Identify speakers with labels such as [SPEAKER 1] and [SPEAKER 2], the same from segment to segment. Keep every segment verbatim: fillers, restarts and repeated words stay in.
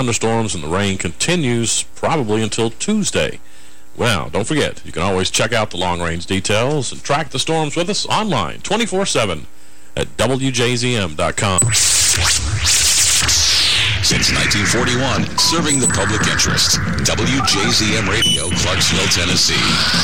[SPEAKER 1] thunderstorms and the rain continues probably until Tuesday. Well, don't forget, you can always check out the long-range details and track the storms with us online twenty-four seven at W J Z M dot com.
[SPEAKER 2] Since nineteen forty-one, serving the public interest. W J Z M Radio, Clarksville, Tennessee.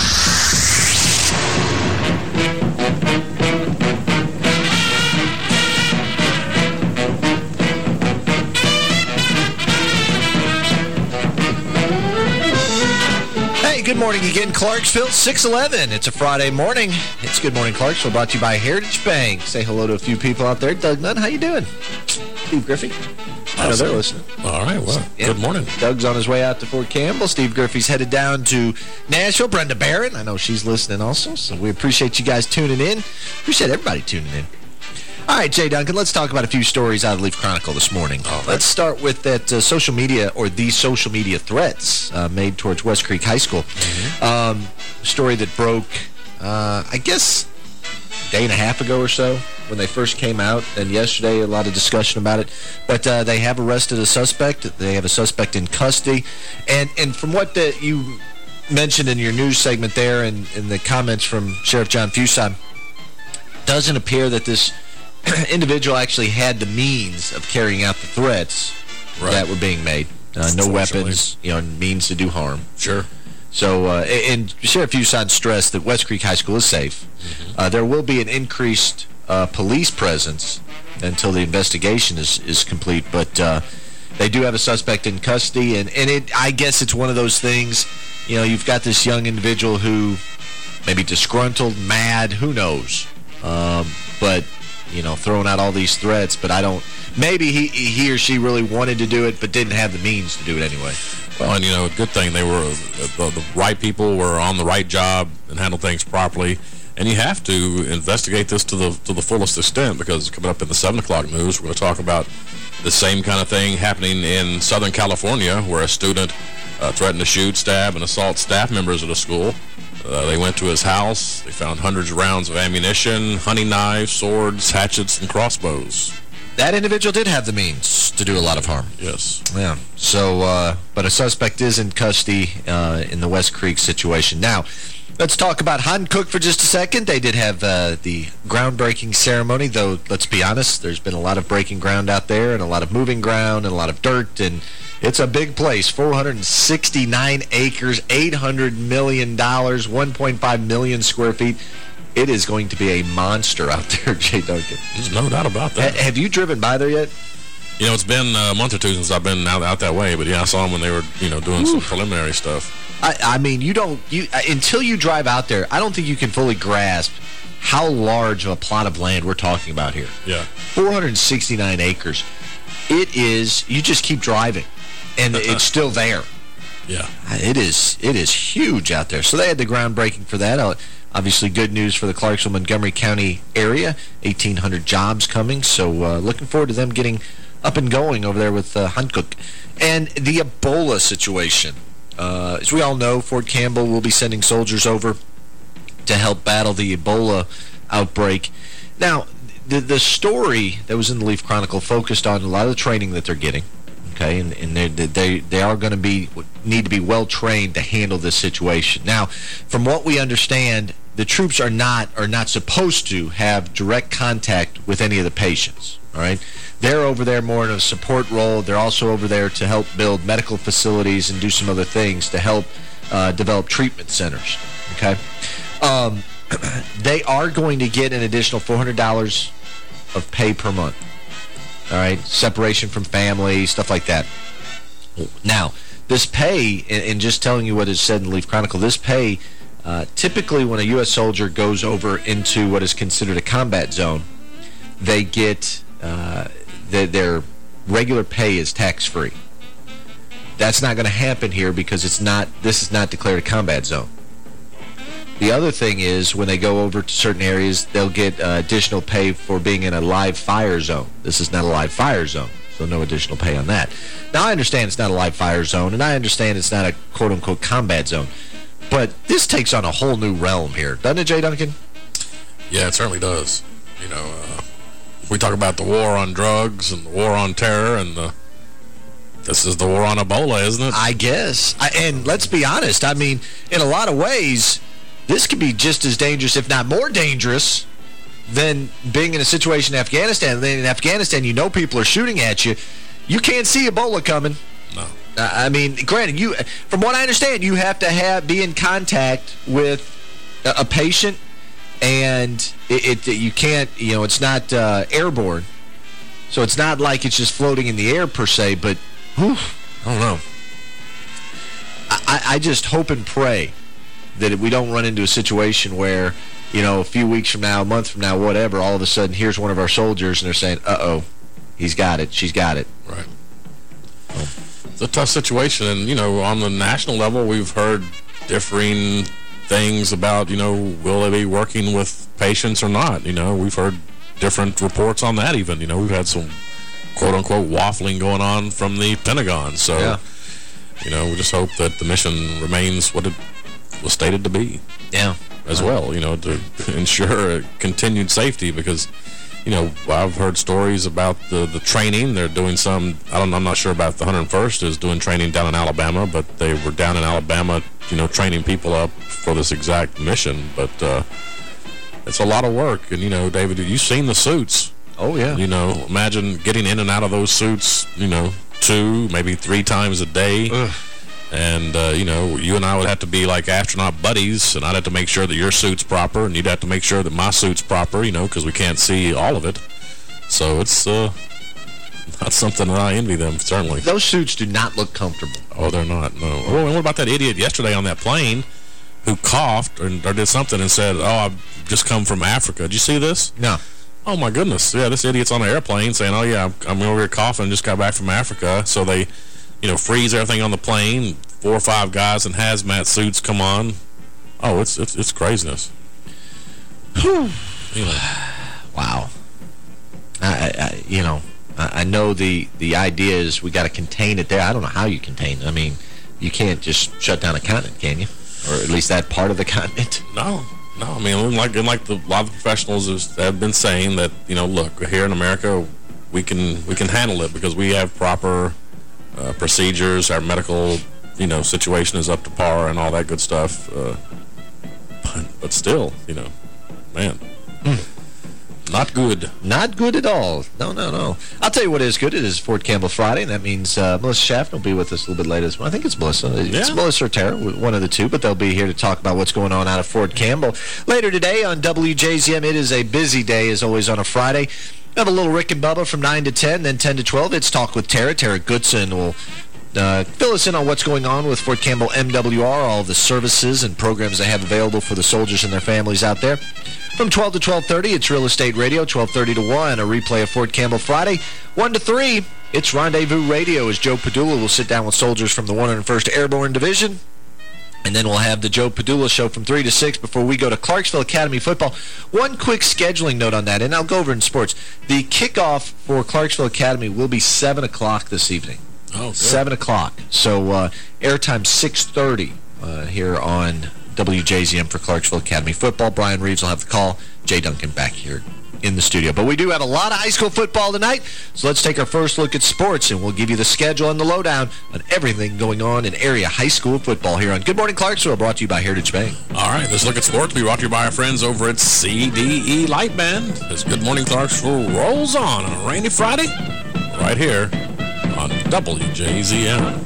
[SPEAKER 3] Good morning again, Clarksville, six eleven. It's a Friday morning. It's Good Morning Clarksville, brought to you by Heritage Bank. Say hello to a few people out there. Doug Nunn, how you doing? Steve Griffey. I know they're listening.
[SPEAKER 1] All right, well,
[SPEAKER 3] yeah.
[SPEAKER 1] Good morning.
[SPEAKER 3] Doug's on his way out to Fort Campbell. Steve Griffey's headed down to Nashville. Brenda Barron, I know she's listening also, so we appreciate you guys tuning in. Appreciate everybody tuning in. All right, Jay Duncan, let's talk about a few stories out of the Leaf Chronicle this morning. Right. Let's start with that uh, social media, or these social media threats uh, made towards West Creek High School. Mm-hmm. um, story that broke, uh, I guess, a day and a half ago or so when they first came out. And yesterday, a lot of discussion about it. But uh, they have arrested a suspect. They have a suspect in custody. And, and from what the, you mentioned in your news segment there and in the comments from Sheriff John Fusad, doesn't appear that this individual actually had the means of carrying out the threats right. that were being made. Uh, no weapons, you know, means to do harm.
[SPEAKER 1] Sure.
[SPEAKER 3] So, uh, and Sheriff Fusad stressed that West Creek High School is safe. Mm-hmm. uh, there will be an increased uh, police presence until the investigation is, is complete, but uh, they do have a suspect in custody, and, and it, I guess it's one of those things, you know, you've got this young individual who maybe disgruntled, mad, who knows, um, but you know, throwing out all these threats, but I don't, maybe he he or she really wanted to do it, but didn't have the means to do it anyway.
[SPEAKER 1] Well, and, you know, good thing they were, the, the right people were on the right job and handled things properly, and you have to investigate this to the to the fullest extent, because coming up in the seven o'clock news, we're going to talk about the same kind of thing happening in Southern California, where a student uh, threatened to shoot, stab, and assault staff members at a school. Uh, they went to his house. They found hundreds of rounds of ammunition, hunting knives, swords, hatchets, and crossbows.
[SPEAKER 3] That individual did have the means to do a lot of harm.
[SPEAKER 1] Yes.
[SPEAKER 3] Yeah. So, uh, but a suspect is in custody uh, in the West Creek situation. Now, let's talk about Hankook for just a second. They did have uh, the groundbreaking ceremony, though, let's be honest, there's been a lot of breaking ground out there and a lot of moving ground and a lot of dirt, and it's a big place, four hundred sixty-nine acres, eight hundred million dollars, one point five million square feet. It is going to be a monster out there, Jay Duncan.
[SPEAKER 1] There's no doubt about that.
[SPEAKER 3] Ha have you driven by there yet?
[SPEAKER 1] You know, it's been a month or two since I've been out, out that way, but yeah, I saw them when they were, you know, doing Oof. some preliminary stuff.
[SPEAKER 3] I, I mean, you don't, you until you drive out there, I don't think you can fully grasp how large of a plot of land we're talking about here.
[SPEAKER 1] Yeah.
[SPEAKER 3] four hundred sixty-nine acres. It is, you just keep driving, and it's still there.
[SPEAKER 1] Yeah.
[SPEAKER 3] It is, it is huge out there. So they had the groundbreaking for that. Uh, obviously, good news for the Clarksville-Montgomery County area. eighteen hundred jobs coming. So uh, looking forward to them getting up and going over there with uh, Hankook. And the Ebola situation. Uh, as we all know, Fort Campbell will be sending soldiers over to help battle the Ebola outbreak. Now, the, the story that was in the Leaf Chronicle focused on a lot of the training that they're getting. Okay, and, and they, they, they are going to be, need to be well-trained to handle this situation. Now, from what we understand, the troops are not, are not supposed to have direct contact with any of the patients, all right? They're over there more in a support role. They're also over there to help build medical facilities and do some other things to help uh, develop treatment centers, okay? Um, they are going to get an additional four hundred dollars of pay per month. All right, separation from family, stuff like that. Now, this pay, and just telling you what is said in the Leaf Chronicle, this pay, uh, typically when a U S soldier goes over into what is considered a combat zone, they get, uh, the, their regular pay is tax-free. That's not going to happen here because it's not, this is not declared a combat zone. The other thing is, when they go over to certain areas, they'll get uh, additional pay for being in a live fire zone. This is not a live fire zone, so no additional pay on that. Now, I understand it's not a live fire zone, and I understand it's not a quote-unquote combat zone, but this takes on a whole new realm here. Doesn't it, Jay Duncan?
[SPEAKER 1] Yeah, it certainly does. You know, uh, we talk about the war on drugs and the war on terror and the This is the war on Ebola, isn't it?
[SPEAKER 3] I guess. I, and let's be honest. I mean, in a lot of ways, this could be just as dangerous, if not more dangerous, than being in a situation in Afghanistan. Then in Afghanistan, you know people are shooting at you. You can't see Ebola coming.
[SPEAKER 1] No.
[SPEAKER 3] Uh, I mean, granted, you, from what I understand, you have to have be in contact with a, a patient, and it, it you can't, you know, it's not uh, airborne. So it's not like it's just floating in the air per se, but whew, I don't know. I, I just hope and pray that we don't run into a situation where, you know, a few weeks from now, a month from now, whatever, all of a sudden here's one of our soldiers and they're saying, uh-oh, he's got it, she's got it.
[SPEAKER 1] Right. Well, it's a tough situation, and, you know, on the national level, we've heard differing things about, you know, will they be working with patients or not? You know, we've heard different reports on that even. You know, we've had some quote-unquote waffling going on from the Pentagon. So, yeah. you know, we just hope that the mission remains what it was stated to be.
[SPEAKER 3] Yeah.
[SPEAKER 1] As well, you know, to ensure continued safety, because, you know, I've heard stories about the, the training. They're doing some, I don't, I'm not sure about the one hundred first is doing training down in Alabama, but they were down in Alabama, you know, training people up for this exact mission. But uh, it's a lot of work. And, you know, David, you've seen the suits.
[SPEAKER 3] Oh, yeah.
[SPEAKER 1] You know, imagine getting in and out of those suits, you know, two, maybe three times a day.
[SPEAKER 3] Ugh.
[SPEAKER 1] And, uh, you know, you and I would have to be like astronaut buddies, and I'd have to make sure that your suit's proper, and you'd have to make sure that my suit's proper, you know, because we can't see all of it. So it's uh, not something that I envy them, certainly.
[SPEAKER 3] Those suits do not look comfortable.
[SPEAKER 1] Oh, they're not, no. Oh, and what about that idiot yesterday on that plane who coughed or, or did something and said, oh, I've just come from Africa. Did you see this?
[SPEAKER 3] No.
[SPEAKER 1] Oh, my goodness. Yeah, this idiot's on an airplane saying, oh, yeah, I'm, I'm over here coughing, just got back from Africa. So they... you know, freeze everything on the plane. Four or five guys in hazmat suits come on. Oh, it's it's, it's craziness.
[SPEAKER 3] Whew. Anyway. Wow. I, I you know, I, I know the the idea is we got to contain it there. I don't know how you contain it. I mean, you can't just shut down a continent, can you? Or at least that part of the continent.
[SPEAKER 1] No, no. I mean, like like the, a lot of the professionals have been saying that, you know, look, here in America, we can we can handle it because we have proper. Uh, procedures, our medical, you know, situation is up to par and all that good stuff. Uh, but, but still, you know, man, mm. not good.
[SPEAKER 3] Not good at all. No, no, no. I'll tell you what is good. It is Fort Campbell Friday, and that means uh, Melissa Schaffner will be with us a little bit later this morning. I think it's Melissa. It's
[SPEAKER 1] yeah.
[SPEAKER 3] Melissa or Tara, one of the two, but they'll be here to talk about what's going on out of Fort Campbell. Later today on W J Z M, it is a busy day, as always, on a Friday. We have a little Rick and Bubba from nine to ten, then ten to twelve. It's Talk with Tara. Tara Goodson will uh, fill us in on what's going on with Fort Campbell M W R, all the services and programs they have available for the soldiers and their families out there. From twelve to twelve thirty, it's Real Estate Radio. twelve thirty to one, a replay of Fort Campbell Friday. one to three, it's Rendezvous Radio, as Joe Padula will sit down with soldiers from the one hundred first Airborne Division. And then we'll have the Joe Padula Show from three to six before we go to Clarksville Academy football. One quick scheduling note on that, and I'll go over in sports. The kickoff for Clarksville Academy will be seven o'clock this evening.
[SPEAKER 1] Oh, good.
[SPEAKER 3] seven o'clock. So uh, airtime six thirty uh, here on W J Z M for Clarksville Academy football. Brian Reeves will have the call. Jay Duncan back here in the studio. But we do have a lot of high school football tonight, so let's take our first look at sports, and we'll give you the schedule and the lowdown on everything going on in area high school football here on Good Morning Clarksville, brought to you by Heritage Bank.
[SPEAKER 1] All right, this look at sports will be brought to you by our friends over at C D E Light Band. This Good Morning Clarksville rolls on on a rainy Friday right here on W J Z M.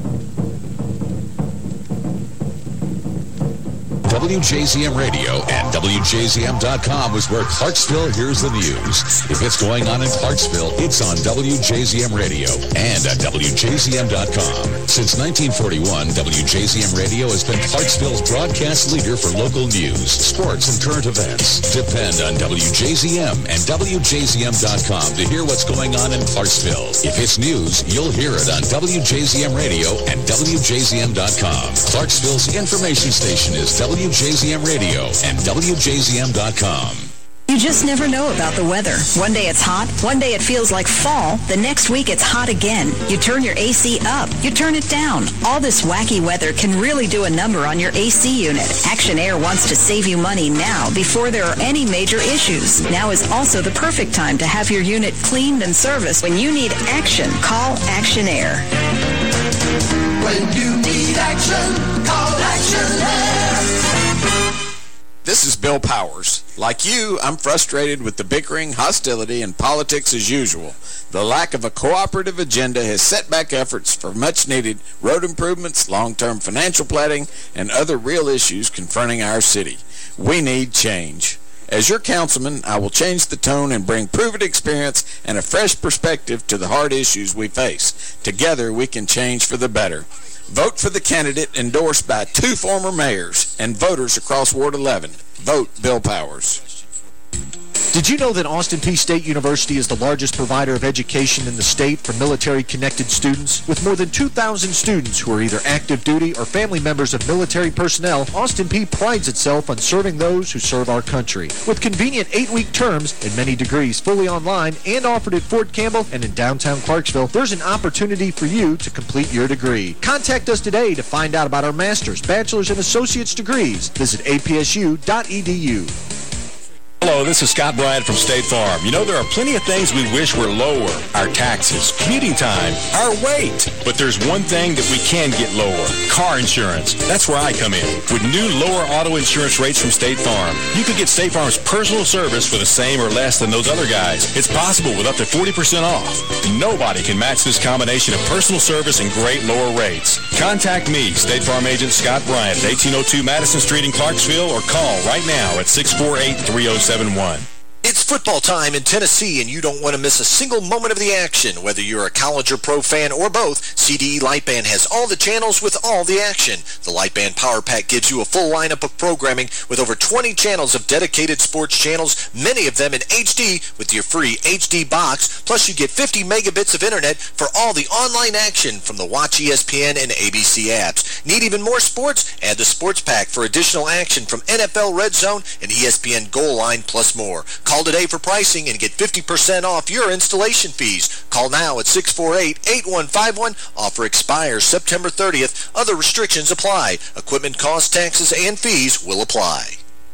[SPEAKER 2] W J Z M Radio and W J Z M dot com is where Clarksville hears the news. If it's going on in Clarksville, it's on W J Z M Radio and at W J Z M dot com. Since nineteen forty-one, W J Z M Radio has been Clarksville's broadcast leader for local news, sports, and current events. Depend on W J Z M and W J Z M dot com to hear what's going on in Clarksville. If it's news, you'll hear it on W J Z M Radio and W J Z M dot com. Clarksville's information station is W J Z M Radio and W J Z M dot com.
[SPEAKER 4] You just never know about the weather. One day it's hot, one day it feels like fall, the next week it's hot again. You turn your A C up, you turn it down. All this wacky weather can really do a number on your A C unit. Action Air wants to save you money now before there are any major issues. Now is also the perfect time to have your unit cleaned and serviced. When you need action, call Action Air.
[SPEAKER 5] When you need action, call Action Air.
[SPEAKER 6] This is Bill Powers. Like you, I'm frustrated with the bickering, hostility, and politics as usual. The lack of a cooperative agenda has set back efforts for much-needed road improvements, long-term financial planning, and other real issues confronting our city. We need change. As your councilman, I will change the tone and bring proven experience and a fresh perspective to the hard issues we face. Together, we can change for the better. Vote for the candidate endorsed by two former mayors and voters across Ward eleven. Vote Bill Powers.
[SPEAKER 3] Did you know that Austin Peay State University is the largest provider of education in the state for military-connected students? With more than two thousand students who are either active duty or family members of military personnel, Austin Peay prides itself on serving those who serve our country. With convenient eight-week terms and many degrees fully online and offered at Fort Campbell and in downtown Clarksville, there's an opportunity for you to complete your degree. Contact us today to find out about our master's, bachelor's, and associate's degrees. Visit A P S U dot E D U.
[SPEAKER 7] Hello, this is Scott Bryant from State Farm. You know, there are plenty of things we wish were lower. Our taxes, commuting time, our weight. But there's one thing that we can get lower. Car insurance. That's where I come in. With new lower auto insurance rates from State Farm, you can get State Farm's personal service for the same or less than those other guys. It's possible with up to forty percent off. Nobody can match this combination of personal service and great lower rates. Contact me, State Farm agent Scott Bryant at eighteen oh two Madison Street in Clarksville, or call right now at six four eight, three oh seven one.
[SPEAKER 8] It's football time in Tennessee, and you don't want to miss a single moment of the action. Whether you're a college or pro fan or both, C D E Lightband has all the channels with all the action. The Lightband Power Pack gives you a full lineup of programming with over twenty channels of dedicated sports channels, many of them in H D with your free H D box. Plus, you get fifty megabits of internet for all the online action from the Watch E S P N and A B C apps. Need even more sports? Add the Sports Pack for additional action from N F L Red Zone and E S P N Goal Line, plus more. Call today for pricing and get fifty percent off your installation fees. Call now at six four eight, eight one five one. Offer expires September thirtieth. Other restrictions apply. Equipment costs, taxes, and fees will apply.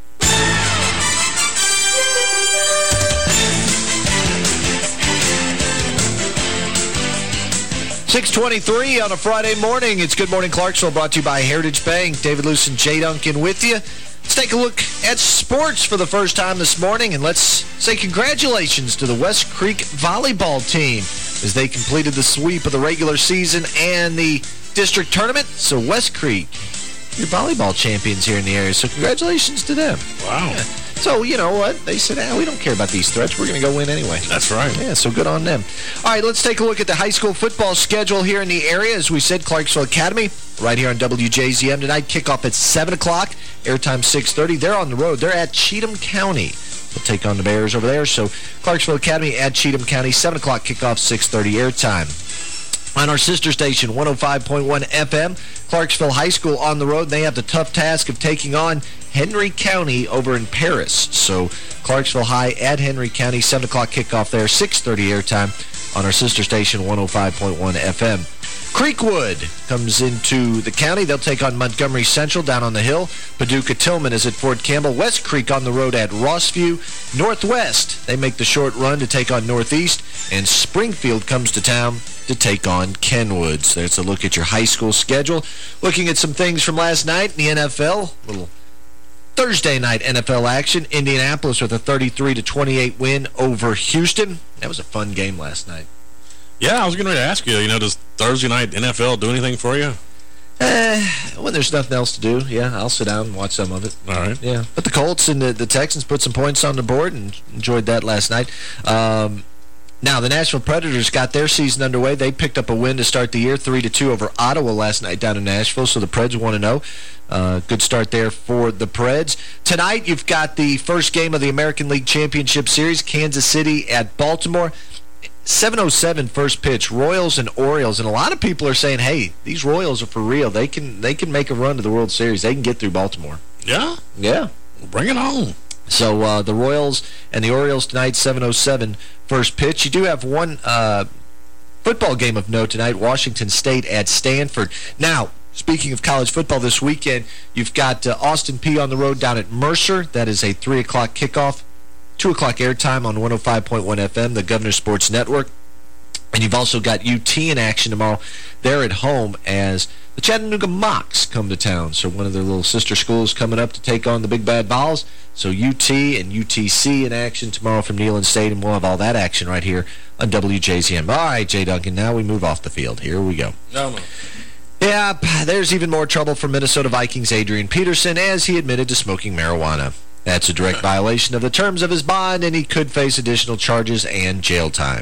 [SPEAKER 3] six twenty-three on a Friday morning. It's Good Morning Clarksville, brought to you by Heritage Bank. David Luce and Jay Duncan with you. Let's take a look at sports for the first time this morning, and let's say congratulations to the West Creek volleyball team as they completed the sweep of the regular season and the district tournament. So West Creek, your volleyball champions here in the area, so congratulations to them.
[SPEAKER 1] Wow.
[SPEAKER 3] Yeah. So, you know what? They said, ah, we don't care about these threats. We're going to go win anyway.
[SPEAKER 1] That's right.
[SPEAKER 3] Yeah, so good on them. All right, let's take a look at the high school football schedule here in the area. As we said, Clarksville Academy right here on W J Z M tonight. Kickoff at seven o'clock, airtime six thirty. They're on the road. They're at Cheatham County. They'll take on the Bears over there. So Clarksville Academy at Cheatham County, seven o'clock kickoff, six thirty airtime. On our sister station, one oh five point one F M, Clarksville High School on the road. They have the tough task of taking on Henry County over in Paris. So Clarksville High at Henry County, seven o'clock kickoff there, six thirty airtime on our sister station, one oh five point one F M. Creekwood comes into the county. They'll take on Montgomery Central down on the hill. Paducah Tillman is at Fort Campbell. West Creek on the road at Rossview. Northwest, they make the short run to take on Northeast. And Springfield comes to town to take on Kenwood. So there's a look at your high school schedule. Looking at some things from last night in the N F L. Little Thursday night N F L action. Indianapolis with a thirty-three to twenty-eight win over Houston. That was a fun game last night.
[SPEAKER 1] Yeah, I was going to ask you, you know, does Thursday night N F L do anything for you?
[SPEAKER 3] Uh, when there's nothing else to do, yeah, I'll sit down and watch some of it.
[SPEAKER 1] All right.
[SPEAKER 3] Yeah. But the Colts and the, the Texans put some points on the board and enjoyed that last night. Um, now, the Nashville Predators got their season underway. They picked up a win to start the year, three to two over Ottawa last night down in Nashville, so the Preds one and oh. Uh, good start there for the Preds. Tonight, you've got the first game of the American League Championship Series, Kansas City at Baltimore. seven oh seven first pitch, Royals and Orioles. And a lot of people are saying, hey, these Royals are for real. They can they can make a run to the World Series. They can get through Baltimore.
[SPEAKER 1] Yeah?
[SPEAKER 3] Yeah.
[SPEAKER 1] Bring it on.
[SPEAKER 3] So uh, the Royals and the Orioles tonight, seven oh seven first pitch. You do have one uh, football game of note tonight, Washington State at Stanford. Now, speaking of college football this weekend, you've got uh, Austin Peay on the road down at Mercer. That is a three o'clock kickoff. two o'clock airtime on one oh five point one F M, the Governor Sports Network. And you've also got U T in action tomorrow. They're at home as the Chattanooga Mocs come to town. So one of their little sister schools coming up to take on the Big Bad Vols. So U T and U T C in action tomorrow from Neyland Stadium. We'll have all that action right here on W J Z M. All right, Jay Duncan, now we move off the field. Here we go.
[SPEAKER 1] No, no.
[SPEAKER 3] Yeah, there's even more trouble for Minnesota Vikings Adrian Peterson as he admitted to smoking marijuana. That's a direct violation of the terms of his bond, and he could face additional charges and jail time.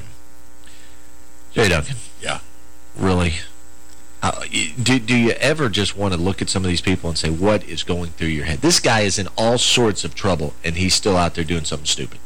[SPEAKER 3] Jay Duncan.
[SPEAKER 1] Yeah.
[SPEAKER 3] Really? Uh, do, do you ever just want to look at some of these people and say, what is going through your head? This guy is in all sorts of trouble, and he's still out there doing something stupid.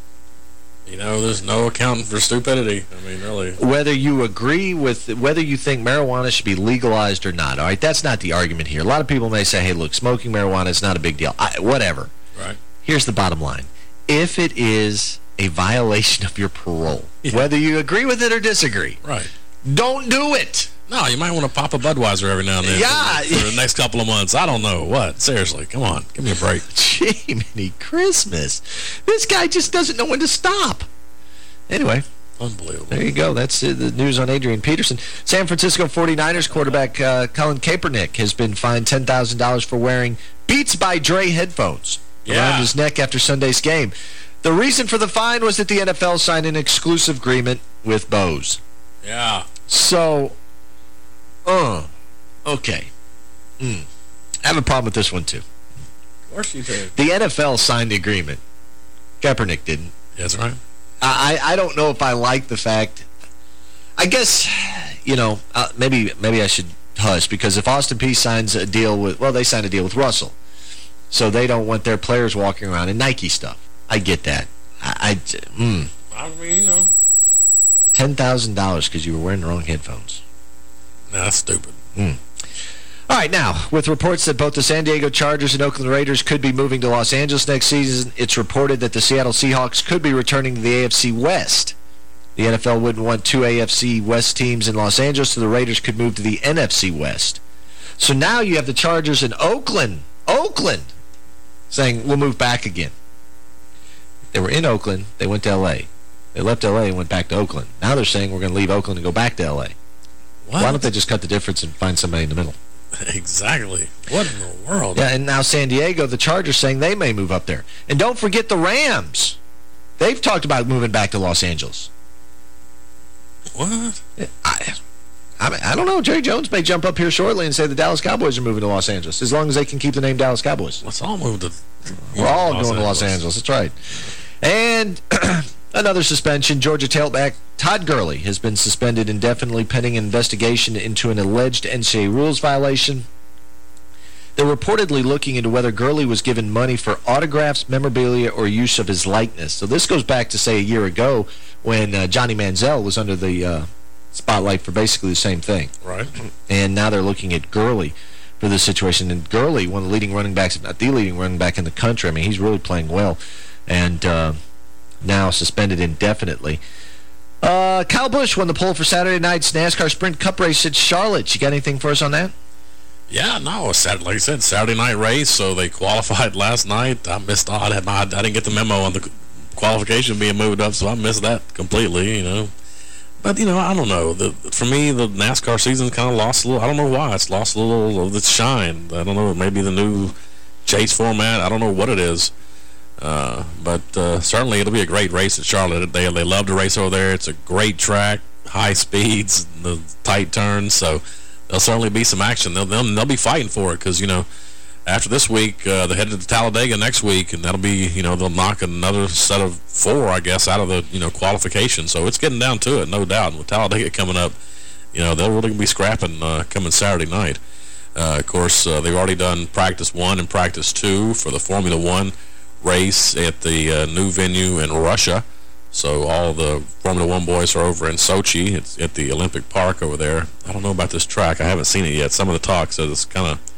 [SPEAKER 1] You know, there's no accounting for stupidity. I mean, really.
[SPEAKER 3] Whether you agree with, whether you think marijuana should be legalized or not, all right? That's not the argument here. A lot of people may say, hey, look, smoking marijuana is not a big deal. I, whatever.
[SPEAKER 1] Right.
[SPEAKER 3] Here's the bottom line. If it is a violation of your parole, yeah. whether you agree with it or disagree,
[SPEAKER 1] right, don't
[SPEAKER 3] do it.
[SPEAKER 1] No, you might want to pop a Budweiser every now and then
[SPEAKER 3] yeah.
[SPEAKER 1] for, for the next couple of months. I don't know. What? Seriously, come on. Give me a break.
[SPEAKER 3] Jiminy Christmas. This guy just doesn't know when to stop. Anyway.
[SPEAKER 1] Unbelievable.
[SPEAKER 3] There you go. That's uh, the news on Adrian Peterson. San Francisco forty-niners quarterback uh, Colin Kaepernick has been fined ten thousand dollars for wearing Beats by Dre headphones
[SPEAKER 1] yeah.
[SPEAKER 3] around his neck after Sunday's game. The reason for the fine was that the N F L signed an exclusive agreement with Bose.
[SPEAKER 1] Yeah.
[SPEAKER 3] So, uh, okay. Mm. I have a problem with this one, too.
[SPEAKER 1] Of course you do.
[SPEAKER 3] The N F L signed the agreement. Kaepernick didn't.
[SPEAKER 1] That's right.
[SPEAKER 3] I, I don't know if I like the fact. I guess, you know, uh, maybe maybe I should hush, because if Austin Peay signs a deal with, well, they signed a deal with Russell. So they don't want their players walking around in Nike stuff. I get that. I, I, mm.
[SPEAKER 1] I mean, you know.
[SPEAKER 3] ten thousand dollars because you were wearing the wrong headphones.
[SPEAKER 1] Nah, that's stupid.
[SPEAKER 3] Mm. All right, now, with reports that both the San Diego Chargers and Oakland Raiders could be moving to Los Angeles next season, it's reported that the Seattle Seahawks could be returning to the A F C West. The N F L wouldn't want two A F C West teams in Los Angeles, so the Raiders could move to the N F C West. So now you have the Chargers in Oakland, Oakland, saying, we'll move back again. They were in Oakland. They went to L A. They left L A and went back to Oakland. Now they're saying we're going to leave Oakland and go back to L A.
[SPEAKER 1] What?
[SPEAKER 3] Why don't they just cut the difference and find somebody in the middle?
[SPEAKER 1] Exactly. What in the world?
[SPEAKER 3] Yeah, and now San Diego, the Chargers saying they may move up there. And don't forget the Rams. They've talked about moving back to Los Angeles.
[SPEAKER 1] What?
[SPEAKER 3] I, I, I don't know. Jerry Jones may jump up here shortly and say the Dallas Cowboys are moving to Los Angeles, as long as they can keep the name Dallas Cowboys.
[SPEAKER 1] Let's all move to
[SPEAKER 3] We're all going to Los Angeles. That's right. And another suspension. Georgia tailback Todd Gurley has been suspended indefinitely pending an investigation into an alleged N C double A rules violation. They're reportedly looking into whether Gurley was given money for autographs, memorabilia, or use of his likeness. So this goes back to, say, a year ago when uh, Johnny Manziel was under the uh, spotlight for basically the same thing.
[SPEAKER 1] Right.
[SPEAKER 3] And now they're looking at Gurley for this situation. And Gurley, one of the leading running backs, if not the leading running back in the country. I mean, he's really playing well. And uh, now suspended indefinitely. Uh, Kyle Busch won the pole for Saturday night's NASCAR Sprint Cup race at Charlotte. You got anything for us on that?
[SPEAKER 1] Yeah, no, Saturday, like I said, Saturday night race, so they qualified last night. I missed out. I, had my, I didn't get the memo on the qualification being moved up, so I missed that completely, you know. But, you know, I don't know. The, for me, the NASCAR season kind of lost a little. I don't know why. It's lost a little of its shine. I don't know. Maybe the new chase format. I don't know what it is. Uh, but uh, certainly it'll be a great race at Charlotte. They, they love to race over there. It's a great track, high speeds, the tight turns, so there'll certainly be some action. They'll, they'll, they'll be fighting for it because, you know, after this week, uh, they head to Talladega next week, and that'll be, you know, they'll knock another set of four, I guess, out of the, you know, qualification. So it's getting down to it, no doubt. And with Talladega coming up, you know, they're really going to be scrapping uh, coming Saturday night. Uh, of course, uh, they've already done practice one and practice two for the Formula One race at the uh, new venue in Russia. So all the Formula One boys are over in Sochi. It's at the Olympic Park over there. I don't know about this track. I haven't seen it yet. Some of the talk says it's kind of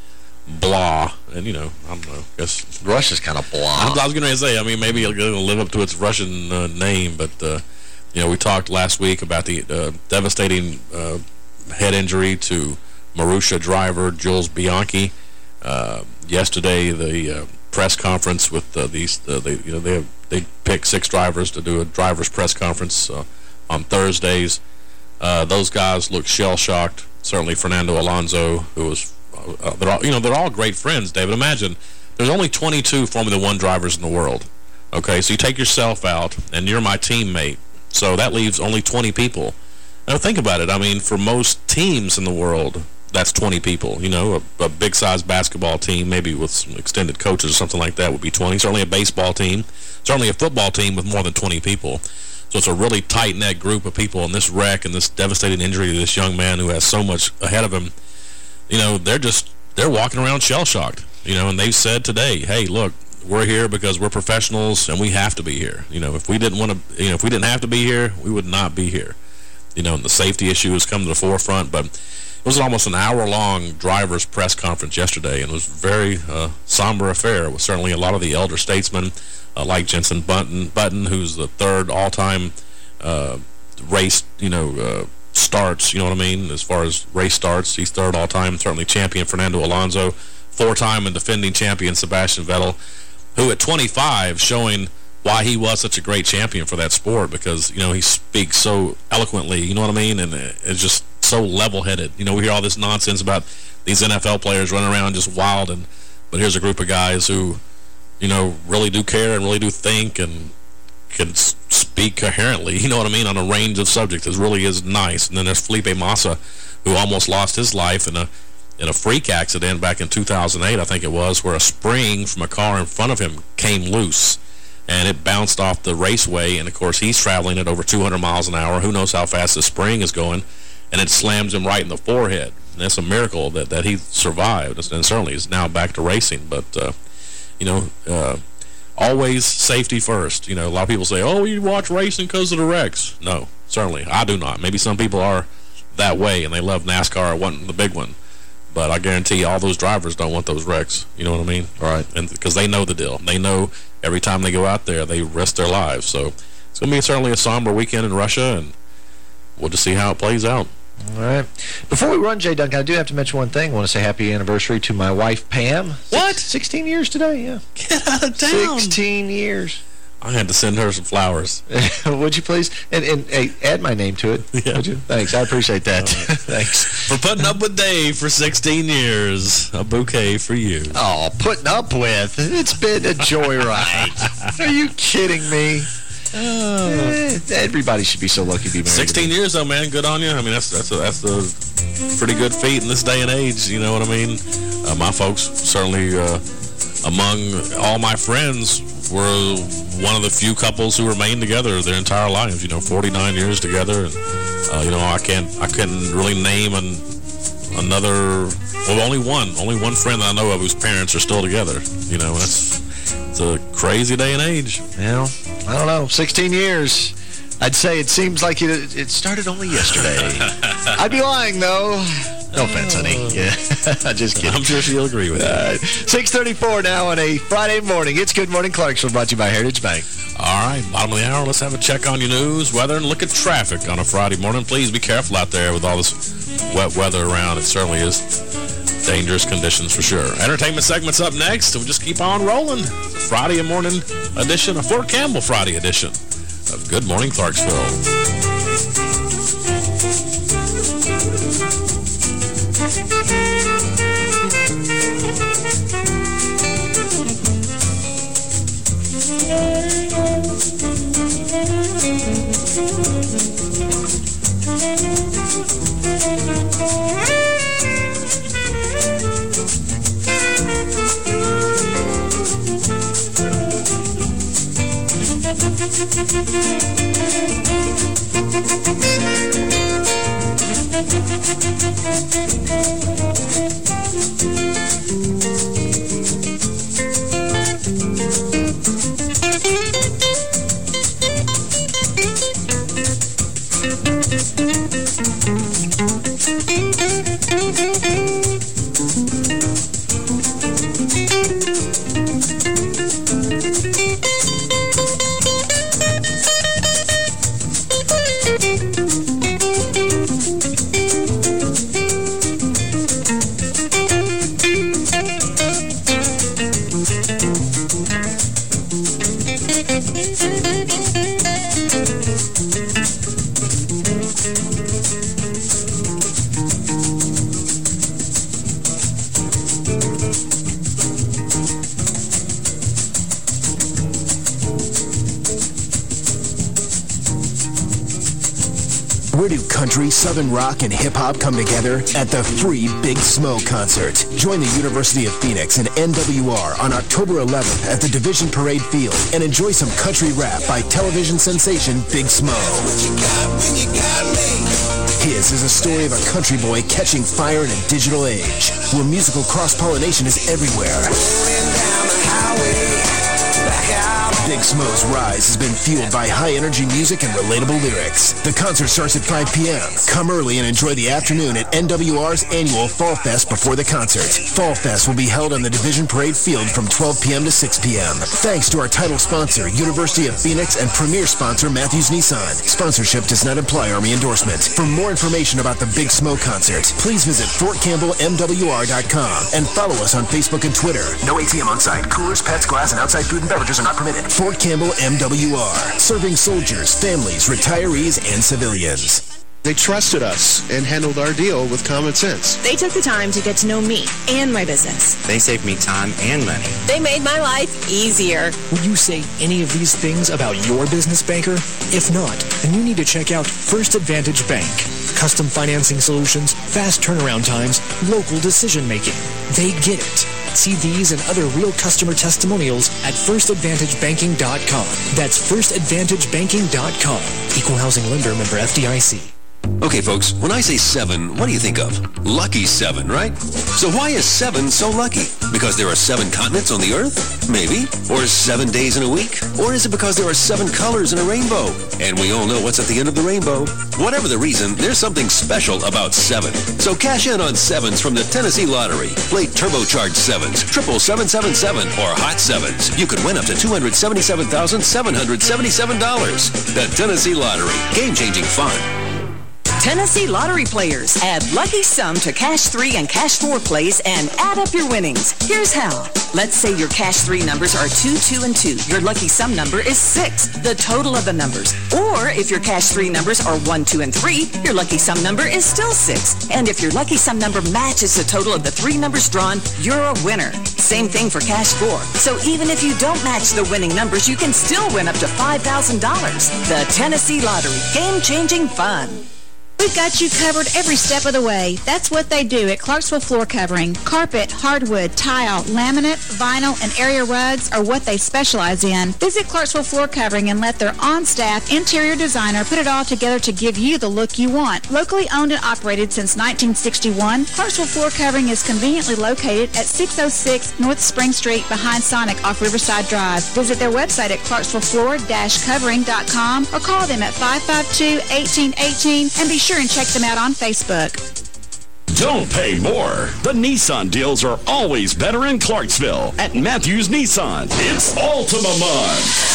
[SPEAKER 1] blah. And, you know, I don't know. I guess
[SPEAKER 3] Russia's kind of blah.
[SPEAKER 1] I, I was going to say, I mean, maybe it'll live up to its Russian uh, name. But, uh, you know, we talked last week about the uh, devastating uh, head injury to Marussia driver Jules Bianchi. Uh, yesterday, the uh, press conference with uh, these, uh, they, you know, they have, they pick six drivers to do a driver's press conference uh, on Thursdays. Uh, those guys look shell-shocked. Certainly Fernando Alonso, who was, uh, they're all, you know, they're all great friends, David. Imagine, there's only twenty-two Formula One drivers in the world. Okay, so you take yourself out, and you're my teammate. So that leaves only twenty people. Now, think about it. I mean, for most teams in the world, that's twenty people. You know, a, a big-sized basketball team, maybe with some extended coaches or something like that, would be twenty. Certainly a baseball team. Certainly a football team with more than twenty people. So it's a really tight-knit group of people, and this wreck and this devastating injury to this young man who has so much ahead of him, you know, they're just, they're walking around shell-shocked. You know, and they've said today, hey, look, we're here because we're professionals and we have to be here. You know, if we didn't want to, you know, if we didn't have to be here, we would not be here. You know, and the safety issue has come to the forefront, but it was almost an hour-long driver's press conference yesterday, and it was a very uh, somber affair. It was certainly a lot of the elder statesmen, uh, like Jenson Button, Button, who's the third all-time uh, race, you know, uh, starts, you know what I mean, as far as race starts. He's third all-time, certainly champion Fernando Alonso, four-time and defending champion Sebastian Vettel, who at twenty-five showing why he was such a great champion for that sport, because, you know, he speaks so eloquently, you know what I mean, and it's just so level-headed. You know, we hear all this nonsense about these N F L players running around just wild, and but here's a group of guys who, you know, really do care and really do think and can speak coherently, you know what I mean, on a range of subjects. It really is nice. And then there's Felipe Massa, who almost lost his life in a in a freak accident back in two thousand eight, I think it was, where a spring from a car in front of him came loose, and it bounced off the raceway, and, of course, he's traveling at over two hundred miles an hour. Who knows how fast the spring is going, and it slams him right in the forehead. And that's a miracle that, that he survived, and certainly is now back to racing. But, uh, you know, uh, always safety first. You know, a lot of people say, oh, you watch racing because of the wrecks. No, certainly. I do not. Maybe some people are that way, and they love NASCAR, wanting the big one. But I guarantee you all those drivers don't want those wrecks. You know what I mean?
[SPEAKER 3] Right.
[SPEAKER 1] And because they know the deal. They know every time they go out there, they risk their lives. So it's going to be certainly a somber weekend in Russia, and we'll just see how it plays out.
[SPEAKER 3] All right. Before we run, Jay Duncan, I do have to mention one thing. I want to say happy anniversary to my wife, Pam.
[SPEAKER 1] What?
[SPEAKER 3] Six, sixteen years today, yeah.
[SPEAKER 1] Get out of town.
[SPEAKER 3] sixteen years.
[SPEAKER 1] I had to send her some flowers.
[SPEAKER 3] Would you please? And, and hey, add my name to it.
[SPEAKER 1] Yeah.
[SPEAKER 3] Would you? Thanks. I appreciate that.
[SPEAKER 1] Right.
[SPEAKER 3] Thanks.
[SPEAKER 1] For putting up with Dave for sixteen years. A bouquet for you.
[SPEAKER 3] Oh, putting up with. It's been a joyride. Are you kidding me? Oh. Eh, everybody should be so lucky to be married.
[SPEAKER 1] sixteen years, though, man. Good on you. I mean, that's that's a, that's a pretty good feat in this day and age. You know what I mean? Uh, my folks, certainly uh, among all my friends, were one of the few couples who remained together their entire lives. You know, forty-nine years together, and uh, you know, I can't, I couldn't really name an, another. Well, only one, only one friend that I know of whose parents are still together. You know, that's it's a crazy day and age.
[SPEAKER 3] Well, I don't know, sixteen years. I'd say it seems like it, it started only yesterday. I'd be lying, though. No offense, honey. Yeah, just kidding.
[SPEAKER 1] I'm sure she'll agree with that.
[SPEAKER 3] Uh, six thirty-four now on a Friday morning. It's Good Morning Clarksville, brought to you by Heritage Bank.
[SPEAKER 1] All right, bottom of the hour, let's have a check on your news, weather, and look at traffic on a Friday morning. Please be careful out there with all this wet weather around. It certainly is dangerous conditions for sure. Entertainment segment's up next, and we'll just keep on rolling. It's a Friday morning edition, a Fort Campbell Friday edition of Good Morning Clarksville.
[SPEAKER 9] Where do country, southern rock, and hip-hop come together? At the free Big Smo concert. Join the University of Phoenix and N W R on October eleventh at the Division Parade Field and enjoy some country rap by television sensation Big Smo. His is a story of a country boy catching fire in a digital age, where musical cross-pollination is everywhere. Big Smo's rise has been fueled by high-energy music and relatable lyrics. The concert starts at five p m Come early and enjoy the afternoon at N W R's annual Fall Fest before the concert. Fall Fest will be held on the Division Parade Field from twelve p m to six p m Thanks to our title sponsor, University of Phoenix, and premier sponsor, Matthews Nissan. Sponsorship does not imply Army endorsement. For more information about the Big Smo concert, please visit Fort Campbell M W R dot com and follow us on Facebook and Twitter. No A T M on site. Coolers, pets, glass, and outside food and beverages are not permitted. Fort Campbell M W R, serving soldiers, families, retirees, and civilians.
[SPEAKER 10] They trusted us and handled our deal with common sense.
[SPEAKER 11] They took the time to get to know me and my business.
[SPEAKER 12] They saved me time and money.
[SPEAKER 11] They made my life easier.
[SPEAKER 13] Would you say any of these things about your business banker? If not, then you need to check out First Advantage Bank. Custom financing solutions, fast turnaround times, local decision making. They get it. See these and other real customer testimonials at first advantage banking dot com. That's first advantage banking dot com. Equal housing lender, member F D I C.
[SPEAKER 14] Okay, folks, when I say seven, what do you think of? Lucky seven, right? So why is seven so lucky? Because there are seven continents on the earth? Maybe. Or seven days in a week? Or is it because there are seven colors in a rainbow? And we all know what's at the end of the rainbow. Whatever the reason, there's something special about seven. So cash in on sevens from the Tennessee Lottery. Play turbocharged sevens, triple seven seven seven, or hot sevens. You could win up to two hundred seventy-seven thousand seven hundred seventy-seven dollars. The Tennessee Lottery. Game-changing fun.
[SPEAKER 15] Tennessee Lottery players, add Lucky Sum to Cash three and Cash four plays and add up your winnings. Here's how. Let's say your Cash three numbers are two, two, and two. Your Lucky Sum number is six, the total of the numbers. Or if your Cash three numbers are one, two, and three, your Lucky Sum number is still six. And if your Lucky Sum number matches the total of the three numbers drawn, you're a winner. Same thing for Cash four. So even if you don't match the winning numbers, you can still win up to five thousand dollars. The Tennessee Lottery. Game-changing fun.
[SPEAKER 16] We've got you covered every step of the way. That's what they do at Clarksville Floor Covering. Carpet, hardwood, tile, laminate, vinyl, and area rugs are what they specialize in. Visit Clarksville Floor Covering and let their on-staff interior designer put it all together to give you the look you want. Locally owned and operated since nineteen sixty-one, Clarksville Floor Covering is conveniently located at six oh six North Spring Street behind Sonic off Riverside Drive. Visit their website at clarksville floor dash covering dot com or call them at five five two, one eight one eight and be sure and check them out on Facebook.
[SPEAKER 17] Don't pay more. The Nissan deals are always better in Clarksville at Matthews Nissan. It's Ultima Month.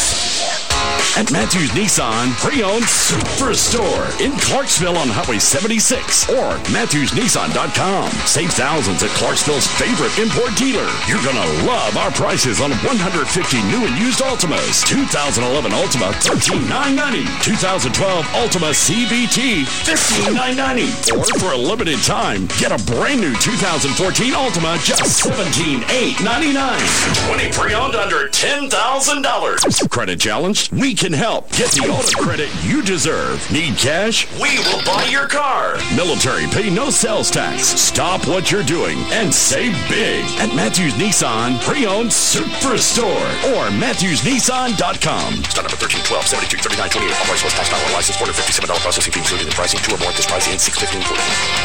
[SPEAKER 17] At Matthews Nissan, pre-owned superstore in Clarksville on Highway seventy-six or Matthews Nissan dot com. Save thousands at Clarksville's favorite import dealer. You're going to love our prices on one hundred fifty new and used Ultimas. two thousand eleven Ultima, thirteen thousand nine hundred ninety dollars. two thousand twelve Ultima C V T, fifteen thousand nine hundred ninety dollars. Or for a limited time, get a brand new two thousand fourteen Ultima, just seventeen thousand eight hundred ninety-nine dollars. twenty pre-owned under ten thousand dollars. Credit challenged? We can can help. Get the auto credit you deserve. Need cash? We will buy your car. Military, pay no sales tax. Stop what you're doing and save big at Matthews Nissan Pre-Owned Superstore or Matthews Nissan dot com.
[SPEAKER 18] Start number thirteen twelve seventy-two thirty-nine twenty-eight. Authorized post tax dollar license. four hundred fifty-seven dollars processing fee included in pricing. Two or more at this price and six fifteen forty.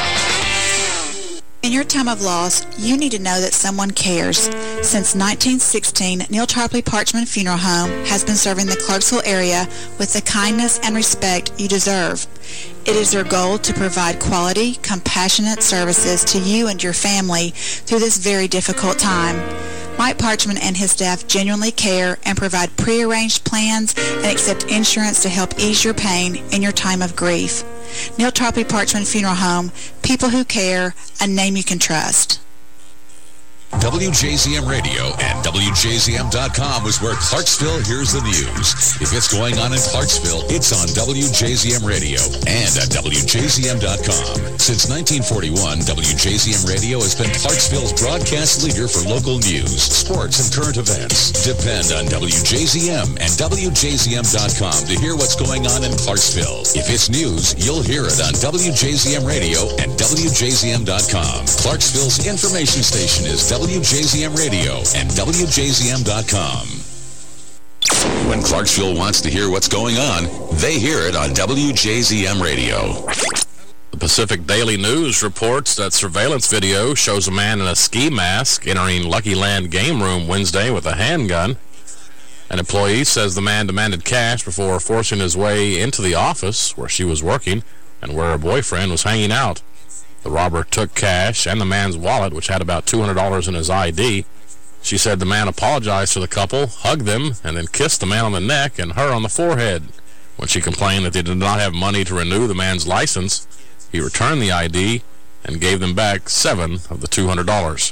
[SPEAKER 16] In your time of loss, you need to know that someone cares. Since nineteen sixteen, Neil Tarpley Parchman Funeral Home has been serving the Clarksville area with the kindness and respect you deserve. It is their goal to provide quality, compassionate services to you and your family through this very difficult time. Mike Parchman and his staff genuinely care and provide prearranged plans and accept insurance to help ease your pain in your time of grief. Neil Tarpley Parchman Funeral Home, people who care, a name you can trust.
[SPEAKER 2] W J Z M Radio and W J Z M dot com is where Clarksville hears the news. If it's going on in Clarksville, it's on W J Z M Radio and at W J Z M dot com. Since nineteen forty-one, W J Z M Radio has been Clarksville's broadcast leader for local news, sports, and current events. Depend on W J Z M and W J Z M dot com to hear what's going on in Clarksville. If it's news, you'll hear it on W J Z M Radio and W J Z M dot com. Clarksville's information station is W J Z M Radio and W J Z M dot com. When Clarksville wants to hear what's going on, they hear it on W J Z M Radio.
[SPEAKER 1] The Pacific Daily News reports that surveillance video shows a man in a ski mask entering Lucky Land game room Wednesday with a handgun. An employee says the man demanded cash before forcing his way into the office where she was working and where her boyfriend was hanging out. The robber took cash and the man's wallet, which had about two hundred dollars in his I D. She said the man apologized to the couple, hugged them, and then kissed the man on the neck and her on the forehead. When she complained that they did not have money to renew the man's license, he returned the I D and gave them back seven of the two hundred dollars.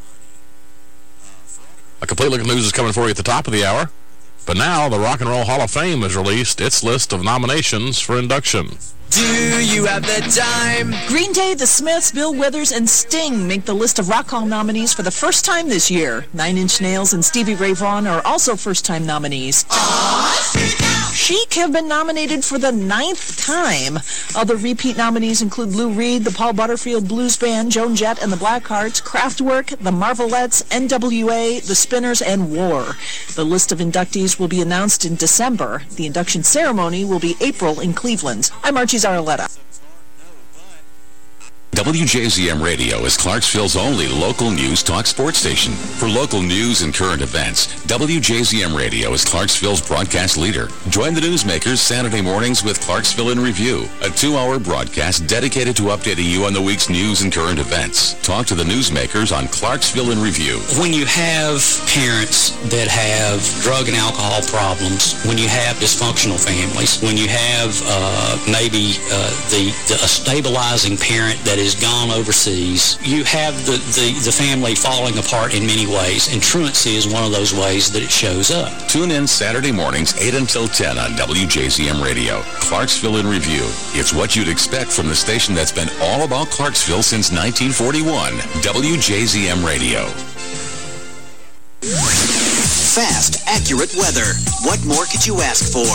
[SPEAKER 1] A complete look at news is coming for you at the top of the hour. But now, the Rock and Roll Hall of Fame has released its list of nominations for induction.
[SPEAKER 19] Do you have the time?
[SPEAKER 20] Green Day, The Smiths, Bill Withers, and Sting make the list of Rock Hall nominees for the first time this year. Nine Inch Nails and Stevie Ray Vaughan are also first-time nominees. Chic have been nominated for the ninth time. Other repeat nominees include Lou Reed, the Paul Butterfield Blues Band, Joan Jett and the Blackhearts, Kraftwerk, the Marvelettes, N W A, the Spinners, and War. The list of inductees will be announced in December. The induction ceremony will be April in Cleveland. I'm Archie Zarletta.
[SPEAKER 2] W J Z M Radio is Clarksville's only local news talk sports station. For local news and current events, W J Z M Radio is Clarksville's broadcast leader. Join the newsmakers Saturday mornings with Clarksville in Review, a two-hour broadcast dedicated to updating you on the week's news and current events. Talk to the newsmakers on Clarksville in Review.
[SPEAKER 21] When you have parents that have drug and alcohol problems, when you have dysfunctional families, when you have uh, maybe uh, the, the a stabilizing parent that is gone overseas, you have the, the, the family falling apart in many ways, and truancy is one of those ways that it shows up.
[SPEAKER 2] Tune in Saturday mornings, eight until ten on W J Z M Radio. Clarksville in Review. It's what you'd expect from the station that's been all about Clarksville since nineteen forty-one. W J Z M Radio.
[SPEAKER 8] Fast, accurate weather. What more could you ask for?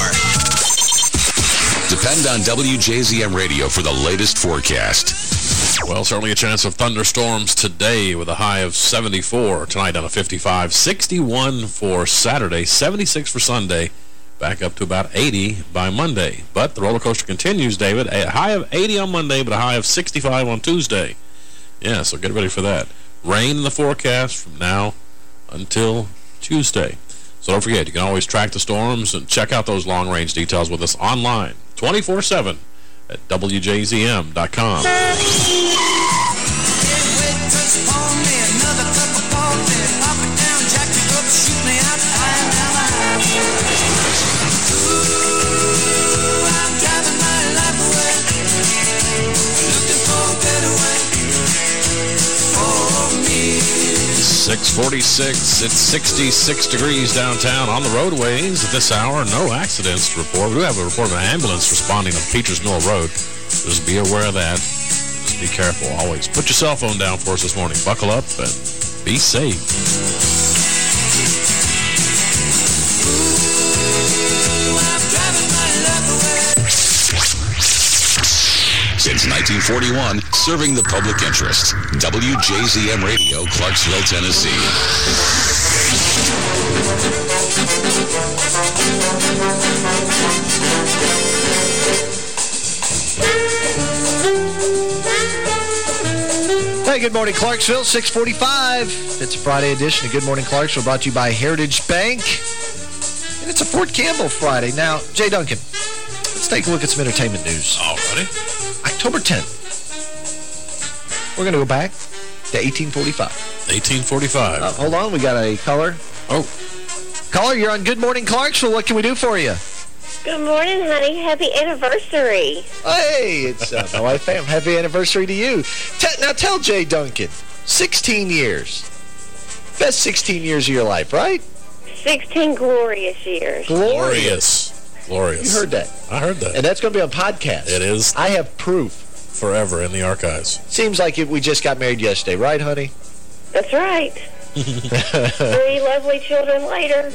[SPEAKER 2] Depend on W J Z M Radio for the latest forecast.
[SPEAKER 1] Well, certainly a chance of thunderstorms today with a high of seventy-four. Tonight down to fifty-five. sixty-one for Saturday. seventy-six for Sunday. Back up to about eighty by Monday. But the roller coaster continues, David. A high of eighty on Monday, but a high of sixty-five on Tuesday. Yeah, so get ready for that. Rain in the forecast from now until Tuesday. So don't forget, you can always track the storms and check out those long-range details with us online twenty-four seven at W J Z M dot com. six forty-six, it's sixty-six degrees downtown on the roadways at this hour. No accidents to report. We do have a report of an ambulance responding on Peters Mill Road. Just be aware of that. Just be careful always. Put your cell phone down for us this morning. Buckle up and be safe.
[SPEAKER 5] Ooh,
[SPEAKER 2] nineteen forty-one, serving the public interest. W J Z M Radio, Clarksville, Tennessee.
[SPEAKER 3] Hey, good morning, Clarksville, six forty-five. It's a Friday edition of Good Morning Clarksville, brought to you by Heritage Bank. And it's a Fort Campbell Friday. Now, Jay Duncan, let's take a look at some entertainment news.
[SPEAKER 1] All righty.
[SPEAKER 3] October tenth. We're going to go back to eighteen forty-five.
[SPEAKER 1] eighteen forty-five.
[SPEAKER 3] Uh, hold on, we got a caller.
[SPEAKER 1] Oh.
[SPEAKER 3] Caller, you're on Good Morning Clarksville. What can we do for you?
[SPEAKER 4] Good morning, honey. Happy anniversary.
[SPEAKER 3] Hey, it's uh, my wife, Pam. Happy anniversary to you. T now, tell Jay Duncan, sixteen years. Best sixteen years of your life, right?
[SPEAKER 4] sixteen glorious years.
[SPEAKER 3] Glorious.
[SPEAKER 1] Glorious.
[SPEAKER 3] You heard that.
[SPEAKER 1] I heard that.
[SPEAKER 3] And that's going to be on podcast.
[SPEAKER 1] It is.
[SPEAKER 3] I have proof.
[SPEAKER 1] Forever in the archives.
[SPEAKER 3] Seems like it, we just got married yesterday, right, honey?
[SPEAKER 4] That's right. Three lovely children later.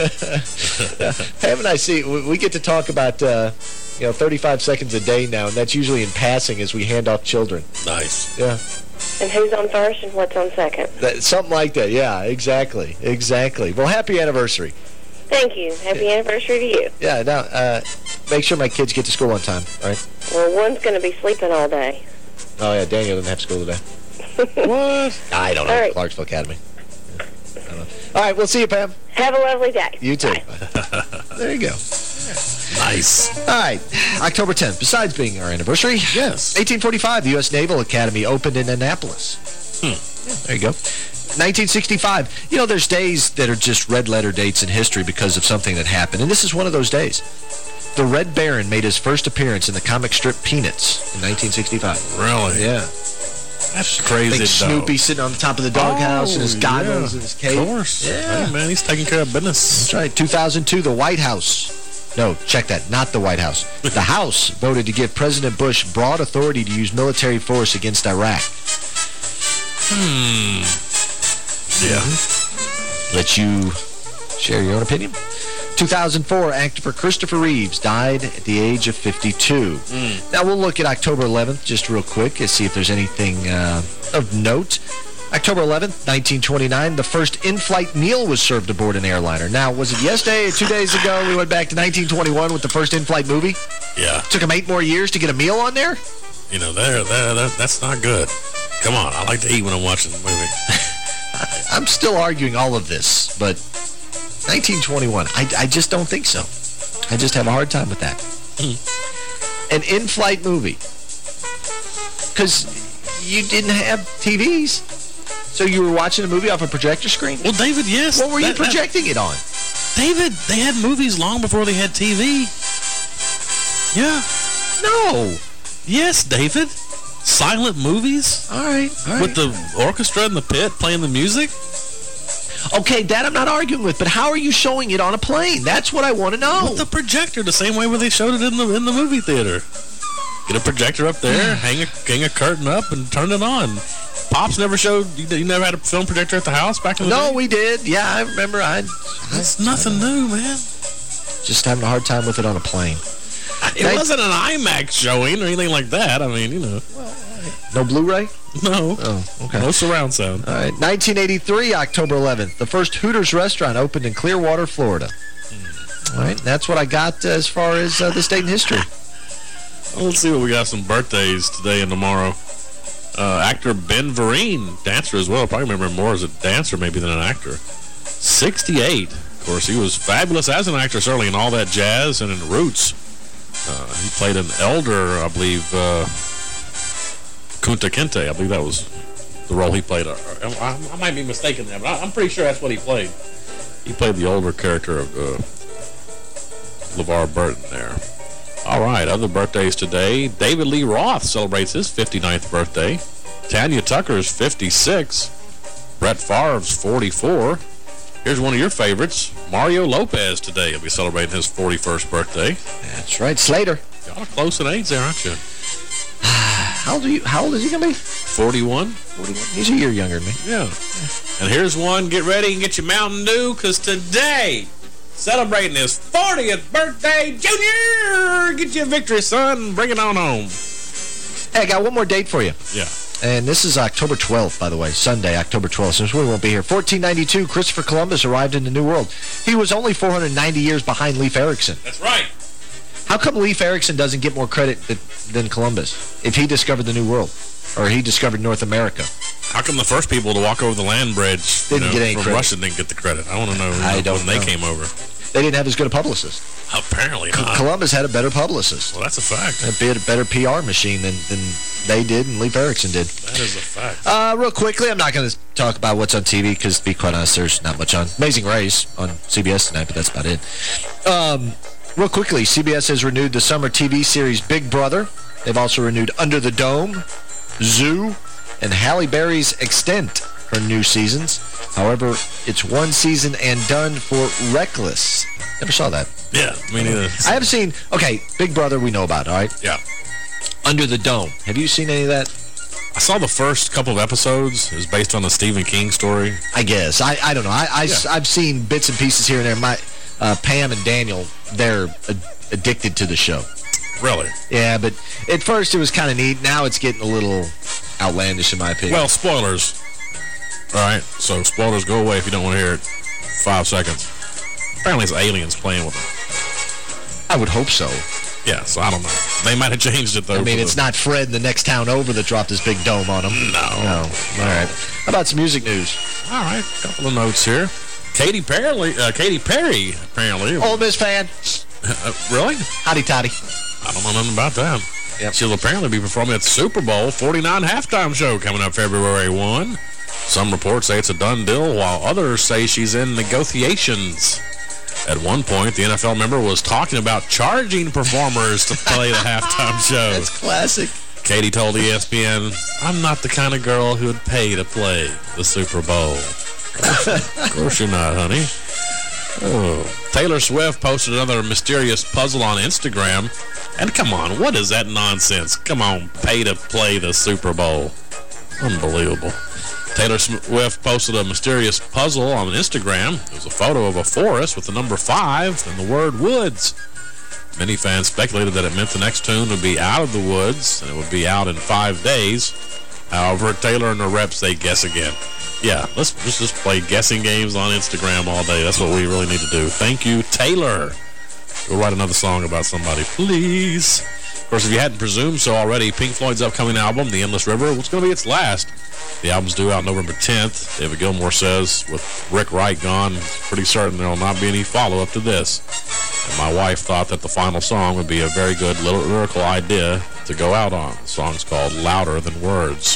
[SPEAKER 3] Pam and I see, we, we get to talk about, uh, you know, thirty-five seconds a day now, and that's usually in passing as we hand off children.
[SPEAKER 1] Nice.
[SPEAKER 3] Yeah.
[SPEAKER 4] And who's on first and what's on second?
[SPEAKER 3] That, something like that, yeah, exactly, exactly. Well, happy anniversary.
[SPEAKER 4] Thank you. Happy yeah. anniversary to you.
[SPEAKER 3] Yeah, now, uh, make sure my kids get to school on time, all right?
[SPEAKER 4] Well, one's going to be sleeping all day.
[SPEAKER 3] Oh, yeah, Daniel doesn't have school today. What? I don't know, right. Clarksville Academy. All right, we'll see you, Pam.
[SPEAKER 4] Have a lovely day.
[SPEAKER 3] You too. There you go.
[SPEAKER 1] Nice.
[SPEAKER 3] All right, October tenth, besides being our anniversary.
[SPEAKER 1] Yes.
[SPEAKER 3] eighteen forty-five, the U S Naval Academy opened in Annapolis.
[SPEAKER 1] Hmm.
[SPEAKER 3] Yeah, there you go. nineteen sixty-five. You know, there's days that are just red-letter dates in history because of something that happened, and this is one of those days. The Red Baron made his first appearance in the comic strip Peanuts in nineteen sixty-five.
[SPEAKER 1] Really?
[SPEAKER 3] Yeah.
[SPEAKER 1] That's crazy,
[SPEAKER 3] Big Snoopy
[SPEAKER 1] though.
[SPEAKER 3] sitting on the top of the doghouse
[SPEAKER 1] oh,
[SPEAKER 3] and his goggles
[SPEAKER 1] yeah.
[SPEAKER 3] and his cape.
[SPEAKER 1] Of course.
[SPEAKER 3] Yeah.
[SPEAKER 1] Hey, man, he's taking care of business.
[SPEAKER 3] That's right. two thousand two, the White House. No, check that. Not the White House. The House voted to give President Bush broad authority to use military force against Iraq.
[SPEAKER 1] Hmm. Yeah.
[SPEAKER 3] Let you share your own opinion. two thousand four, actor Christopher Reeves died at the age of fifty-two. Mm. Now, we'll look at October eleventh just real quick and see if there's anything uh, of note. October eleventh, nineteen twenty-nine, the first in-flight meal was served aboard an airliner. Now, was it yesterday or two days ago we went back to nineteen twenty-one with the first in-flight movie?
[SPEAKER 1] Yeah.
[SPEAKER 3] Took them eight more years to get a meal on there?
[SPEAKER 1] You know, there, there, there, that's not good. Come on, I like to eat when I'm watching the movie.
[SPEAKER 3] I'm still arguing all of this, but nineteen twenty-one, I, I just don't think so. I just have a hard time with that. Mm. An in-flight movie. Because you didn't have T Vs. So you were watching a movie off a projector screen?
[SPEAKER 1] Well, David, yes.
[SPEAKER 3] What were
[SPEAKER 1] that,
[SPEAKER 3] you projecting
[SPEAKER 1] that,
[SPEAKER 3] it on?
[SPEAKER 1] David, they had movies long before they had T V. Yeah.
[SPEAKER 3] No.
[SPEAKER 1] Yes, David. Silent movies.
[SPEAKER 3] All right, all right.
[SPEAKER 1] With the orchestra in the pit playing the music.
[SPEAKER 3] Okay, that I'm not arguing with, but how are you showing it on a plane? That's what I want to know.
[SPEAKER 1] With the projector, the same way where they showed it in the in the movie theater. Get a projector up there, hang a hang a curtain up, and turn it on. Pops never showed. You, you never had a film projector at the house back in the
[SPEAKER 3] no,
[SPEAKER 1] day?
[SPEAKER 3] No, we did. Yeah, I remember. I.
[SPEAKER 1] It's nothing new, man.
[SPEAKER 3] Just having a hard time with it on a plane.
[SPEAKER 1] It I, wasn't an IMAX showing or anything like that. I mean, you know.
[SPEAKER 3] Well, no Blu-ray?
[SPEAKER 1] No.
[SPEAKER 3] Oh, okay.
[SPEAKER 1] No surround sound.
[SPEAKER 3] All right. nineteen eighty-three, October eleventh, the first Hooters restaurant opened in Clearwater, Florida. Mm. All right. That's what I got uh, as far as uh, the state in history.
[SPEAKER 1] Well, let's see what we got. Some birthdays today and tomorrow. Uh, actor Ben Vereen, dancer as well. Probably remember him more as a dancer maybe than an actor. sixty-eight. Of course, he was fabulous as an actor, certainly in All That Jazz and in Roots. Uh, he played an elder, I believe, uh, Kunta Kinte. I believe that was the role he played. I, I, I might be mistaken there, but I, I'm pretty sure that's what he played. He played the older character of uh, LeVar Burton there. All right, other birthdays today. David Lee Roth celebrates his fifty-ninth birthday. Tanya Tucker's fifty-six. Brett Favre's forty-four. Here's one of your favorites. Mario Lopez today. He'll be celebrating his forty-first birthday.
[SPEAKER 3] That's right. Slater.
[SPEAKER 1] Y'all are close in age there, aren't you?
[SPEAKER 3] How old are you? How old is he going to be?
[SPEAKER 1] forty-one.
[SPEAKER 3] forty-one. He's a year younger than me.
[SPEAKER 1] Yeah. And here's one. Get ready and get your Mountain Dew, because today, celebrating his fortieth birthday, Junior! Get your victory, son. Bring it on home.
[SPEAKER 3] Hey, I got one more date for you.
[SPEAKER 1] Yeah.
[SPEAKER 3] And this is October twelfth, by the way. Sunday, October twelfth, since we won't be here. fourteen ninety-two, Christopher Columbus arrived in the New World. He was only four hundred ninety years behind Leif Erikson.
[SPEAKER 1] That's right.
[SPEAKER 3] How come Leif Erikson doesn't get more credit than Columbus if he discovered the New World? Or he discovered North America?
[SPEAKER 1] How come the first people to walk over the land bridge
[SPEAKER 3] didn't
[SPEAKER 1] you know,
[SPEAKER 3] get any
[SPEAKER 1] from
[SPEAKER 3] credit?
[SPEAKER 1] Russia didn't get the credit? I want to know, you know
[SPEAKER 3] I don't
[SPEAKER 1] when
[SPEAKER 3] know.
[SPEAKER 1] they came over.
[SPEAKER 3] They didn't have as good a publicist.
[SPEAKER 1] Apparently not.
[SPEAKER 3] Columbus had a better publicist.
[SPEAKER 1] Well, that's a fact.
[SPEAKER 3] A bit a better P R machine than, than they did and Leif Erikson did.
[SPEAKER 1] That is a fact.
[SPEAKER 3] Uh, real quickly, I'm not going to talk about what's on T V because, to be quite honest, there's not much on. Amazing Race on C B S tonight, but that's about it. Um, real quickly, C B S has renewed the summer T V series Big Brother. They've also renewed Under the Dome, Zoo, and Halle Berry's Extent for new seasons. However, it's one season and done for Reckless. Never saw that.
[SPEAKER 1] Yeah, me neither.
[SPEAKER 3] I have seen, okay, Big Brother we know about, all right?
[SPEAKER 1] Yeah.
[SPEAKER 3] Under the Dome. Have you seen any of that?
[SPEAKER 1] I saw the first couple of episodes. It was based on a Stephen King story.
[SPEAKER 3] I guess. I, I don't know. I, I,
[SPEAKER 1] Yeah.
[SPEAKER 3] I've seen bits and pieces here and there. My uh, Pam and Daniel, they're ad addicted to the show.
[SPEAKER 1] Really?
[SPEAKER 3] Yeah, but at first it was kind of neat. Now it's getting a little outlandish in my opinion.
[SPEAKER 1] Well, spoilers. All right, so spoilers go away if you don't want to hear it. Five seconds. Apparently it's aliens playing with them.
[SPEAKER 3] I would hope so.
[SPEAKER 1] Yeah, so I don't know. They might have changed it, though.
[SPEAKER 3] I mean, it's the... not Fred in the next town over that dropped his big dome on him.
[SPEAKER 1] No.
[SPEAKER 3] No. All right. How about some music news?
[SPEAKER 1] All right, a couple of notes here. Katy Perry, uh, Katy Perry, apparently.
[SPEAKER 3] Ole Miss fan.
[SPEAKER 1] uh, really?
[SPEAKER 3] Hotty toddy.
[SPEAKER 1] I don't know nothing about that.
[SPEAKER 3] Yep.
[SPEAKER 1] She'll apparently be performing at the Super Bowl forty-nine halftime show coming up February first. Some reports say it's a done deal, while others say she's in negotiations. At one point, the N F L member was talking about charging performers to play the halftime show.
[SPEAKER 3] That's classic.
[SPEAKER 1] Katy told E S P N, "I'm not the kind of girl who would pay to play the Super Bowl." Of course you're not, honey. Oh. Taylor Swift posted another mysterious puzzle on Instagram. And come on, what is that nonsense? Come on, pay to play the Super Bowl. Unbelievable. Taylor Swift posted a mysterious puzzle on Instagram. It was a photo of a forest with the number five and the word woods. Many fans speculated that it meant the next tune would be Out of the Woods, and it would be out in five days. However, Taylor and her reps say guess again. Yeah, let's, let's just play guessing games on Instagram all day. That's what we really need to do. Thank you, Taylor. Go write another song about somebody, please. Of course, if you hadn't presumed so already, Pink Floyd's upcoming album, The Endless River, was going to be its last. The album's due out November tenth. David Gilmour says, with Rick Wright gone, it's pretty certain there will not be any follow-up to this. And my wife thought that the final song would be a very good lyrical idea to go out on. The song's called Louder Than Words.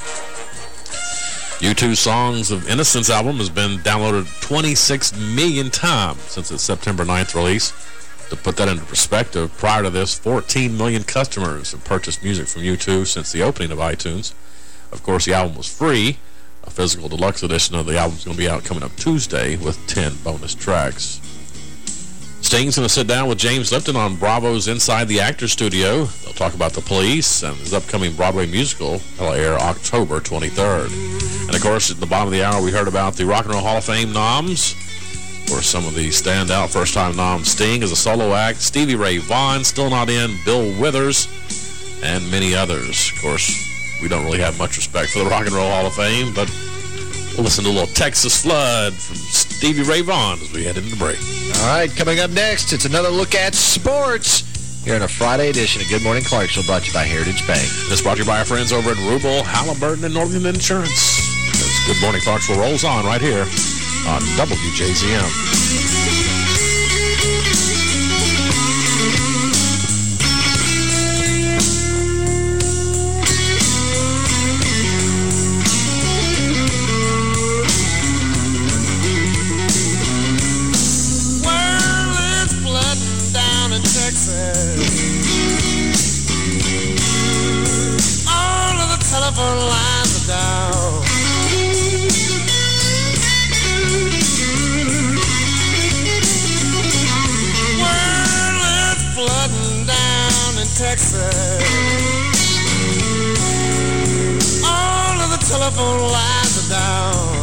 [SPEAKER 1] U two's Songs of Innocence album has been downloaded twenty-six million times since its September ninth release. To put that into perspective, prior to this, fourteen million customers have purchased music from U two since the opening of iTunes. Of course, the album was free. A physical deluxe edition of the album is going to be out coming up Tuesday with ten bonus tracks. Sting's going to sit down with James Lipton on Bravo's Inside the Actors Studio. They'll talk about The Police and his upcoming Broadway musical. That'll air October twenty-third. And, of course, at the bottom of the hour, we heard about the Rock and Roll Hall of Fame noms. Of course, some of the standout first-time noms. Sting as a solo act. Stevie Ray Vaughan, still not in. Bill Withers, and many others. Of course, we don't really have much respect for the Rock and Roll Hall of Fame, but we'll listen to a little Texas Flood from Stevie Ray Vaughan as we head into the break.
[SPEAKER 3] All right, coming up next, it's another look at sports here in a Friday edition of Good Morning Clarksville, brought to you by Heritage Bank.
[SPEAKER 1] This brought to you by our friends over at Rubel, Halliburton, and Northern Insurance. As Good Morning Clarksville rolls on right here on W J Z M.
[SPEAKER 5] Telephone lines are down. Well, it's flooding down in Texas. All of the telephone lines are down.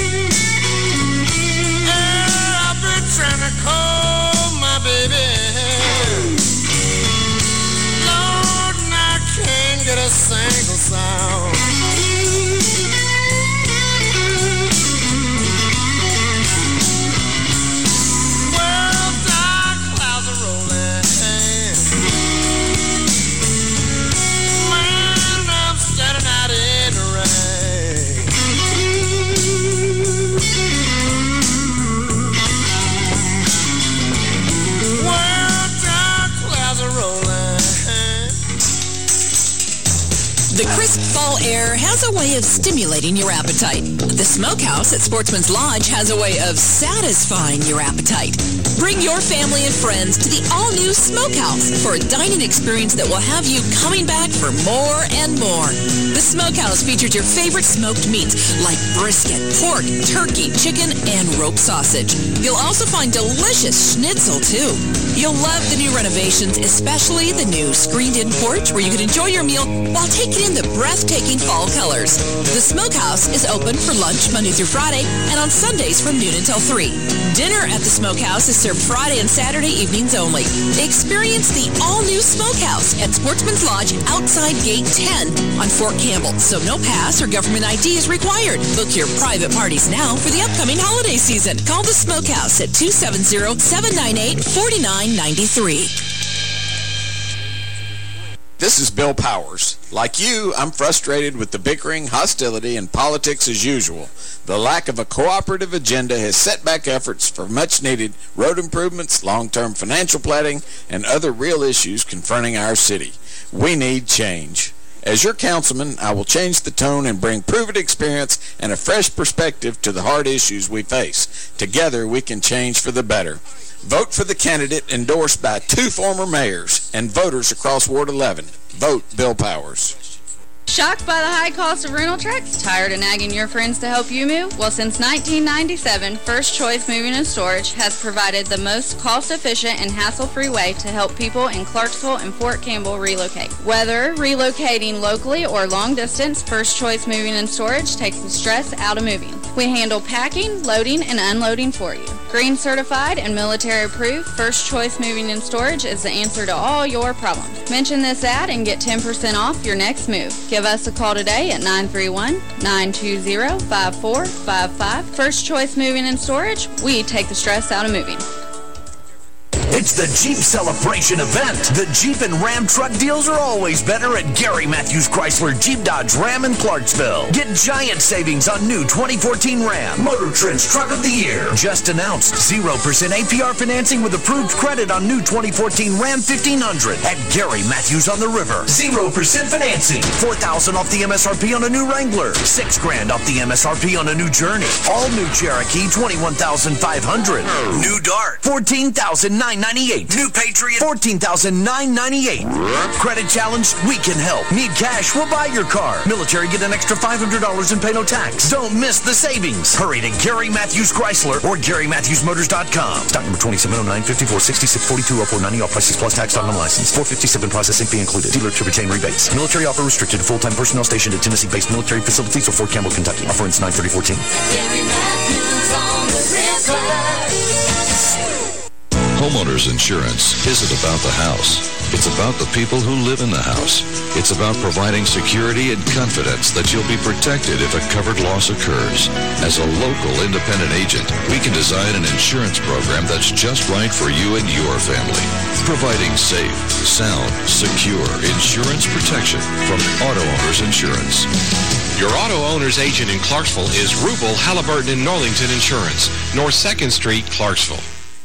[SPEAKER 5] Yeah, I've been trying to call my baby.
[SPEAKER 15] fall air has a way of stimulating your appetite. The Smokehouse at Sportsman's Lodge has a way of satisfying your appetite. Bring your family and friends to the all-new Smokehouse for a dining experience that will have you coming back for more and more. The Smokehouse features your favorite smoked meats like brisket, pork, turkey, chicken, and rope sausage. You'll also find delicious schnitzel, too. You'll love the new renovations, especially the new screened-in porch where you can enjoy your meal while taking in the breathtaking fall colors. The Smokehouse is open for lunch Monday through Friday and on Sundays from noon until three. Dinner at the Smokehouse is served Friday and Saturday evenings only. Experience the all-new Smokehouse at Sportsman's Lodge outside Gate ten on Fort Campbell, so no pass or government I D is required. Book your private parties now for the upcoming holiday season. Call the Smokehouse at two seven zero, seven nine eight, four nine nine three.
[SPEAKER 6] This is Bill Powers. Like you, I'm frustrated with the bickering, hostility, and politics as usual. The lack of a cooperative agenda has set back efforts for much-needed road improvements, long-term financial planning, and other real issues confronting our city. We need change. As your councilman, I will change the tone and bring proven experience and a fresh perspective to the hard issues we face. Together, we can change for the better. Vote for the candidate endorsed by two former mayors and voters across Ward eleven. Vote Bill Powers.
[SPEAKER 22] Shocked by the high cost of rental trucks? Tired of nagging your friends to help you move? Well, since nineteen ninety-seven, First Choice Moving and Storage has provided the most cost-efficient and hassle-free way to help people in Clarksville and Fort Campbell relocate. Whether relocating locally or long distance, First Choice Moving and Storage takes the stress out of moving. We handle packing, loading, and unloading for you. Green certified and military approved, First Choice Moving and Storage is the answer to all your problems. Mention this ad and get ten percent off your next move. Give us a call today at nine three one, nine two zero, five four five five. First Choice Moving and Storage, we take the stress out of moving.
[SPEAKER 23] It's the Jeep Celebration event. The Jeep and Ram truck deals are always better at Gary Matthews Chrysler Jeep Dodge Ram in Clarksville. Get giant savings on new twenty fourteen Ram. Motor Trend's Truck of the Year. Just announced zero percent A P R financing with approved credit on new twenty fourteen Ram fifteen hundred at Gary Matthews on the River. zero percent financing. four thousand dollars off the M S R P on a new Wrangler. six grand off the M S R P on a new Journey. All new Cherokee, twenty-one thousand five hundred dollars. New Dart, fourteen thousand nine hundred ninety-eight dollars. New Patriot, fourteen thousand nine hundred ninety-eight dollars. Credit challenged? We can help. Need cash? We'll buy your car. Military, get an extra five hundred dollars and pay no tax. Don't miss the savings. Hurry to Gary Matthews Chrysler or Gary Matthews Motors dot com. Stock number twenty-seven oh nine, fifty-four sixty-six, forty-two oh four ninety. All prices plus tax. Stock number license. four fifty-seven processing fee included. Dealer to retain rebates. Military offer restricted to full-time personnel stationed at Tennessee-based military facilities or Fort Campbell, Kentucky. Offer ends nine thirty fourteen. Gary Matthews on the river.
[SPEAKER 2] Homeowners insurance isn't about the house. It's about the people who live in the house. It's about providing security and confidence that you'll be protected if a covered loss occurs. As a local independent agent, we can design an insurance program that's just right for you and your family. Providing safe, sound, secure insurance protection from Auto Owners Insurance.
[SPEAKER 24] Your auto owner's agent in Clarksville is Rubel, Halliburton, and Northington Insurance, North second Street, Clarksville.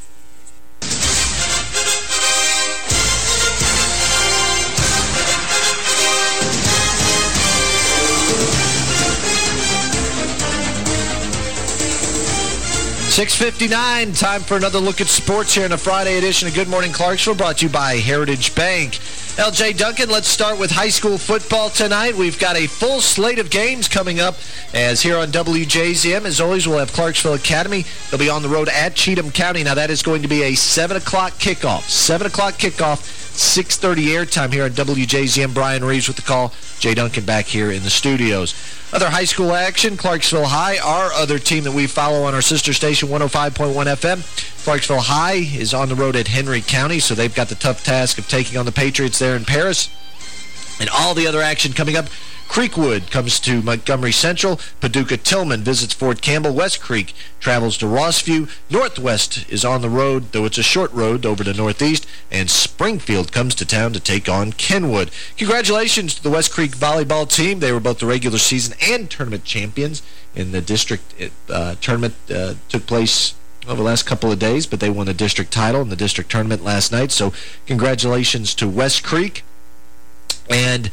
[SPEAKER 3] six fifty-nine, time for another look at sports here in a Friday edition of Good Morning Clarksville, brought to you by Heritage Bank. L J Duncan, let's start with high school football tonight. We've got a full slate of games coming up, as here on W J Z M, as always, we'll have Clarksville Academy. They'll be on the road at Cheatham County. Now, that is going to be a seven o'clock kickoff. seven o'clock kickoff, six thirty airtime here on W J Z M. Brian Reeves with the call. Jay Duncan back here in the studios. Other high school action, Clarksville High, our other team that we follow on our sister station, one oh five point one F M. Clarksville High is on the road at Henry County, so they've got the tough task of taking on the Patriots there in Paris. And all the other action coming up, Creekwood comes to Montgomery Central. Paducah Tillman visits Fort Campbell. West Creek travels to Rossview. Northwest is on the road, though it's a short road, over to Northeast. And Springfield comes to town to take on Kenwood. Congratulations to the West Creek volleyball team. They were both the regular season and tournament champions in the district uh, tournament. Uh, took place over the last couple of days, but they won the district title in the district tournament last night. So congratulations to West Creek. And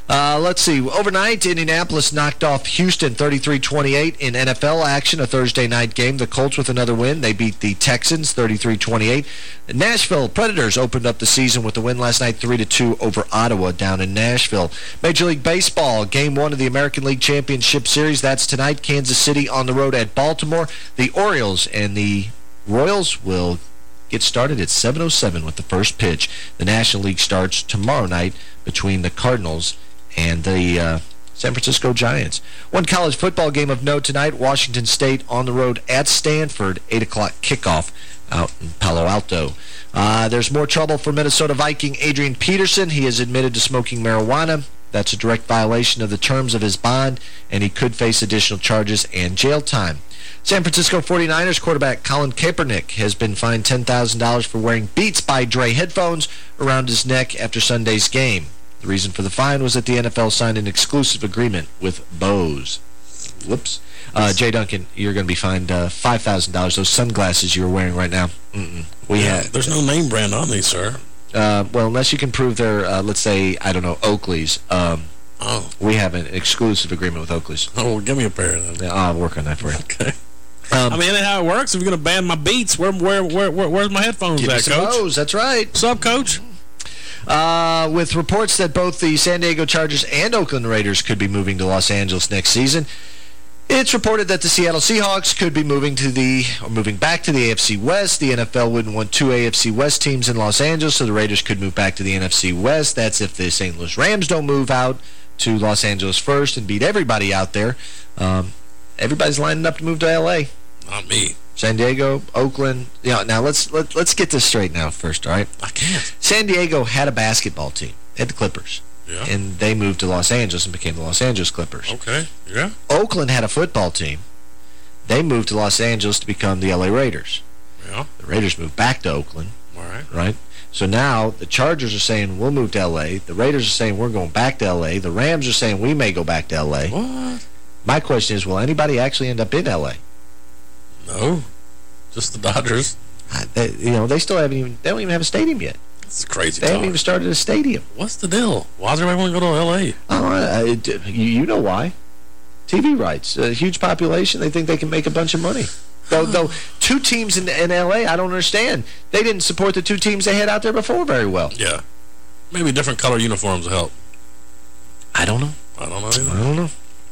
[SPEAKER 3] Uh, let's see. Overnight, Indianapolis knocked off Houston thirty-three twenty-eight in N F L action, a Thursday night game. The Colts with another win. They beat the Texans thirty-three twenty-eight. Nashville Predators opened up the season with a win last night three to two over Ottawa down in Nashville. Major League Baseball, Game one of the American League Championship Series. That's tonight. Kansas City on the road at Baltimore. The Orioles and the Royals will get started at seven oh seven with the first pitch. The National League starts tomorrow night between the Cardinals and the uh, San Francisco Giants. One college football game of note tonight, Washington State on the road at Stanford, eight o'clock kickoff out in Palo Alto. Uh, there's more trouble for Minnesota Viking Adrian Peterson. He is admitted to smoking marijuana. That's a direct violation of the terms of his bond, and he could face additional charges and jail time. San Francisco forty-niners quarterback Colin Kaepernick has been fined ten thousand dollars for wearing Beats by Dre headphones around his neck after Sunday's game. The reason for the fine was that the N F L signed an exclusive agreement with Bose. Whoops. Uh, Jay Duncan, you're going to be fined uh, five thousand dollars. Those sunglasses you're wearing right now. Mm-mm. We
[SPEAKER 1] yeah,
[SPEAKER 3] have,
[SPEAKER 1] there's no name brand on these, sir.
[SPEAKER 3] Uh, well, unless you can prove they're, uh, let's say, I don't know, Oakley's. Um,
[SPEAKER 1] oh.
[SPEAKER 3] We have an exclusive agreement with Oakley's.
[SPEAKER 1] Oh, well, give me a pair then.
[SPEAKER 3] Yeah, I'll work on that for you.
[SPEAKER 1] Okay.
[SPEAKER 3] Um,
[SPEAKER 1] I mean, that's how it works. If you're going to ban my Beats, where, where, where, where, where's my headphones
[SPEAKER 3] give
[SPEAKER 1] at,
[SPEAKER 3] me some
[SPEAKER 1] Coach?
[SPEAKER 3] Bose, that's right.
[SPEAKER 1] What's up, Coach?
[SPEAKER 3] Uh, with reports that both the San Diego Chargers and Oakland Raiders could be moving to Los Angeles next season, it's reported that the Seattle Seahawks could be moving to the or moving back to the A F C West. The N F L wouldn't want two A F C West teams in Los Angeles, so the Raiders could move back to the N F C West. That's if the Saint Louis Rams don't move out to Los Angeles first and beat everybody out there. Um, everybody's lining up to move to L A.
[SPEAKER 1] Not me.
[SPEAKER 3] San Diego, Oakland. You know, now, let's, let, let's get this straight now first, all right?
[SPEAKER 1] I can't.
[SPEAKER 3] San Diego had a basketball team. They had the Clippers.
[SPEAKER 1] Yeah.
[SPEAKER 3] And they moved to Los Angeles and became the Los Angeles Clippers.
[SPEAKER 1] Okay, yeah.
[SPEAKER 3] Oakland had a football team. They moved to Los Angeles to become the L A Raiders.
[SPEAKER 1] Yeah.
[SPEAKER 3] The Raiders moved back to Oakland.
[SPEAKER 1] All right.
[SPEAKER 3] Right? So now the Chargers are saying we'll move to L A. The Raiders are saying we're going back to L A. The Rams are saying we may go back to L A.
[SPEAKER 1] What?
[SPEAKER 3] My question is, will anybody actually end up in L A?
[SPEAKER 1] No. Just the Dodgers.
[SPEAKER 3] Uh, they, you know, they still haven't even, they don't even have a stadium yet.
[SPEAKER 1] That's crazy
[SPEAKER 3] They
[SPEAKER 1] talk.
[SPEAKER 3] haven't even started a stadium.
[SPEAKER 1] What's the deal? Why does everybody want to go to L A?
[SPEAKER 3] Oh, uh, it, you, you know why. T V rights. A huge population. They think they can make a bunch of money. Though, though two teams in, in L A, I don't understand. They didn't support the two teams they had out there before very well.
[SPEAKER 1] Yeah. Maybe different color uniforms will help.
[SPEAKER 3] I don't know.
[SPEAKER 1] I don't know either.
[SPEAKER 3] I don't know.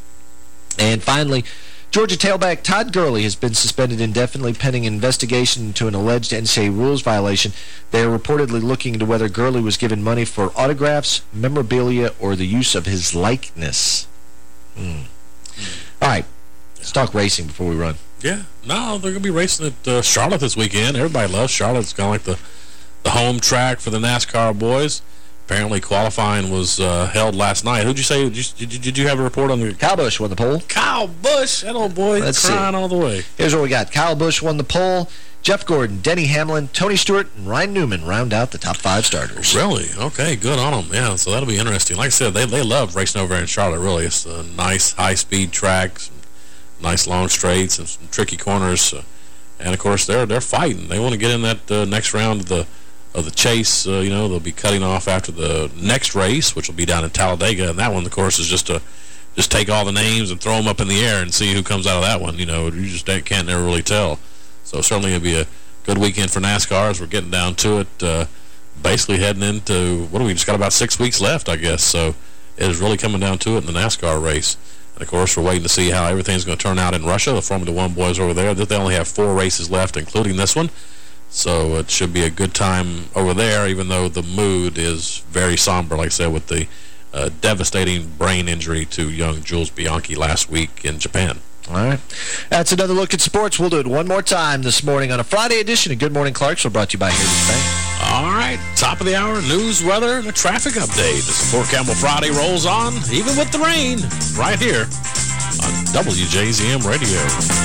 [SPEAKER 3] And finally, Georgia tailback Todd Gurley has been suspended indefinitely pending investigation into an alleged N C double A rules violation. They are reportedly looking into whether Gurley was given money for autographs, memorabilia, or the use of his likeness. Mm. All right. Let's talk racing before we run.
[SPEAKER 1] Yeah. No, they're going to be racing at uh, Charlotte this weekend. Everybody loves Charlotte. It's kind of like the, the home track for the NASCAR boys. Apparently, qualifying was uh, held last night. Who'd you say? Did you, did, did you have a report on the...
[SPEAKER 3] Kyle Busch won the pole.
[SPEAKER 1] Kyle Busch. That old boy
[SPEAKER 3] Let's
[SPEAKER 1] crying
[SPEAKER 3] see.
[SPEAKER 1] all the way.
[SPEAKER 3] Here's what we got. Kyle Busch won the pole. Jeff Gordon, Denny Hamlin, Tony Stewart, and Ryan Newman round out the top five starters.
[SPEAKER 1] Really? Okay, good on them. Yeah, so that'll be interesting. Like I said, they, they love racing over there in Charlotte, really. It's a nice, high-speed track, some nice long straights, and some tricky corners. Uh, and, of course, they're they're fighting. They want to get in that uh, next round of the of the chase. Uh, you know, they'll be cutting off after the next race, which will be down in Talladega. And that one, of course, is just to just take all the names and throw them up in the air and see who comes out of that one. You know, you just can't never really tell. So certainly it'll be a good weekend for NASCAR as we're getting down to it. Uh, basically heading into, what do we, just got about six weeks left, I guess. So it is really coming down to it in the NASCAR race. And, of course, we're waiting to see how everything's going to turn out in Russia. The Formula One boys over there, they only have four races left, including this one. So it should be a good time over there, even though the mood is very somber, like I said, with the uh, devastating brain injury to young Jules Bianchi last week in Japan.
[SPEAKER 3] All right. That's another look at sports. We'll do it one more time this morning on a Friday edition of Good Morning Clarksville, brought to you by Heritage Bank.
[SPEAKER 1] All right. Top of the hour, news, weather, and a traffic update. As the Fort Campbell Friday rolls on, even with the rain, right here on W J Z M Radio.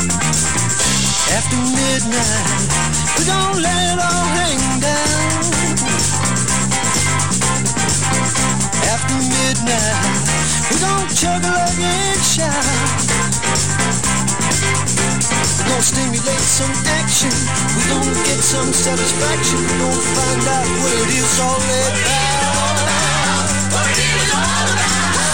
[SPEAKER 5] After midnight, we don't let it all hang down. After midnight, we don't chug like and shout. We don't stimulate some action. We don't get some satisfaction. We don't find out what it is all about. What it is all about.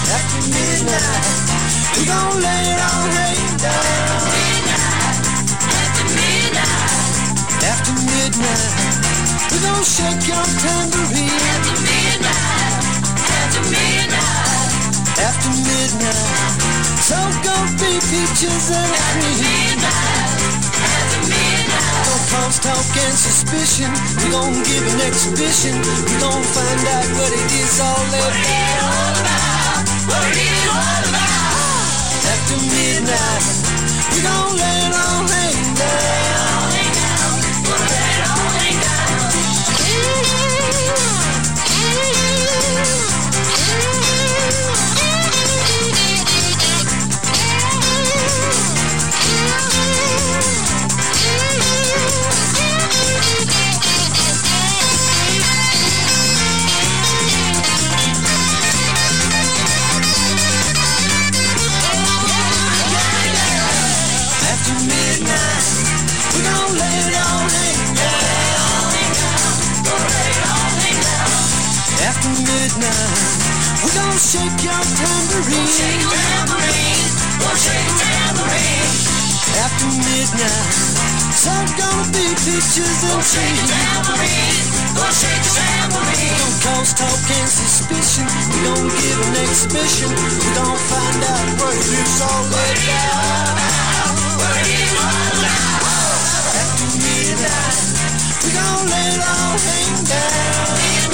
[SPEAKER 5] After midnight, we gon' lay it all hang down. After midnight, after midnight, we gon' shake your tambourine. After midnight, after midnight, after midnight, so gon' be peaches and cream. After midnight, no cause, talk, and suspicion. We gon' give an exhibition. We gon' find out what it is all about. What it is all about. After midnight, we gon' lay it all hang down. We'll lay it all hang down. After midnight, we gon' shake your tambourine. We'll shake your tambourine. We'll shake your tambourine. After midnight, so gonna be peaches and cream. We'll shake your tambourine. We'll shake your tambourine. No cause, talk, and suspicion. We gon' give an exhibition. We gon' find out what it is all about. What it is all about. After midnight, we gon' lay it all hang down.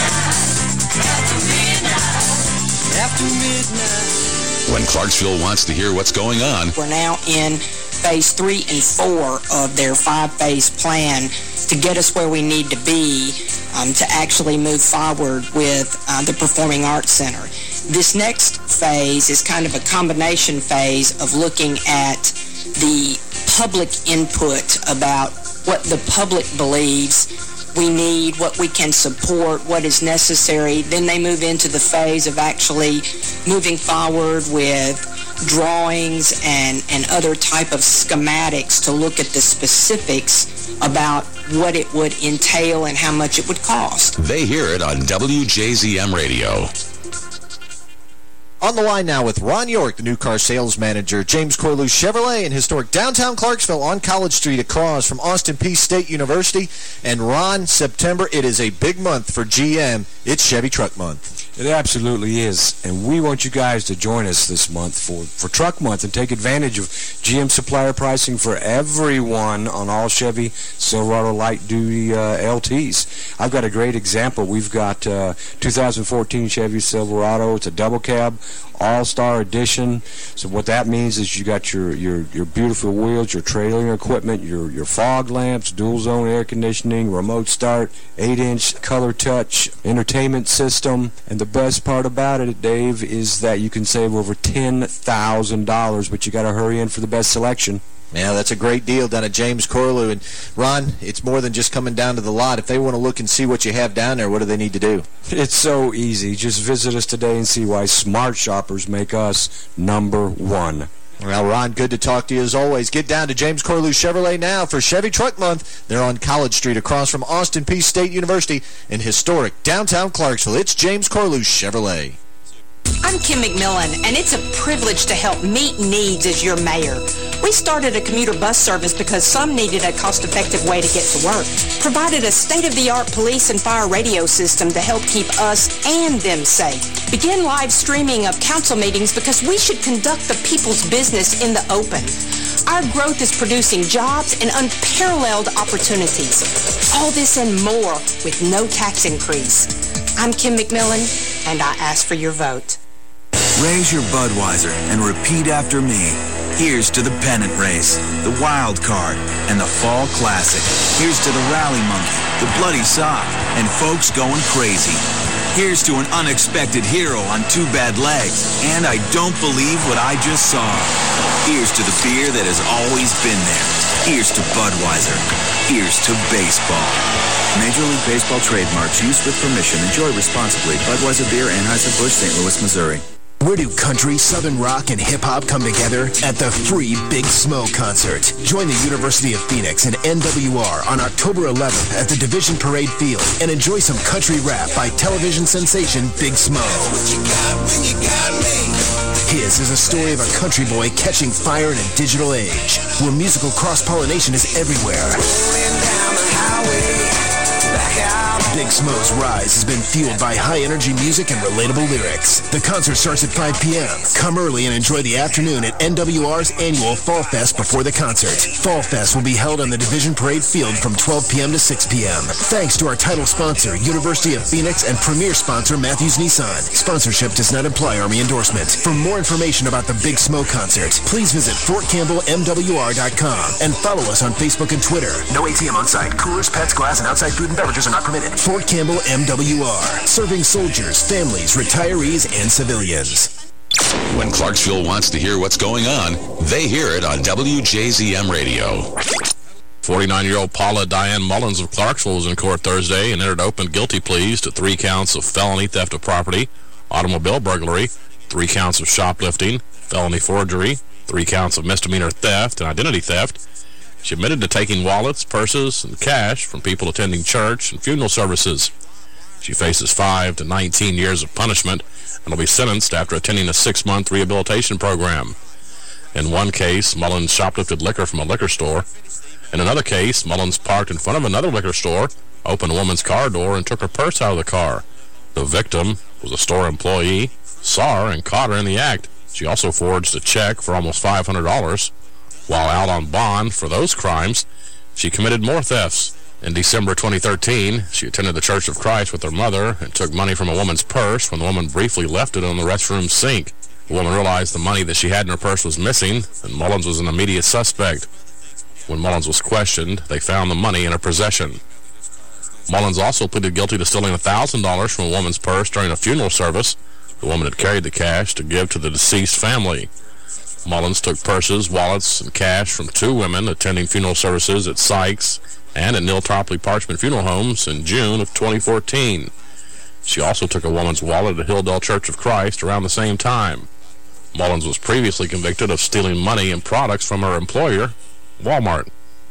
[SPEAKER 5] After midnight, after midnight.
[SPEAKER 2] When Clarksville wants to hear what's going on,
[SPEAKER 7] we're now in phase three and four of their five-phase plan to get us where we need to be um, to actually move forward with uh, the Performing Arts Center. This next phase is kind of a combination phase of looking at the public input about what the public believes we need, what we can support, what is necessary. Then they move into the phase of actually moving forward with drawings and, and other type of schematics to look at the specifics about what it would entail and how much it would cost.
[SPEAKER 2] They hear it on W J Z M Radio.
[SPEAKER 3] On the line now with Ron York, the new car sales manager, James Corlew Chevrolet in historic downtown Clarksville on College Street across from Austin Peay State University. And Ron, September, it is a big month for G M. It's Chevy Truck Month.
[SPEAKER 9] It absolutely is, and we want you guys to join us this month for, for Truck Month and take advantage of G M supplier pricing for everyone on all Chevy Silverado light-duty uh, L Ts. I've got a great example. We've got uh, two thousand fourteen Chevy Silverado. It's a double cab, all-star edition. So what that means is you got your, your, your beautiful wheels, your trailer equipment, your, your fog lamps, dual-zone air conditioning, remote start, eight inch color touch, entertainment system, and the best part about it, Dave, is that you can save over ten thousand dollars, but you got to hurry in for the best selection.
[SPEAKER 3] Yeah, that's a great deal down at James Corlew. And, Ron, it's more than just coming down to the lot. If they want to look and see what you have down there, what do they need to do?
[SPEAKER 9] It's so easy. Just visit us today and see why smart shoppers make us number one.
[SPEAKER 3] Well, Ron, good to talk to you as always. Get down to James Corlew Chevrolet now for Chevy Truck Month. They're on College Street across from Austin Peay State University in historic downtown Clarksville. It's James Corlew Chevrolet.
[SPEAKER 7] I'm Kim McMillan, and it's a privilege to help meet needs as your mayor. We started a commuter bus service because some needed a cost-effective way to get to work. Provided a state-of-the-art police and fire radio system to help keep us and them safe. Begin live streaming of council meetings because we should conduct the people's business in the open. Our growth is producing jobs and unparalleled opportunities. All this and more with no tax increase. I'm Kim McMillan, and I ask for your vote.
[SPEAKER 10] Raise your Budweiser and repeat after me. Here's to the pennant race, the wild card, and the fall classic. Here's to the rally monkey, the bloody sock, and folks going crazy. Here's to an unexpected hero on two bad legs, and I don't believe what I just saw. Here's to the beer that has always been there. Here's to Budweiser. Here's to baseball. Major League Baseball trademarks used with permission. Enjoy responsibly. Budweiser Beer, Anheuser-Busch, Saint Louis, Missouri.
[SPEAKER 11] Where do country, southern rock, and hip-hop come together? At the free Big Smo concert. Join the University of Phoenix and N W R on October eleventh at the Division Parade Field and enjoy some country rap by television sensation Big Smo. His is a story of a country boy catching fire in a digital age, where musical cross-pollination is everywhere. Big Smo's rise has been fueled by high-energy music and relatable lyrics. The concert starts at five p m Come early and enjoy the afternoon at N W R's annual Fall Fest before the concert. Fall Fest will be held on the Division Parade Field from twelve p m to six p m Thanks to our title sponsor, University of Phoenix, and premier sponsor, Matthews Nissan. Sponsorship does not imply Army endorsement. For more information about the Big Smo concert, please visit Fort Campbell M W R dot com and follow us on Facebook and Twitter. No A T M on site. Coolers, pets, glass, and outside food and beverages are not permitted. Fort Campbell M W R, serving soldiers, families, retirees, and civilians.
[SPEAKER 2] When Clarksville wants to hear what's going on, they hear it on W J Z M Radio.
[SPEAKER 1] forty-nine-year-old Paula Diane Mullins of Clarksville was in court Thursday and entered open guilty pleas to three counts of felony theft of property, automobile burglary, three counts of shoplifting, felony forgery, three counts of misdemeanor theft and identity theft. She admitted to taking wallets, purses, and cash from people attending church and funeral services. She faces five to nineteen years of punishment and will be sentenced after attending a six-month rehabilitation program. In one case, Mullins shoplifted liquor from a liquor store. In another case, Mullins parked in front of another liquor store, opened a woman's car door, and took her purse out of the car. The victim was a store employee, saw her, and caught her in the act. She also forged a check for almost five hundred dollars. While out on bond for those crimes, she committed more thefts. In December twenty thirteen, she attended the Church of Christ with her mother and took money from a woman's purse when the woman briefly left it on the restroom sink. The woman realized the money that she had in her purse was missing, and Mullins was an immediate suspect. When Mullins was questioned, they found the money in her possession. Mullins also pleaded guilty to stealing one thousand dollars from a woman's purse during a funeral service. The woman had carried the cash to give to the deceased family. Mullins took purses, wallets, and cash from two women attending funeral services at Sykes and at Neil Topley Parchment Funeral Homes in June of twenty fourteen. She also took a woman's wallet at Hilldale Church of Christ around the same time. Mullins was previously convicted of stealing money and products from her employer, Walmart.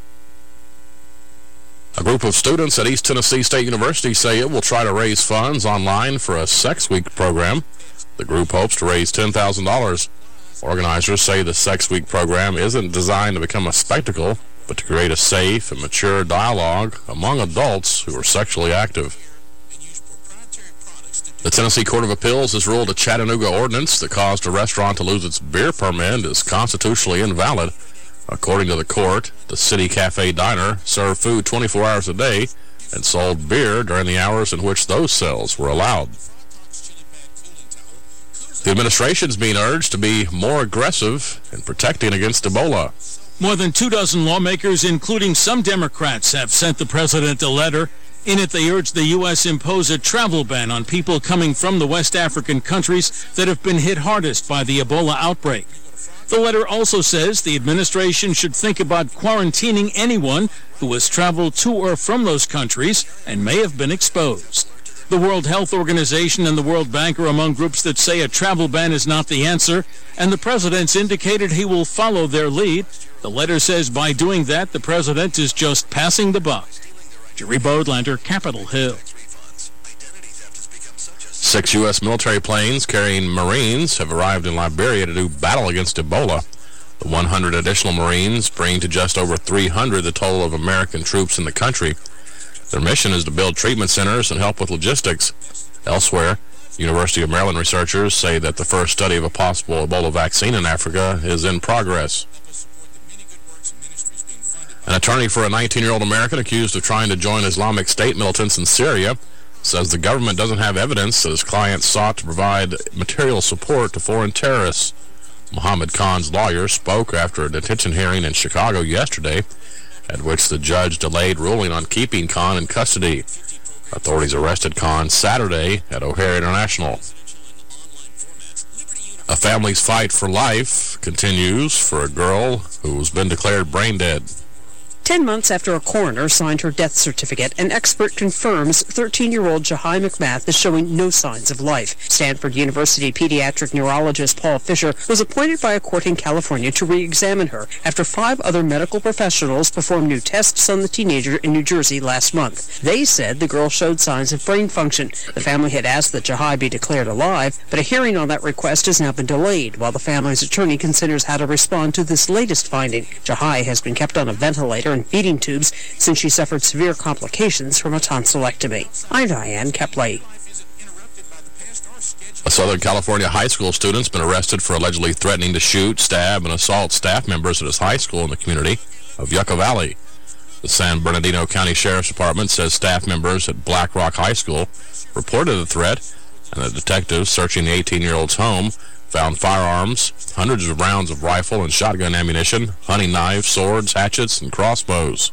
[SPEAKER 1] A group of students at East Tennessee State University say it will try to raise funds online for a Sex Week program. The group hopes to raise ten thousand dollars. Organizers say the Sex Week program isn't designed to become a spectacle, but to create a safe and mature dialogue among adults who are sexually active. The Tennessee Court of Appeals has ruled a Chattanooga ordinance that caused a restaurant to lose its beer permit is constitutionally invalid. According to the court, the City Cafe Diner served food twenty-four hours a day and sold beer during the hours in which those sales were allowed. The administration is being urged to be more aggressive in protecting against Ebola.
[SPEAKER 12] More than two dozen lawmakers, including some Democrats, have sent the president a letter. In it, they urge the U S impose a travel ban on people coming from the West African countries that have been hit hardest by the Ebola outbreak. The letter also says the administration should think about quarantining anyone who has traveled to or from those countries and may have been exposed. The World Health Organization and the World Bank are among groups that say a travel ban is not the answer, and the president's indicated he will follow their lead. The letter says by doing that, the president is just passing the buck. Jerry Bodlander, Capitol Hill.
[SPEAKER 1] Six U S military planes carrying Marines have arrived in Liberia to do battle against Ebola. The one hundred additional Marines bring to just over three hundred the total of American troops in the country. Their mission is to build treatment centers and help with logistics. Elsewhere, University of Maryland researchers say that the first study of a possible Ebola vaccine in Africa is in progress. An attorney for a nineteen-year-old American accused of trying to join Islamic State militants in Syria says the government doesn't have evidence that his client sought to provide material support to foreign terrorists. Mohammed Khan's lawyer spoke after a detention hearing in Chicago yesterday, at which the judge delayed ruling on keeping Khan in custody. Authorities arrested Khan Saturday at O'Hare International. A family's fight for life continues for a girl who's been declared brain dead.
[SPEAKER 13] Ten months after a coroner signed her death certificate, an expert confirms thirteen-year-old Jahai McMath is showing no signs of life. Stanford University pediatric neurologist Paul Fisher was appointed by a court in California to re-examine her after five other medical professionals performed new tests on the teenager in New Jersey last month. They said the girl showed signs of brain function. The family had asked that Jahai be declared alive, but a hearing on that request has now been delayed while the family's attorney considers how to respond to this latest finding. Jahai has been kept on a ventilator and feeding tubes since she suffered severe complications from a tonsillectomy. I'm Diane Kepley.
[SPEAKER 1] A Southern California high school student's been arrested for allegedly threatening to shoot, stab, and assault staff members at his high school in the community of Yucca Valley. The San Bernardino County Sheriff's Department says staff members at Black Rock High School reported the threat, and the detectives searching the eighteen-year-old's home found firearms, hundreds of rounds of rifle and shotgun ammunition, hunting knives, swords, hatchets, and crossbows.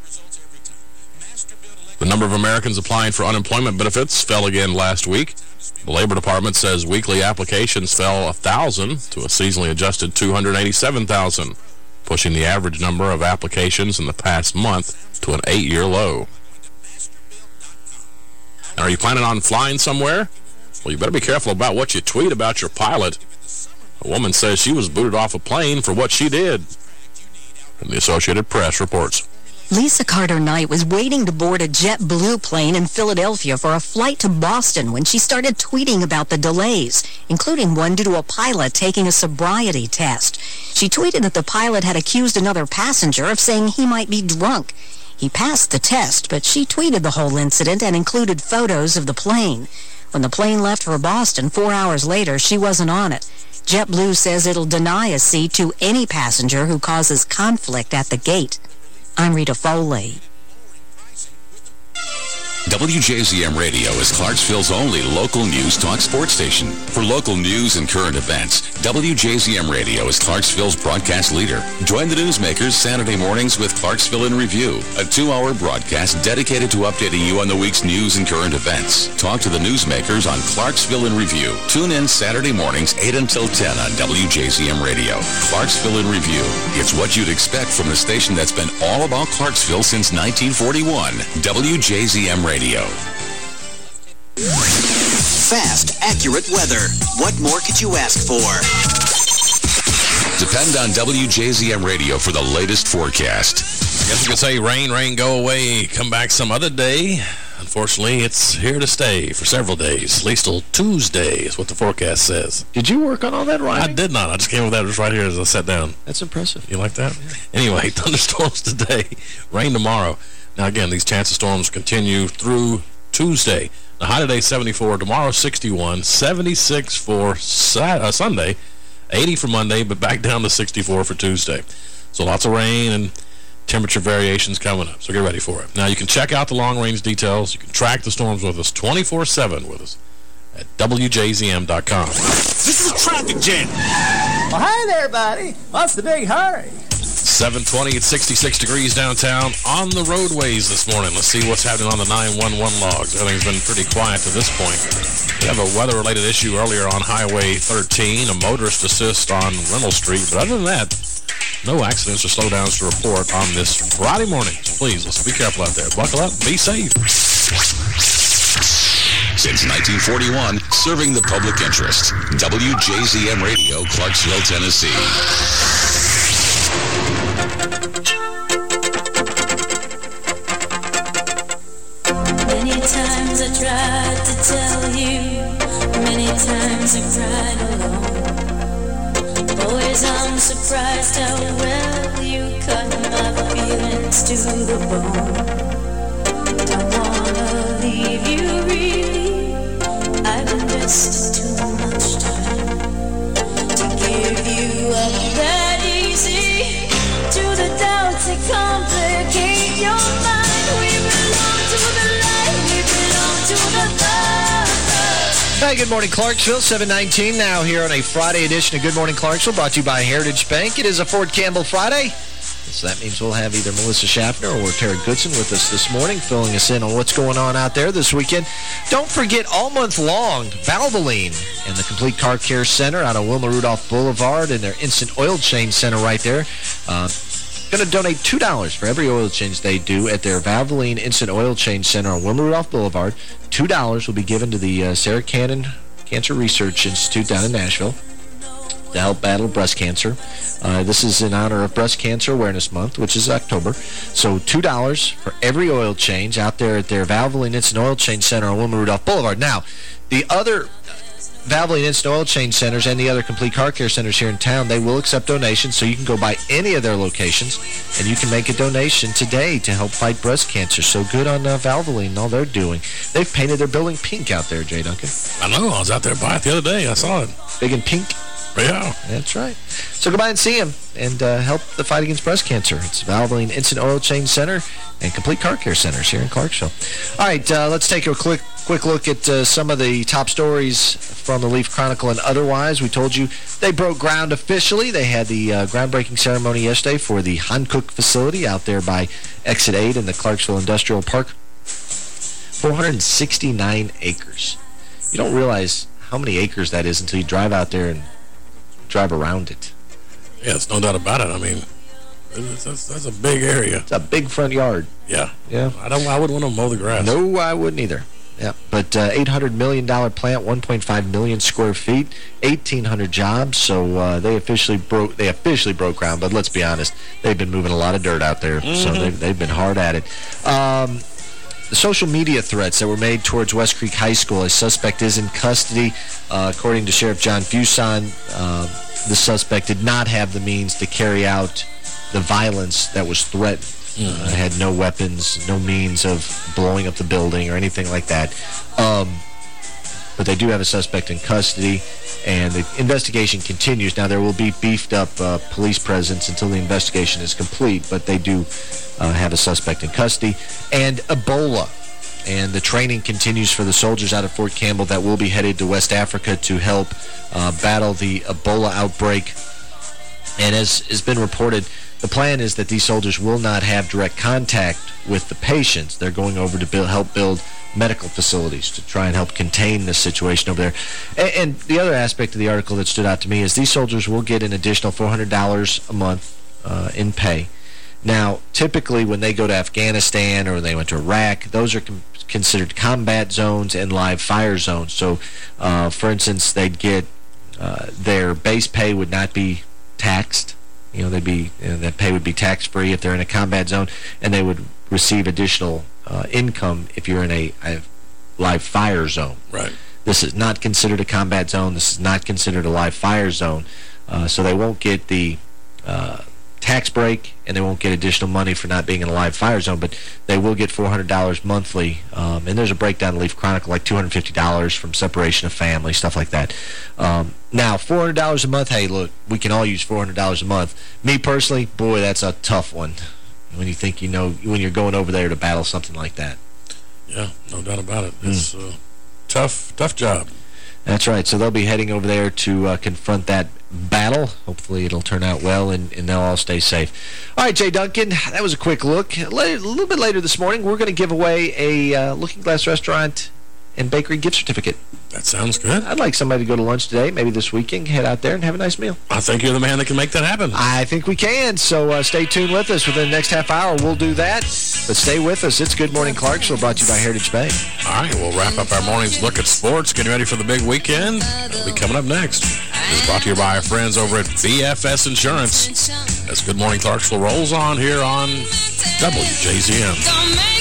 [SPEAKER 1] The number of Americans applying for unemployment benefits fell again last week. The Labor Department says weekly applications fell one thousand to a seasonally adjusted two hundred eighty-seven thousand, pushing the average number of applications in the past month to an eight-year low. And are you planning on flying somewhere? Well, you better be careful about what you tweet about your pilot. A woman says she was booted off a plane for what she did. And the Associated Press reports.
[SPEAKER 14] Lisa Carter Knight was waiting to board a JetBlue plane in Philadelphia for a flight to Boston when she started tweeting about the delays, including one due to a pilot taking a sobriety test. She tweeted that the pilot had accused another passenger of saying he might be drunk. He passed the test, but she tweeted the whole incident and included photos of the plane. When the plane left for Boston four hours later, she wasn't on it. JetBlue says it'll deny a seat to any passenger who causes conflict at the gate. I'm Rita Foley.
[SPEAKER 2] W J Z M Radio is Clarksville's only local news talk sports station. For local news and current events, W J Z M Radio is Clarksville's broadcast leader. Join the newsmakers Saturday mornings with Clarksville in Review, a two-hour broadcast dedicated to updating you on the week's news and current events. Talk to the newsmakers on Clarksville in Review. Tune in Saturday mornings, eight until ten on W J Z M Radio. Clarksville in Review. It's what you'd expect from the station that's been all about Clarksville since nineteen forty-one. W J Z M Radio. Radio.
[SPEAKER 23] Fast, accurate weather. What more could you ask for?
[SPEAKER 2] Depend on W J Z M Radio for the latest forecast.
[SPEAKER 1] I guess we could say rain, rain, go away, come back some other day. Unfortunately, it's here to stay for several days, at least till Tuesday is what the forecast says.
[SPEAKER 3] Did you work on all that rhyming?
[SPEAKER 1] I did not. I just came up with that just right here as I sat down.
[SPEAKER 3] That's impressive.
[SPEAKER 1] You like that? Anyway, thunderstorms today, rain tomorrow. Now, again, these chance of storms continue through Tuesday. The high today, seventy-four. Tomorrow, sixty-one. seventy-six for Sat uh, Sunday. eighty for Monday, but back down to sixty-four for Tuesday. So lots of rain and temperature variations coming up. So get ready for it. Now, you can check out the long-range details. You can track the storms with us twenty-four seven with us at W J Z M dot com.
[SPEAKER 23] This is a traffic jam.
[SPEAKER 17] Well, hi there, buddy. What's the big hurry?
[SPEAKER 1] seven twenty at sixty-six degrees downtown on the roadways this morning. Let's see what's happening on the nine one one logs. Everything's been pretty quiet to this point. We have a weather-related issue earlier on Highway thirteen, a motorist assist on Reynolds Street. But other than that, no accidents or slowdowns to report on this Friday morning. So please, let's be careful out there. Buckle up, be safe.
[SPEAKER 2] Since nineteen forty-one, serving the public interest. W J Z M Radio, Clarksville, Tennessee.
[SPEAKER 5] Many times I tried to tell you, many times I cried alone. Boys, I'm surprised how well you cut my feelings to the bone. Don't wanna leave you really, I've invested too much time to give you up that easy, to the doubts that complicate your mind. We belong to the light, we belong to the love.
[SPEAKER 3] Hi, good morning, Clarksville. seven nineteen now here on a Friday edition of Good Morning Clarksville, brought to you by Heritage Bank. It is a Fort Campbell Friday. So that means we'll have either Melissa Schaffner or Tara Goodson with us this morning, filling us in on what's going on out there this weekend. Don't forget, all month long, Valvoline and the Complete Car Care Center out on Wilma Rudolph Boulevard and their Instant Oil Change Center right there. Uh, going to donate two dollars for every oil change they do at their Valvoline Instant Oil Change Center on Wilma Rudolph Boulevard. two dollars will be given to the uh, Sarah Cannon Cancer Research Institute down in Nashville to help battle breast cancer. Uh, this is in honor of Breast Cancer Awareness Month, which is October. So two dollars for every oil change out there at their Valvoline Instant Oil Change Center on Wilma Rudolph Boulevard. Now, the other Valvoline Instant Oil Change Centers and the other Complete Car Care Centers here in town, they will accept donations, so you can go by any of their locations, and you can make a donation today to help fight breast cancer. So good on uh, Valvoline and all they're doing. They've painted their building pink out there, Jay Duncan.
[SPEAKER 1] I know. I was out there by it the other day. I saw it.
[SPEAKER 3] Big and pink.
[SPEAKER 1] Yeah.
[SPEAKER 3] That's right. So go by and see him and uh, help the fight against breast cancer. It's Valvoline Instant Oil Change Center and Complete Car Care Centers here in Clarksville. All right, uh, let's take a quick quick look at uh, some of the top stories from the Leaf Chronicle and otherwise. We told you they broke ground officially. They had the uh, groundbreaking ceremony yesterday for the Hankook facility out there by Exit eight in the Clarksville Industrial Park. four hundred sixty-nine acres. You don't realize how many acres that is until you drive out there and drive around it.
[SPEAKER 1] Yeah, it's no doubt about it. I mean, it's, that's, that's a big area.
[SPEAKER 3] It's a big front yard.
[SPEAKER 1] Yeah.
[SPEAKER 3] Yeah.
[SPEAKER 1] I don't. I wouldn't want to mow the grass.
[SPEAKER 3] No, I wouldn't either. Yeah, but uh, eight hundred million dollar plant, one point five million square feet, eighteen hundred jobs. So uh, they officially broke. They officially broke ground. But let's be honest, they've been moving a lot of dirt out there. Mm-hmm. So they've, they've been hard at it. Um, The social media threats that were made towards West Creek High School, a suspect is in custody. Uh, according to Sheriff John Fuson, uh, the suspect did not have the means to carry out the violence that was threatened. Mm-hmm. uh, had no weapons, no means of blowing up the building or anything like that. Um, but they do have a suspect in custody, and the investigation continues. Now, there will be beefed up uh, police presence until the investigation is complete, but they do uh, have a suspect in custody. And Ebola. And the training continues for the soldiers out of Fort Campbell that will be headed to West Africa to help uh, battle the Ebola outbreak. And as has been reported, the plan is that these soldiers will not have direct contact with the patients. They're going over to build, help build medical facilities to try and help contain this situation over there. And, and the other aspect of the article that stood out to me is these soldiers will get an additional four hundred dollars a month uh, in pay. Now, typically when they go to Afghanistan or they went to Iraq, those are com considered combat zones and live fire zones. So, uh, for instance, they'd get uh, their base pay would not be taxed. You know, they'd be you know, that pay would be tax-free if they're in a combat zone, and they would receive additional uh, income if you're in a, a live fire zone.
[SPEAKER 1] Right.
[SPEAKER 3] This is not considered a combat zone. This is not considered a live fire zone. Uh, so they won't get the uh, tax break, and they won't get additional money for not being in a live fire zone, but they will get four hundred dollars monthly. Um, and there's a breakdown in Leaf Chronicle, like two hundred fifty dollars from separation of family, stuff like that. Um, now, four hundred dollars a month, hey, look, we can all use four hundred dollars a month. Me personally, boy, that's a tough one when you think you know, when you're going over there to battle something like that.
[SPEAKER 1] Yeah, no doubt about it. It's a mm. uh, tough, tough job.
[SPEAKER 3] That's right. So they'll be heading over there to uh, confront that battle. Hopefully it'll turn out well, and, and they'll all stay safe. All right, Jay Duncan, that was a quick look. A little bit later this morning, we're going to give away a uh, Looking Glass Restaurant and Bakery gift certificate.
[SPEAKER 1] That sounds good.
[SPEAKER 3] I'd like somebody to go to lunch today, maybe this weekend, head out there and have a nice meal.
[SPEAKER 1] I think you're the man that can make that happen.
[SPEAKER 3] I think we can. So uh, stay tuned with us. Within the next half hour, we'll do that. But stay with us. It's Good Morning Clarksville, brought to you by Heritage Bank.
[SPEAKER 1] All right, we'll wrap up our morning's look at sports, getting ready for the big weekend. That'll be coming up next. This is brought to you by our friends over at B F S Insurance. As Good Morning Clarksville rolls on here on W J Z M.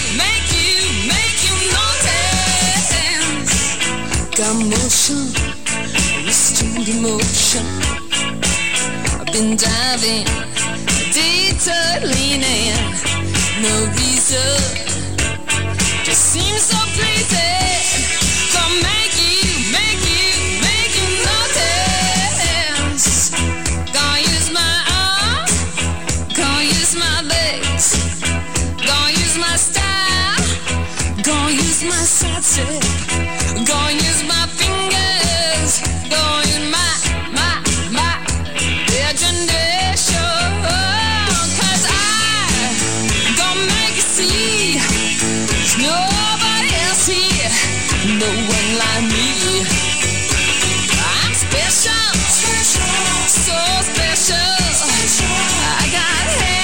[SPEAKER 5] Got motion, restrained emotion. I've been diving, detour leaning. No reason, just seems so pleasing. Gonna make you, make you, make you notice. Gonna use my arm, gonna use my legs, gonna use my style, gonna use my side. Gonna use my fingers, gonna use my, my, my imagination. Cause I gonna make you see there's nobody else here, no one like me. I'm special, so special. I got hair.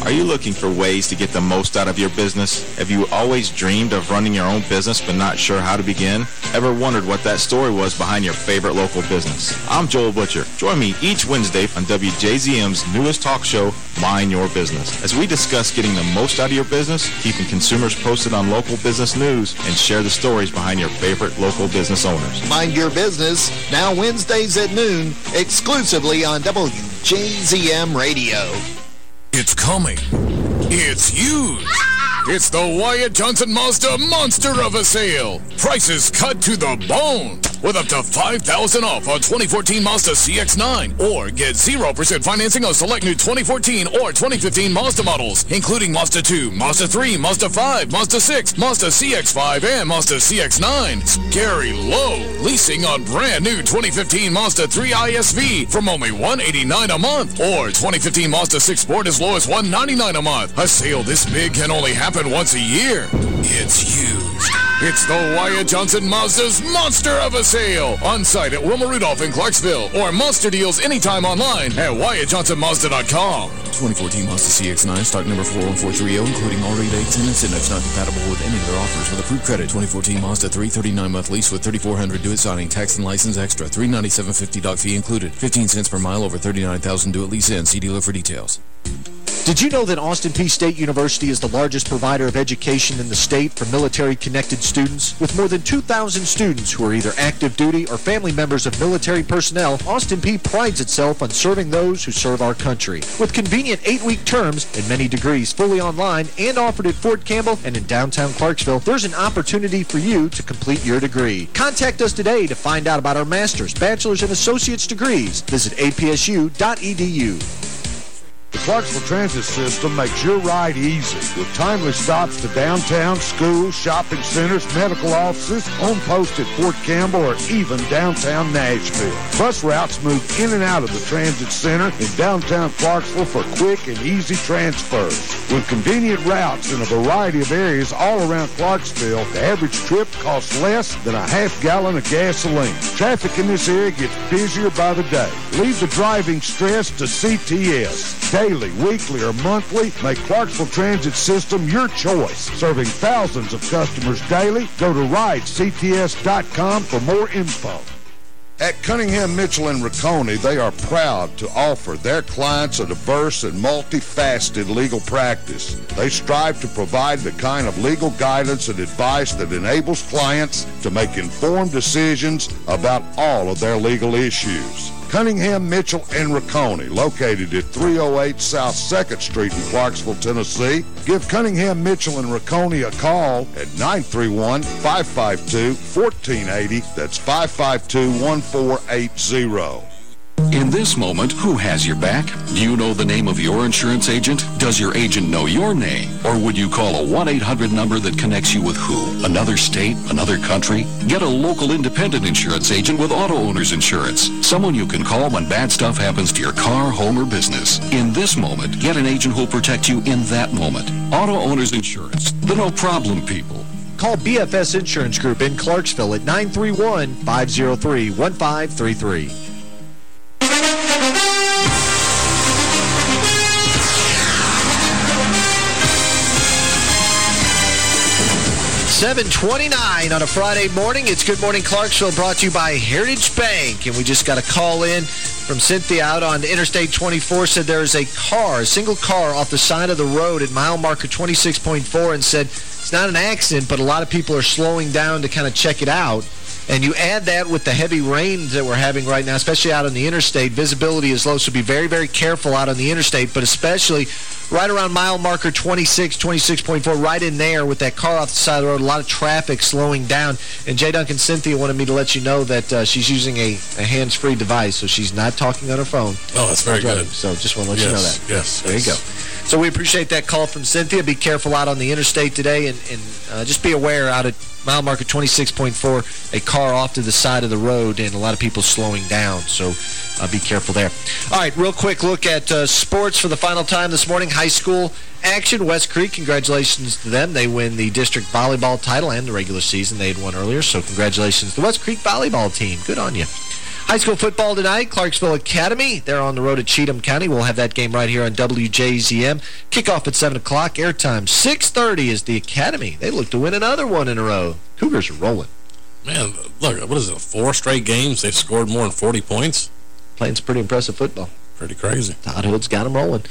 [SPEAKER 16] Are you looking for ways to get the most out of your business? Have you always dreamed of running your own business but not sure how to begin? Ever wondered what that story was behind your favorite local business? I'm Joel Butcher. Join me each Wednesday on W J Z M's newest talk show, Mind Your Business, as we discuss getting the most out of your business, keeping consumers posted on local business news, and share the stories behind your favorite local business owners.
[SPEAKER 18] Mind Your Business, now Wednesdays at noon, exclusively on W J Z M Radio.
[SPEAKER 19] It's coming. It's huge. It's the Wyatt Johnson Mazda Monster of a Sale. Prices cut to the bone. With up to five thousand dollars off on twenty fourteen Mazda C X nine. Or get zero percent financing on select new twenty fourteen or twenty fifteen Mazda models, including Mazda two, Mazda three, Mazda five, Mazda six, Mazda C X five, and Mazda C X nine. Scary low. Leasing on brand new twenty fifteen Mazda three I S V from only one hundred eighty-nine dollars a month. Or twenty fifteen Mazda six Sport as low as one hundred ninety-nine dollars a month. A sale this big can only happen once a year. It's huge. It's the Wyatt Johnson Mazda's Monster of a Sale. On site at Wilma Rudolph in Clarksville. Or Monster Deals anytime online at Wyatt Johnson Mazda dot com. twenty fourteen Mazda C X nine, stock number four one four three zero, including all rate eights and incentives, not compatible with any other offers. With approved credit, twenty fourteen Mazda three, thirty-nine month lease with thirty-four hundred do it signing, tax and license extra, three hundred ninety-seven dollars and fifty cents dock fee included, fifteen cents per mile over thirty-nine thousand do it lease in. See dealer for details.
[SPEAKER 3] Did you know that Austin Peay State University is the largest provider of education in the state for military-connected students? With more than two thousand students who are either active duty or family members of military personnel, Austin Peay prides itself on serving those who serve our country. With convenient eight-week terms and many degrees fully online and offered at Fort Campbell and in downtown Clarksville, there's an opportunity for you to complete your degree. Contact us today to find out about our master's, bachelor's, and associate's degrees. Visit A P S U dot E D U.
[SPEAKER 20] The Clarksville Transit System makes your ride easy with timely stops to downtown, schools, shopping centers, medical offices, on post at Fort Campbell, or even downtown Nashville. Bus routes move in and out of the transit center in downtown Clarksville for quick and easy transfers. With convenient routes in a variety of areas all around Clarksville, the average trip costs less than a half gallon of gasoline. Traffic in this area gets busier by the day. Leave the driving stress to C T S. Daily, weekly, or monthly, make Clarksville Transit System your choice. Serving thousands of customers daily, go to ride C T S dot com for more info. At Cunningham, Mitchell and Riccone, they are proud to offer their clients a diverse and multifaceted legal practice. They strive to provide the kind of legal guidance and advice that enables clients to make informed decisions about all of their legal issues. Cunningham, Mitchell, and Riccone, located at three oh eight South second Street in Clarksville, Tennessee. Give Cunningham, Mitchell, and Riccone a call at nine three one, five five two, one four eight zero. That's five five two, one four eight zero.
[SPEAKER 25] In this moment, who has your back? Do you know the name of your insurance agent? Does your agent know your name? Or would you call a one eight hundred number that connects you with who? Another state? Another country? Get a local independent insurance agent with Auto Owners Insurance. Someone you can call when bad stuff happens to your car, home, or business. In this moment, get an agent who'll protect you in that moment. Auto Owners Insurance. The no-problem people.
[SPEAKER 3] Call B F S Insurance Group in Clarksville at nine three one, five oh three, one five three three. seven twenty-nine on a Friday morning. It's Good Morning Clarksville, brought to you by Heritage Bank. And we just got a call in from Cynthia out on Interstate twenty-four. Said there is a car, a single car off the side of the road at mile marker twenty-six point four, and said it's not an accident, but a lot of people are slowing down to kind of check it out. And you add that with the heavy rains that we're having right now, especially out on the interstate. Visibility is low, so be very, very careful out on the interstate, but especially right around mile marker twenty-six, twenty-six point four, right in there with that car off the side of the road, a lot of traffic slowing down. And J. Duncan Cynthia wanted me to let you know that uh, she's using a, a hands-free device, so she's not talking on her phone.
[SPEAKER 1] Oh, that's very good.
[SPEAKER 3] So just want to let
[SPEAKER 1] yes,
[SPEAKER 3] you know that.
[SPEAKER 1] Yes,
[SPEAKER 3] There
[SPEAKER 1] yes.
[SPEAKER 3] you go. So we appreciate that call from Cynthia. Be careful out on the interstate today, and, and uh, just be aware out at mile marker twenty-six point four, a car off to the side of the road, and a lot of people slowing down. So uh, be careful there. All right, real quick look at uh, sports for the final time this morning. High school action. West Creek, congratulations to them. They win the district volleyball title and the regular season. They had won earlier, so congratulations to the West Creek volleyball team. Good on you. High school football tonight, Clarksville Academy. They're on the road at Cheatham County. We'll have that game right here on W J Z M. Kickoff at seven o'clock. Airtime six thirty is the Academy. They look to win another one in a row. Cougars are rolling.
[SPEAKER 1] Man, look, what is it, four straight games they've scored more than forty points?
[SPEAKER 3] Playing some pretty impressive football.
[SPEAKER 1] Pretty crazy.
[SPEAKER 3] Todd Hood's got them rolling.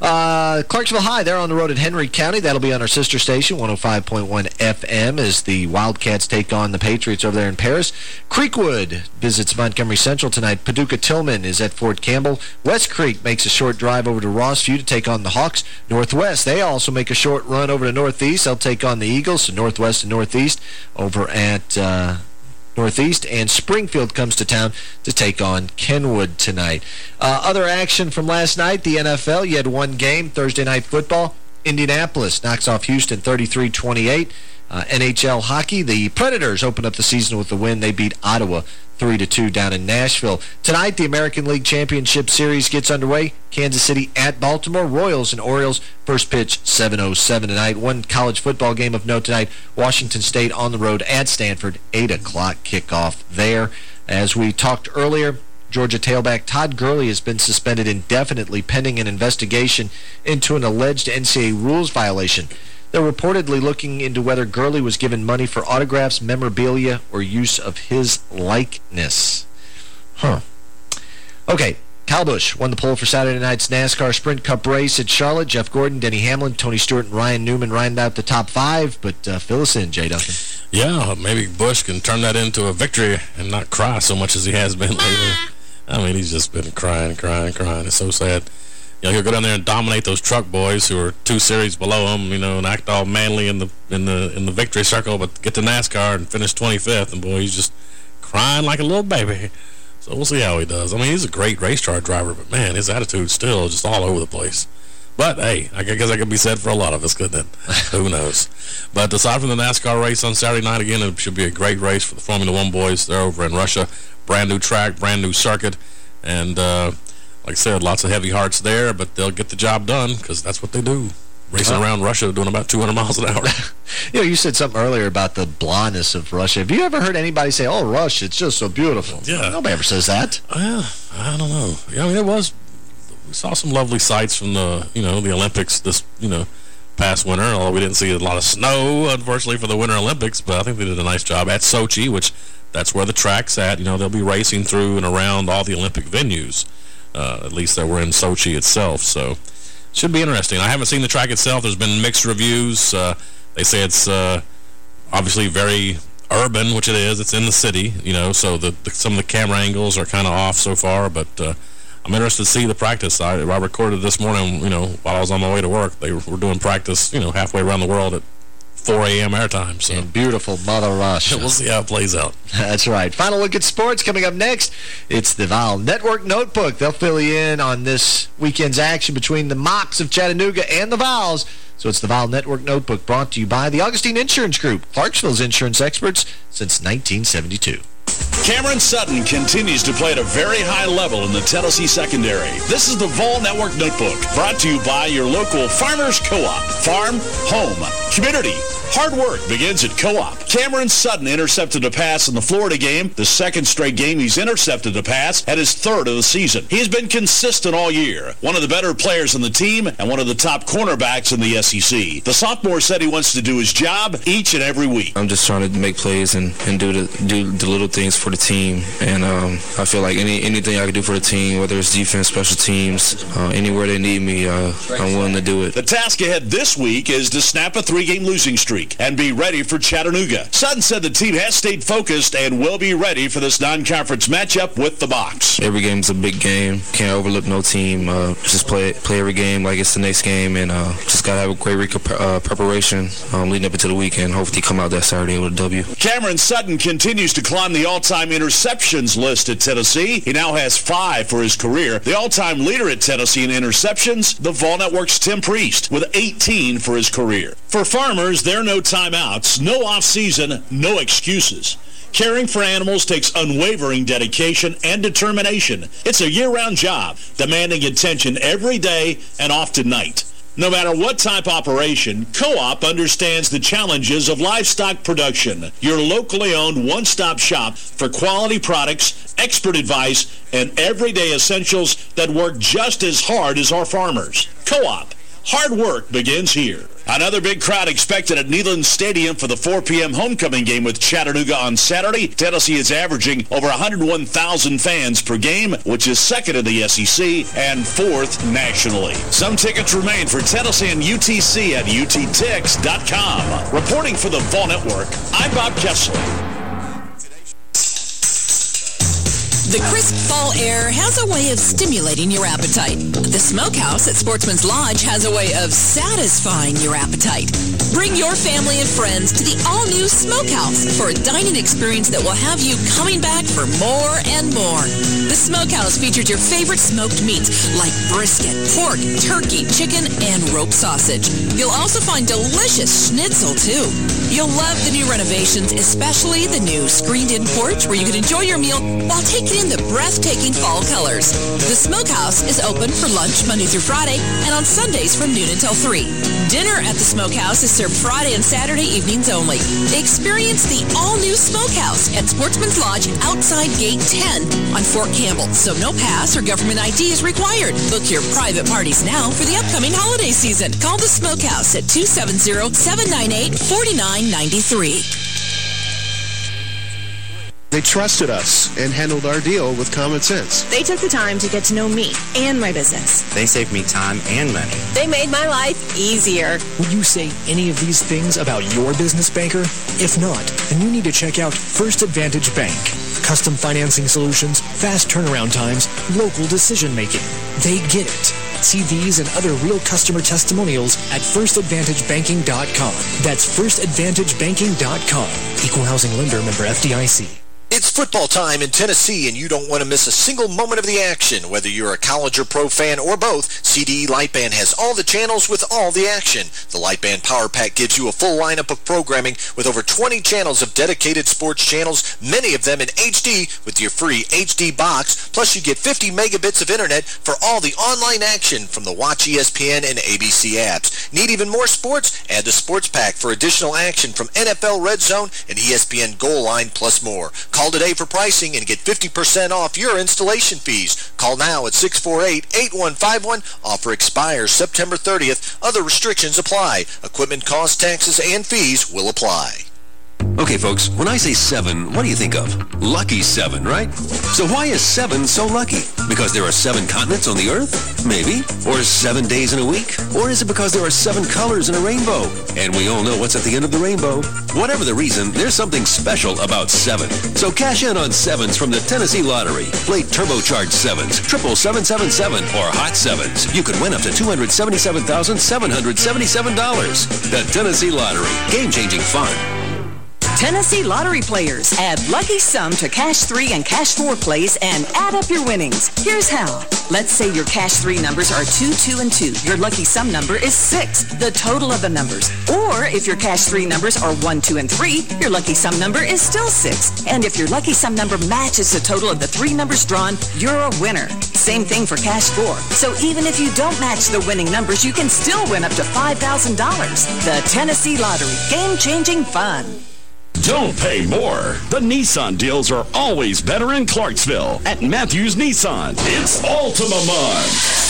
[SPEAKER 3] Uh, Clarksville High, they're on the road at Henry County. That'll be on our sister station, one oh five point one F M, as the Wildcats take on the Patriots over there in Paris. Creekwood visits Montgomery Central tonight. Paducah Tillman is at Fort Campbell. West Creek makes a short drive over to Rossview to take on the Hawks. Northwest, they also make a short run over to Northeast. They'll take on the Eagles. So Northwest and Northeast over at... Uh, Northeast, and Springfield comes to town to take on Kenwood tonight. Uh, other action from last night, the N F L, you had one game, Thursday Night Football. Indianapolis knocks off Houston thirty-three twenty-eight. Uh, N H L hockey, the Predators open up the season with a win. They beat Ottawa three to two down in Nashville. Tonight, the American League Championship Series gets underway. Kansas City at Baltimore. Royals and Orioles. First pitch, seven oh seven tonight. One college football game of note tonight. Washington State on the road at Stanford. eight o'clock kickoff there. As we talked earlier, Georgia tailback Todd Gurley has been suspended indefinitely pending an investigation into an alleged N C double A rules violation. They're reportedly looking into whether Gurley was given money for autographs, memorabilia, or use of his likeness. Huh. Okay, Kyle Busch won the pole for Saturday night's NASCAR Sprint Cup race at Charlotte. Jeff Gordon, Denny Hamlin, Tony Stewart, and Ryan Newman rounded out the top five, but uh, fill us in, Jay Duncan.
[SPEAKER 1] Yeah, maybe Busch can turn that into a victory and not cry so much as he has been lately. I mean, he's just been crying, crying, crying. It's so sad. You know, he'll go down there and dominate those truck boys who are two series below him, you know, and act all manly in the in the in the victory circle, but get to NASCAR and finish twenty-fifth, and boy, he's just crying like a little baby. So we'll see how he does. I mean, he's a great race car driver, but man, his attitude's still just all over the place. But hey, I guess that could be said for a lot of us, couldn't it? Who knows? But aside from the NASCAR race on Saturday night, again, it should be a great race for the Formula One boys. They're over in Russia. Brand new track, brand new circuit, and uh, like I said, lots of heavy hearts there, but they'll get the job done because that's what they do. Racing around Russia doing about two hundred miles an hour.
[SPEAKER 3] You know, you said something earlier about the blondness of Russia. Have you ever heard anybody say, oh, Russia, it's just so beautiful?
[SPEAKER 1] Yeah.
[SPEAKER 3] Nobody ever says that.
[SPEAKER 1] Uh, I don't know. Yeah, I mean, it was, we saw some lovely sights from the, you know, the Olympics this, you know, past winter, although we didn't see a lot of snow, unfortunately, for the Winter Olympics, but I think they did a nice job at Sochi, which that's where the track's at. You know, they'll be racing through and around all the Olympic venues. Uh, at least they were in Sochi itself, so should be interesting. I haven't seen the track itself. There's been mixed reviews. Uh, they say it's uh, obviously very urban, which it is. It's in the city, you know, so the, the some of the camera angles are kind of off so far, but uh, I'm interested to see the practice. I, I recorded this morning, you know, while I was on my way to work. They were, were doing practice, you know, halfway around the world at four A M airtime. So.
[SPEAKER 3] In beautiful Mother Russia.
[SPEAKER 1] We'll see how it plays out.
[SPEAKER 3] That's right. Final look at sports coming up next. It's the Vol Network Notebook. They'll fill you in on this weekend's action between the Mocs of Chattanooga and the Vols. So it's the Vol Network Notebook, brought to you by the Augustine Insurance Group, Clarksville's insurance experts since nineteen seventy-two.
[SPEAKER 4] Cameron Sutton continues to play at a very high level in the Tennessee secondary. This is the Vol Network Notebook, brought to you by your local Farmers Co-op. Farm, home, community. Hard work begins at Co-op. Cameron Sutton intercepted a pass in the Florida game, the second straight game he's intercepted a pass, at his third of the season. He's been consistent all year, one of the better players on the team and one of the top cornerbacks in the S E C. The sophomore said he wants to do his job each and every week.
[SPEAKER 6] I'm just trying to make plays and, and do, the, do the little things for the team, and um, I feel like any anything I can do for the team, whether it's defense, special teams, uh, anywhere they need me, uh, I'm willing to do it.
[SPEAKER 4] The task ahead this week is to snap a three-game losing streak and be ready for Chattanooga. Sutton said the team has stayed focused and will be ready for this non-conference matchup with the Mocs.
[SPEAKER 6] Every game's a big game. Can't overlook no team. Uh, just play play every game like it's the next game, and uh, just got to have a great week of uh, preparation um, leading up into the weekend. Hopefully come out that Saturday with a W.
[SPEAKER 4] Cameron Sutton continues to climb the all-time interceptions list at Tennessee. He now has five for his career. The all-time leader at Tennessee in interceptions, the Vol Network's Tim Priest, with eighteen for his career. For farmers, there are no timeouts, no off-season, no excuses. Caring for animals takes unwavering dedication and determination. It's a year-round job, demanding attention every day and often night. No matter what type operation, Co-op understands the challenges of livestock production. Your locally owned one-stop shop for quality products, expert advice, and everyday essentials that work just as hard as our farmers. Co-op. Hard work begins here. Another big crowd expected at Neyland Stadium for the four p m homecoming game with Chattanooga on Saturday. Tennessee is averaging over one hundred one thousand fans per game, which is second in the S E C and fourth nationally. Some tickets remain for Tennessee and U T C at U T Tix dot com. Reporting for the Vol Network, I'm Bob Kessler.
[SPEAKER 8] The crisp fall air has a way of stimulating your appetite. The Smokehouse at Sportsman's Lodge has a way of satisfying your appetite. Bring your family and friends to the all-new Smokehouse for a dining experience that will have you coming back for more and more. The Smokehouse features your favorite smoked meats like brisket, pork, turkey, chicken, and rope sausage. You'll also find delicious schnitzel, too. You'll love the new renovations, especially the new screened-in porch where you can enjoy your meal while taking in the breathtaking fall colors. The Smokehouse is open for lunch Monday through Friday and on Sundays from noon until three. Dinner at the Smokehouse is served Friday and Saturday evenings only. Experience the all-new Smokehouse at Sportsman's Lodge outside Gate ten on Fort Campbell, so no pass or government I D is required. Book your private parties now for the upcoming holiday season. Call the Smokehouse at two seven zero, seven nine eight, four nine nine three.
[SPEAKER 15] They trusted us and handled our deal with common sense.
[SPEAKER 21] They took the time to get to know me and my business.
[SPEAKER 22] They saved me time and money.
[SPEAKER 21] They made my life easier.
[SPEAKER 24] Would you say any of these things about your business banker? If not, then you need to check out First Advantage Bank. Custom financing solutions, fast turnaround times, local decision-making. They get it. See these and other real customer testimonials at first advantage banking dot com. That's first advantage banking dot com. Equal housing lender, member F D I C.
[SPEAKER 18] It's football time in Tennessee, and you don't want to miss a single moment of the action. Whether you're a college or pro fan or both, C D E Lightband has all the channels with all the action. The Lightband Power Pack gives you a full lineup of programming with over twenty channels of dedicated sports channels, many of them in H D with your free H D box. Plus, you get fifty megabits of internet for all the online action from the Watch E S P N and A B C apps. Need even more sports? Add the Sports Pack for additional action from N F L Red Zone and E S P N Goal Line, plus more. Call today for pricing and get fifty percent off your installation fees. Call now at six four eight, eight one five one. Offer expires September thirtieth. Other restrictions apply. Equipment costs, taxes, and fees will apply.
[SPEAKER 26] Okay, folks, when I say seven, what do you think of? Lucky seven, right? So why is seven so lucky? Because there are seven continents on the earth? Maybe. Or seven days in a week? Or is it because there are seven colors in a rainbow? And we all know what's at the end of the rainbow. Whatever the reason, there's something special about seven. So cash in on sevens from the Tennessee Lottery. Play turbocharged sevens, triple seven seven seven, or hot sevens. You could win up to two hundred seventy-seven thousand seven hundred seventy-seven dollars. The Tennessee Lottery. Game-changing fun.
[SPEAKER 27] Tennessee Lottery players, add Lucky Sum to Cash three and Cash four plays and add up your winnings. Here's how. Let's say your Cash three numbers are two, two, and two. Your Lucky Sum number is six, the total of the numbers. Or if your Cash three numbers are one, two, and three, your Lucky Sum number is still six. And if your Lucky Sum number matches the total of the three numbers drawn, you're a winner. Same thing for Cash four. So even if you don't match the winning numbers, you can still win up to five thousand dollars. The Tennessee Lottery. Game-changing fun.
[SPEAKER 4] Don't pay more. The Nissan deals are always better in Clarksville at Matthews Nissan. It's Ultima Month.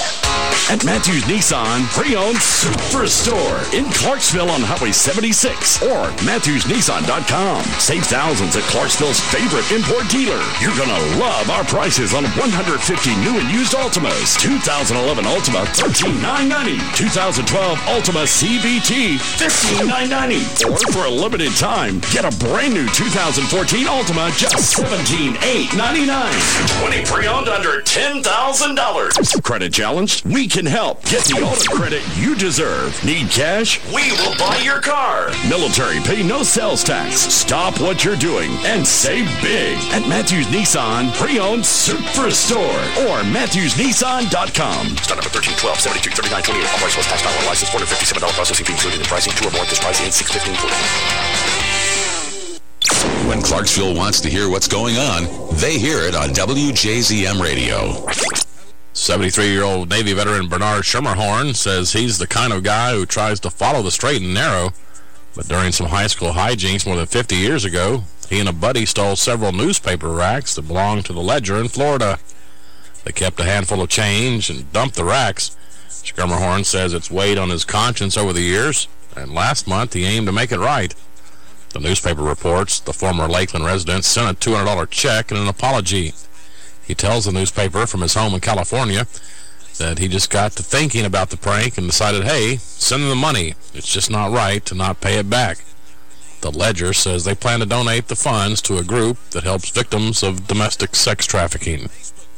[SPEAKER 4] At Matthews Nissan, pre-owned superstore in Clarksville on Highway seventy-six or Matthews Nissan dot com. Save thousands at Clarksville's favorite import dealer. You're going to love our prices on one hundred fifty new and used Ultimas. two thousand eleven Ultima, thirteen thousand nine hundred ninety dollars. two thousand twelve Ultima C V T, fifteen thousand nine hundred ninety dollars. Or for a limited time, get a brand new two thousand fourteen Ultima, just seventeen thousand eight hundred ninety-nine dollars. twenty pre-owned under ten thousand dollars. Credit challenged? We can help. Get the auto credit you deserve. Need cash? We will buy your car. Military, pay no sales tax. Stop what you're doing and save big at Matthews Nissan Pre-Owned Superstore or Matthews Nissan dot com. Start number thirteen twelve seventy-two thirty-nine twenty-eight. All price was tax not license. four hundred fifty-seven dollars processing fee included in pricing. Two or more at this price and six fifteen included.
[SPEAKER 2] When Clarksville wants to hear what's going on, they hear it on W J Z M Radio.
[SPEAKER 1] seventy-three-year-old Navy veteran Bernard Schermerhorn says he's the kind of guy who tries to follow the straight and narrow. But during some high school hijinks more than fifty years ago, he and a buddy stole several newspaper racks that belonged to the Ledger in Florida. They kept a handful of change and dumped the racks. Schermerhorn says it's weighed on his conscience over the years, and last month he aimed to make it right. The newspaper reports the former Lakeland resident sent a two hundred dollar check and an apology. He tells the newspaper from his home in California that he just got to thinking about the prank and decided, hey, send him the money. It's just not right to not pay it back. The Ledger says they plan to donate the funds to a group that helps victims of domestic sex trafficking.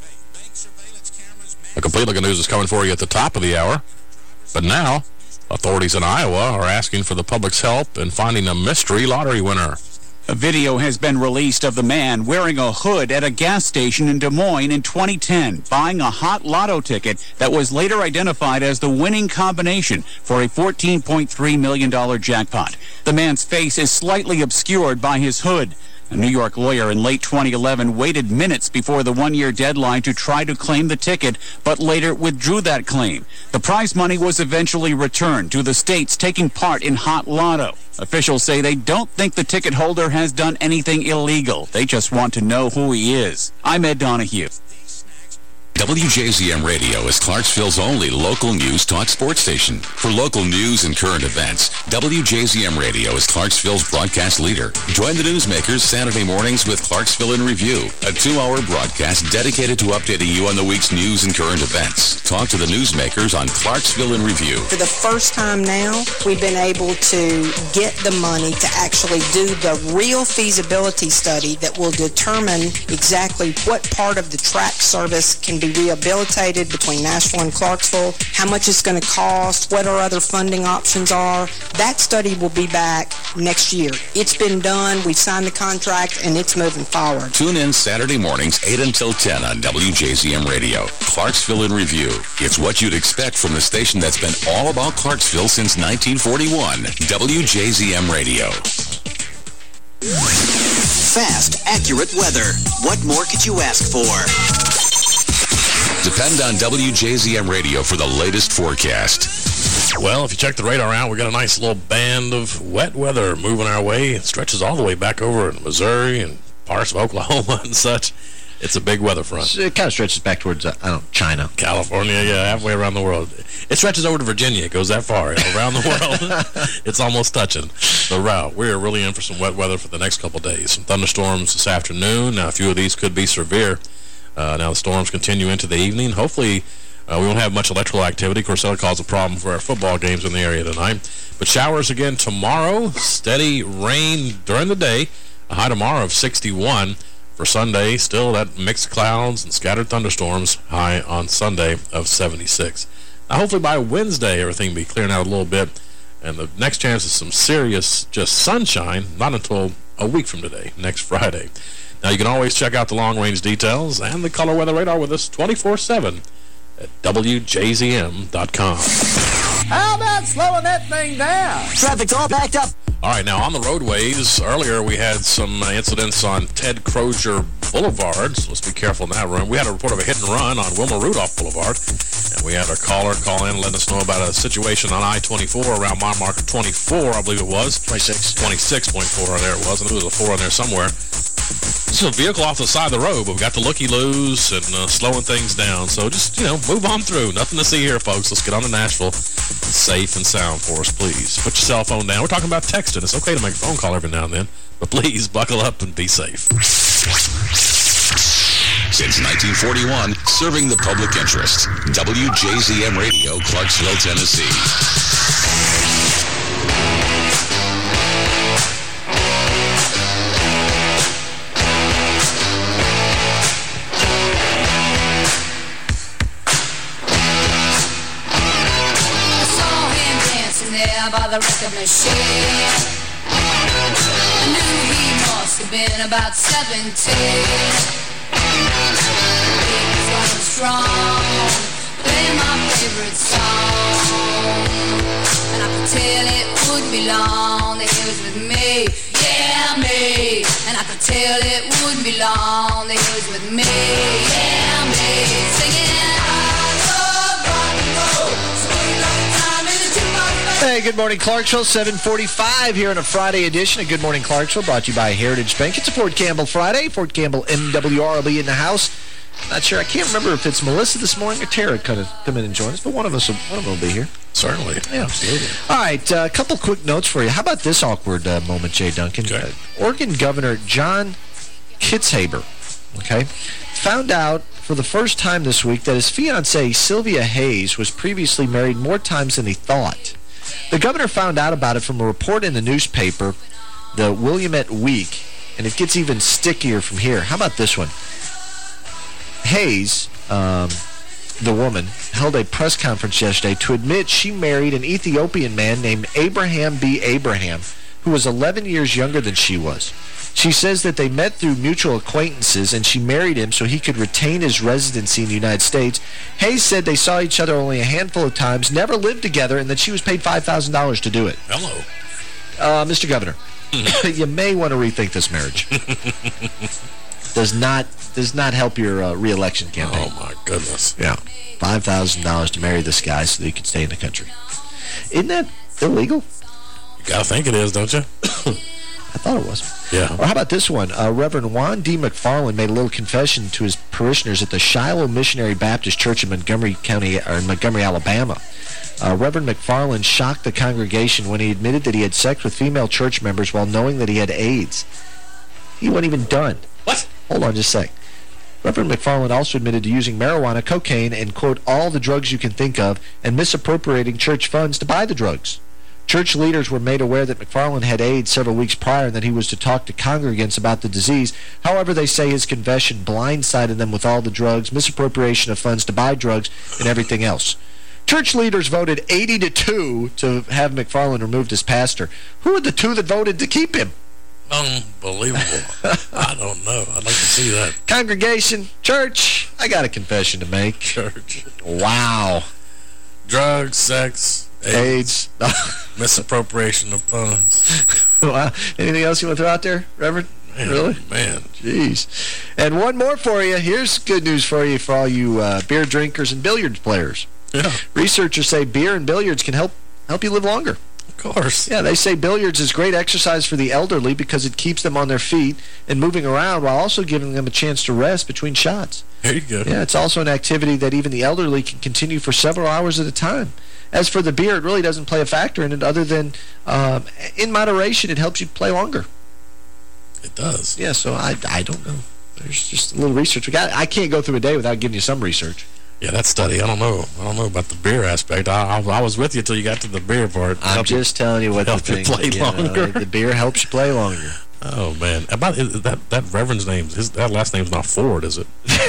[SPEAKER 1] A complete look at news is coming for you at the top of the hour. But now, authorities in Iowa are asking for the public's help in finding a mystery lottery winner.
[SPEAKER 7] A video has been released of the man wearing a hood at a gas station in Des Moines in twenty ten, buying a hot lotto ticket that was later identified as the winning combination for a fourteen point three million dollar jackpot. The man's face is slightly obscured by his hood. A New York lawyer in late twenty eleven waited minutes before the one-year deadline to try to claim the ticket, but later withdrew that claim. The prize money was eventually returned to the states taking part in Hot Lotto. Officials say they don't think the ticket holder has done anything illegal. They just want to know who he is. I'm Ed Donahue.
[SPEAKER 2] W J Z M Radio is Clarksville's only local news talk sports station. For local news and current events, W J Z M Radio is Clarksville's broadcast leader. Join the newsmakers Saturday mornings with Clarksville in Review, a two-hour broadcast dedicated to updating you on the week's news and current events. Talk to the newsmakers on Clarksville in Review.
[SPEAKER 9] For the first time now, we've been able to get the money to actually do the real feasibility study that will determine exactly what part of the track service can be rehabilitated between Nashville and Clarksville, how much it's going to cost, what our other funding options are. That study will be back next year. It's been done, we've signed the contract, and it's moving forward.
[SPEAKER 2] Tune in Saturday mornings, eight until ten on W J Z M Radio. Clarksville in Review. It's what you'd expect from the station that's been all about Clarksville since nineteen forty-one. W J Z M Radio.
[SPEAKER 10] Fast, accurate weather. What more could you ask for?
[SPEAKER 2] Depend on W J Z M Radio for the latest forecast.
[SPEAKER 1] Well, if you check the radar out, we got a nice little band of wet weather moving our way. It stretches all the way back over in Missouri and parts of Oklahoma and such. It's a big weather front.
[SPEAKER 3] It kind of stretches back towards, uh, I don't know, China.
[SPEAKER 1] California, yeah, halfway around the world. It stretches over to Virginia. It goes that far, you know, around the world. It's almost touching the route. We are really in for some wet weather for the next couple days. Some thunderstorms this afternoon. Now, a few of these could be severe. Uh, now, the storms continue into the evening. Hopefully, uh, we won't have much electrical activity. Of course, that'll cause a problem for our football games in the area tonight. But showers again tomorrow. Steady rain during the day. A high tomorrow of sixty-one. For Sunday, still that mixed clouds and scattered thunderstorms. High on Sunday of seventy-six. Now, hopefully by Wednesday, everything will be clearing out a little bit. And the next chance of some serious just sunshine, not until a week from today, next Friday. Now, you can always check out the long-range details and the color weather radar with us twenty-four seven at W J Z M dot com.
[SPEAKER 17] How about slowing that thing down?
[SPEAKER 10] Traffic's all backed up.
[SPEAKER 1] All right, now on the roadways, earlier we had some uh, incidents on Ted Crozier Boulevard, so let's be careful in that room. We had a report of a hit and run on Wilma Rudolph Boulevard, and we had our caller call in and let us know about a situation on I twenty-four around mile marker twenty-four, I believe it was.
[SPEAKER 3] twenty-six.
[SPEAKER 1] twenty-six point four on there it was, and there was a four on there somewhere. This is a vehicle off the side of the road, but we've got the looky-loos and uh, slowing things down. So just, you know, move on through. Nothing to see here, folks. Let's get on to Nashville. Safe and sound for us, please. Put your cell phone down. We're talking about texting. It's okay to make a phone call every now and then, but please buckle up and be safe.
[SPEAKER 2] Since nineteen forty-one, serving the public interest. W J Z M Radio, Clarksville, Tennessee.
[SPEAKER 11] By the record machine, I knew he must have been about seventeen. He was going strong, playing my favorite song, and I could tell it wouldn't be long that he was with me, yeah me. And I could tell it wouldn't be long that he was with me, yeah me. Singing.
[SPEAKER 3] Hey, good morning, Clarksville. seven forty-five here on a Friday edition of Good Morning Clarksville, brought to you by Heritage Bank. It's a Fort Campbell Friday. Fort Campbell M W R will be in the house. Not sure. I can't remember if it's Melissa this morning or Tara kind of come in and join us, but one of us will, one of them will be here.
[SPEAKER 1] Certainly.
[SPEAKER 3] Yeah.
[SPEAKER 1] Absolutely.
[SPEAKER 3] All right, a uh, couple quick notes for you. How about this awkward uh, moment, Jay Duncan?
[SPEAKER 1] Okay.
[SPEAKER 3] Uh, Oregon Governor John Kitzhaber, okay, found out for the first time this week that his fiancée, Sylvia Hayes, was previously married more times than he thought. The governor found out about it from a report in the newspaper, the Willamette Week, and it gets even stickier from here. How about this one? Hayes, um, the woman, held a press conference yesterday to admit she married an Ethiopian man named Abraham B. Abraham, who was eleven years younger than she was. She says that they met through mutual acquaintances, and she married him so he could retain his residency in the United States. Hayes said they saw each other only a handful of times, never lived together, and that she was paid five thousand dollars to do it.
[SPEAKER 1] Hello.
[SPEAKER 3] Uh, Mister Governor, you may want to rethink this marriage. Does not does not help your uh, re-election campaign.
[SPEAKER 1] Oh, my goodness.
[SPEAKER 3] Yeah. five thousand dollars to marry this guy so that he can stay in the country. Isn't that illegal?
[SPEAKER 1] You got to think it is, don't you?
[SPEAKER 3] I thought it was.
[SPEAKER 1] Yeah.
[SPEAKER 3] Or how about this one? Uh, Reverend Juan D. McFarland made a little confession to his parishioners at the Shiloh Missionary Baptist Church in Montgomery County, or in Montgomery, Alabama. Uh, Reverend McFarland shocked the congregation when he admitted that he had sex with female church members while knowing that he had AIDS. He wasn't even done.
[SPEAKER 1] What?
[SPEAKER 3] Hold on just a sec. Reverend McFarland also admitted to using marijuana, cocaine, and, quote, all the drugs you can think of, and misappropriating church funds to buy the drugs. Church leaders were made aware that McFarland had AIDS several weeks prior and that he was to talk to congregants about the disease. However, they say his confession blindsided them with all the drugs, misappropriation of funds to buy drugs, and everything else. Church leaders voted eighty to two to have McFarland removed as pastor. Who are the two that voted to keep him?
[SPEAKER 1] Unbelievable. I don't know. I'd like to see that.
[SPEAKER 3] Congregation, church, I got a confession to make.
[SPEAKER 1] Church.
[SPEAKER 3] Wow.
[SPEAKER 1] Drugs, sex, AIDS,
[SPEAKER 3] AIDS.
[SPEAKER 1] misappropriation of funds.
[SPEAKER 3] Wow. Anything else you want to throw out there, Reverend?
[SPEAKER 1] Man,
[SPEAKER 3] really?
[SPEAKER 1] Man.
[SPEAKER 3] Jeez. And one more for you. Here's good news for you for all you uh, beer drinkers and billiards players.
[SPEAKER 1] Yeah.
[SPEAKER 3] Researchers say beer and billiards can help help you live longer.
[SPEAKER 1] Of course.
[SPEAKER 3] Yeah, they say billiards is great exercise for the elderly because it keeps them on their feet and moving around while also giving them a chance to rest between shots.
[SPEAKER 1] There you go.
[SPEAKER 3] Yeah, it's also an activity that even the elderly can continue for several hours at a time. As for the beer, it really doesn't play a factor in it other than um, in moderation, it helps you play longer.
[SPEAKER 1] It does.
[SPEAKER 3] Yeah, so I, I don't know. There's just a little research. We got. I can't go through a day without giving you some research.
[SPEAKER 1] Yeah, that study, I don't know. I don't know about the beer aspect. I, I, I was with you until you got to the beer part.
[SPEAKER 3] I'm just you, telling you what the thing
[SPEAKER 1] play
[SPEAKER 3] you
[SPEAKER 1] longer.
[SPEAKER 3] Know, the beer helps you play longer.
[SPEAKER 1] Oh, man. About that that Reverend's name, his, that last name's not Ford, is it?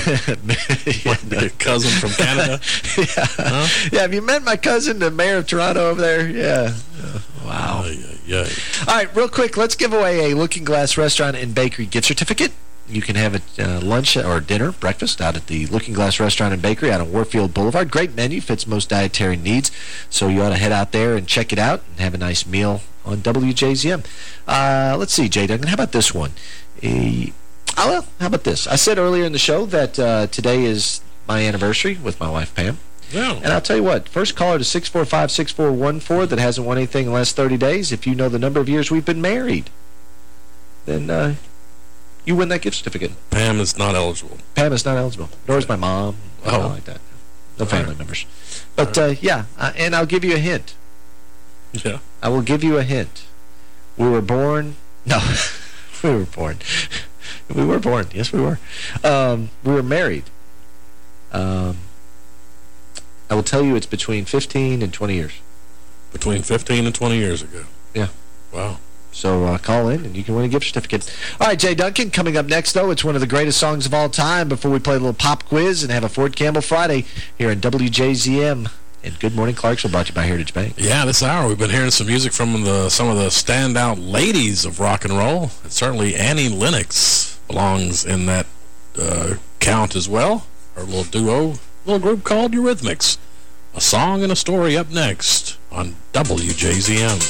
[SPEAKER 3] Yeah, no.
[SPEAKER 1] Your cousin from Canada?
[SPEAKER 3] Yeah.
[SPEAKER 1] Huh?
[SPEAKER 3] Yeah, have you met my cousin, the mayor of Toronto over there? Yeah. Oh, wow.
[SPEAKER 1] Oh, yeah, yeah.
[SPEAKER 3] All right, real quick, let's give away a Looking Glass Restaurant and Bakery gift certificate. You can have a uh, lunch or dinner, breakfast out at the Looking Glass Restaurant and Bakery out on Warfield Boulevard. Great menu, fits most dietary needs. So you ought to head out there and check it out and have a nice meal on W J Z M. Uh, let's see, Jay Duncan, how about this one? A, oh, well, how about this? I said earlier in the show that uh, today is my anniversary with my wife, Pam.
[SPEAKER 1] Yeah.
[SPEAKER 3] And I'll tell you what, first caller to six four five, six four one four that hasn't won anything in the last thirty days, if you know the number of years we've been married, then... Uh, you win that gift certificate.
[SPEAKER 1] Pam is not eligible.
[SPEAKER 3] Pam is not eligible. Nor is my mom.
[SPEAKER 1] Oh.
[SPEAKER 3] Nothing like that. No family right. members. But, right. uh, yeah, uh, and I'll give you a hint.
[SPEAKER 1] Yeah.
[SPEAKER 3] I will give you a hint. We were born... No, we were born. We were born. Yes, we were. Um, we were married. Um, I will tell you it's between fifteen and twenty years.
[SPEAKER 1] Between fifteen and twenty years ago?
[SPEAKER 3] Yeah.
[SPEAKER 1] Wow.
[SPEAKER 3] So uh, call in and you can win a gift certificate. All right, Jay Duncan, coming up next, though, it's one of the greatest songs of all time before we play a little pop quiz and have a Fort Campbell Friday here on W J Z M. And Good Morning Clarksville, brought to you by Heritage Bank.
[SPEAKER 1] Yeah, this hour we've been hearing some music from the some of the standout ladies of rock and roll. And certainly Annie Lennox belongs in that uh, count as well. Her little duo, little group called Eurythmics. A song and a story up next on W J Z M.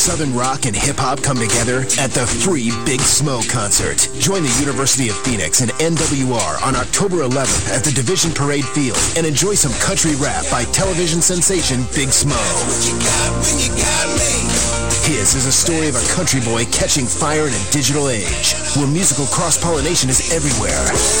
[SPEAKER 5] Southern rock and hip-hop come together at the free Big Smo concert. Join the University of Phoenix and N W R on October eleventh at the Division Parade Field and enjoy some country rap by television sensation Big Smo. His is a story of a country boy catching fire in a digital age, where musical cross-pollination is everywhere.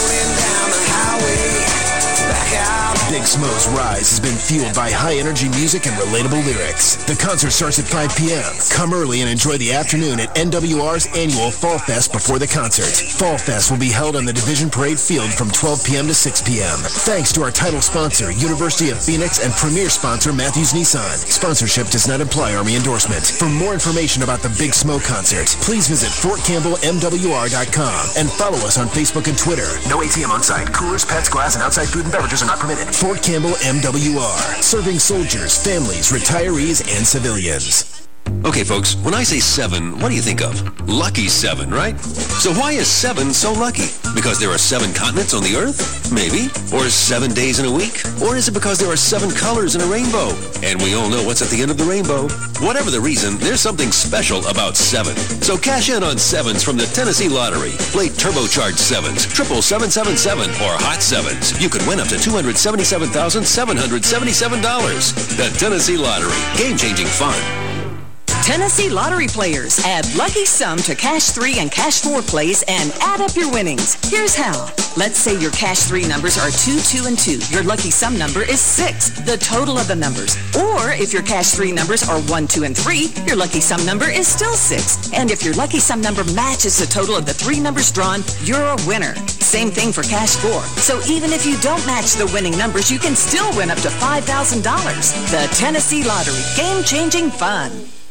[SPEAKER 5] Big Smo's rise has been fueled by high-energy music and relatable lyrics. The concert starts at five p m Come early and enjoy the afternoon at N W R's annual Fall Fest before the concert. Fall Fest will be held on the Division Parade Field from twelve p m to six p m Thanks to our title sponsor, University of Phoenix, and premier sponsor, Matthews Nissan. Sponsorship does not imply Army endorsement. For more information about the Big Smo concert, please visit Fort Campbell M W R dot com and follow us on Facebook and Twitter. No A T M on site. Coolers, pets, glass, and outside food and beverages are not permitted. Fort Campbell M W R, serving soldiers, families, retirees, and civilians.
[SPEAKER 26] Okay, folks, when I say seven, what do you think of? Lucky seven, right? So why is seven so lucky? Because there are seven continents on the Earth? Maybe. Or seven days in a week? Or is it because there are seven colors in a rainbow? And we all know what's at the end of the rainbow. Whatever the reason, there's something special about seven. So cash in on sevens from the Tennessee Lottery. Play turbocharged sevens, triple seven seven seven, or hot sevens. You could win up to two hundred seventy-seven thousand seven hundred seventy-seven dollars. The Tennessee Lottery. Game-changing fun.
[SPEAKER 27] Tennessee Lottery players, add Lucky Sum to Cash three and Cash four plays and add up your winnings. Here's how. Let's say your Cash three numbers are two, two, and two. Your Lucky Sum number is six, the total of the numbers. Or if your Cash three numbers are one, two, and three, your Lucky Sum number is still six. And if your Lucky Sum number matches the total of the three numbers drawn, you're a winner. Same thing for Cash four. So even if you don't match the winning numbers, you can still win up to five thousand dollars. The Tennessee Lottery. Game-changing fun.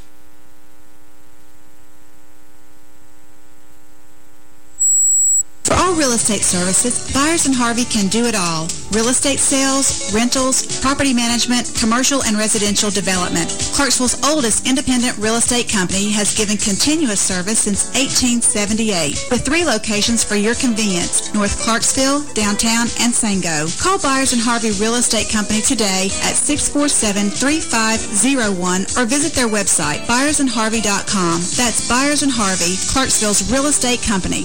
[SPEAKER 12] For all real estate services, Byers and Harvey can do it all. Real estate sales, rentals, property management, commercial and residential development. Clarksville's oldest independent real estate company has given continuous service since eighteen seventy-eight, with three locations for your convenience: North Clarksville, downtown, and Sango. Call Byers and Harvey Real Estate Company today at six four seven, three five zero one or visit their website, byers and harvey dot com. That's Byers and Harvey, Clarksville's real estate company.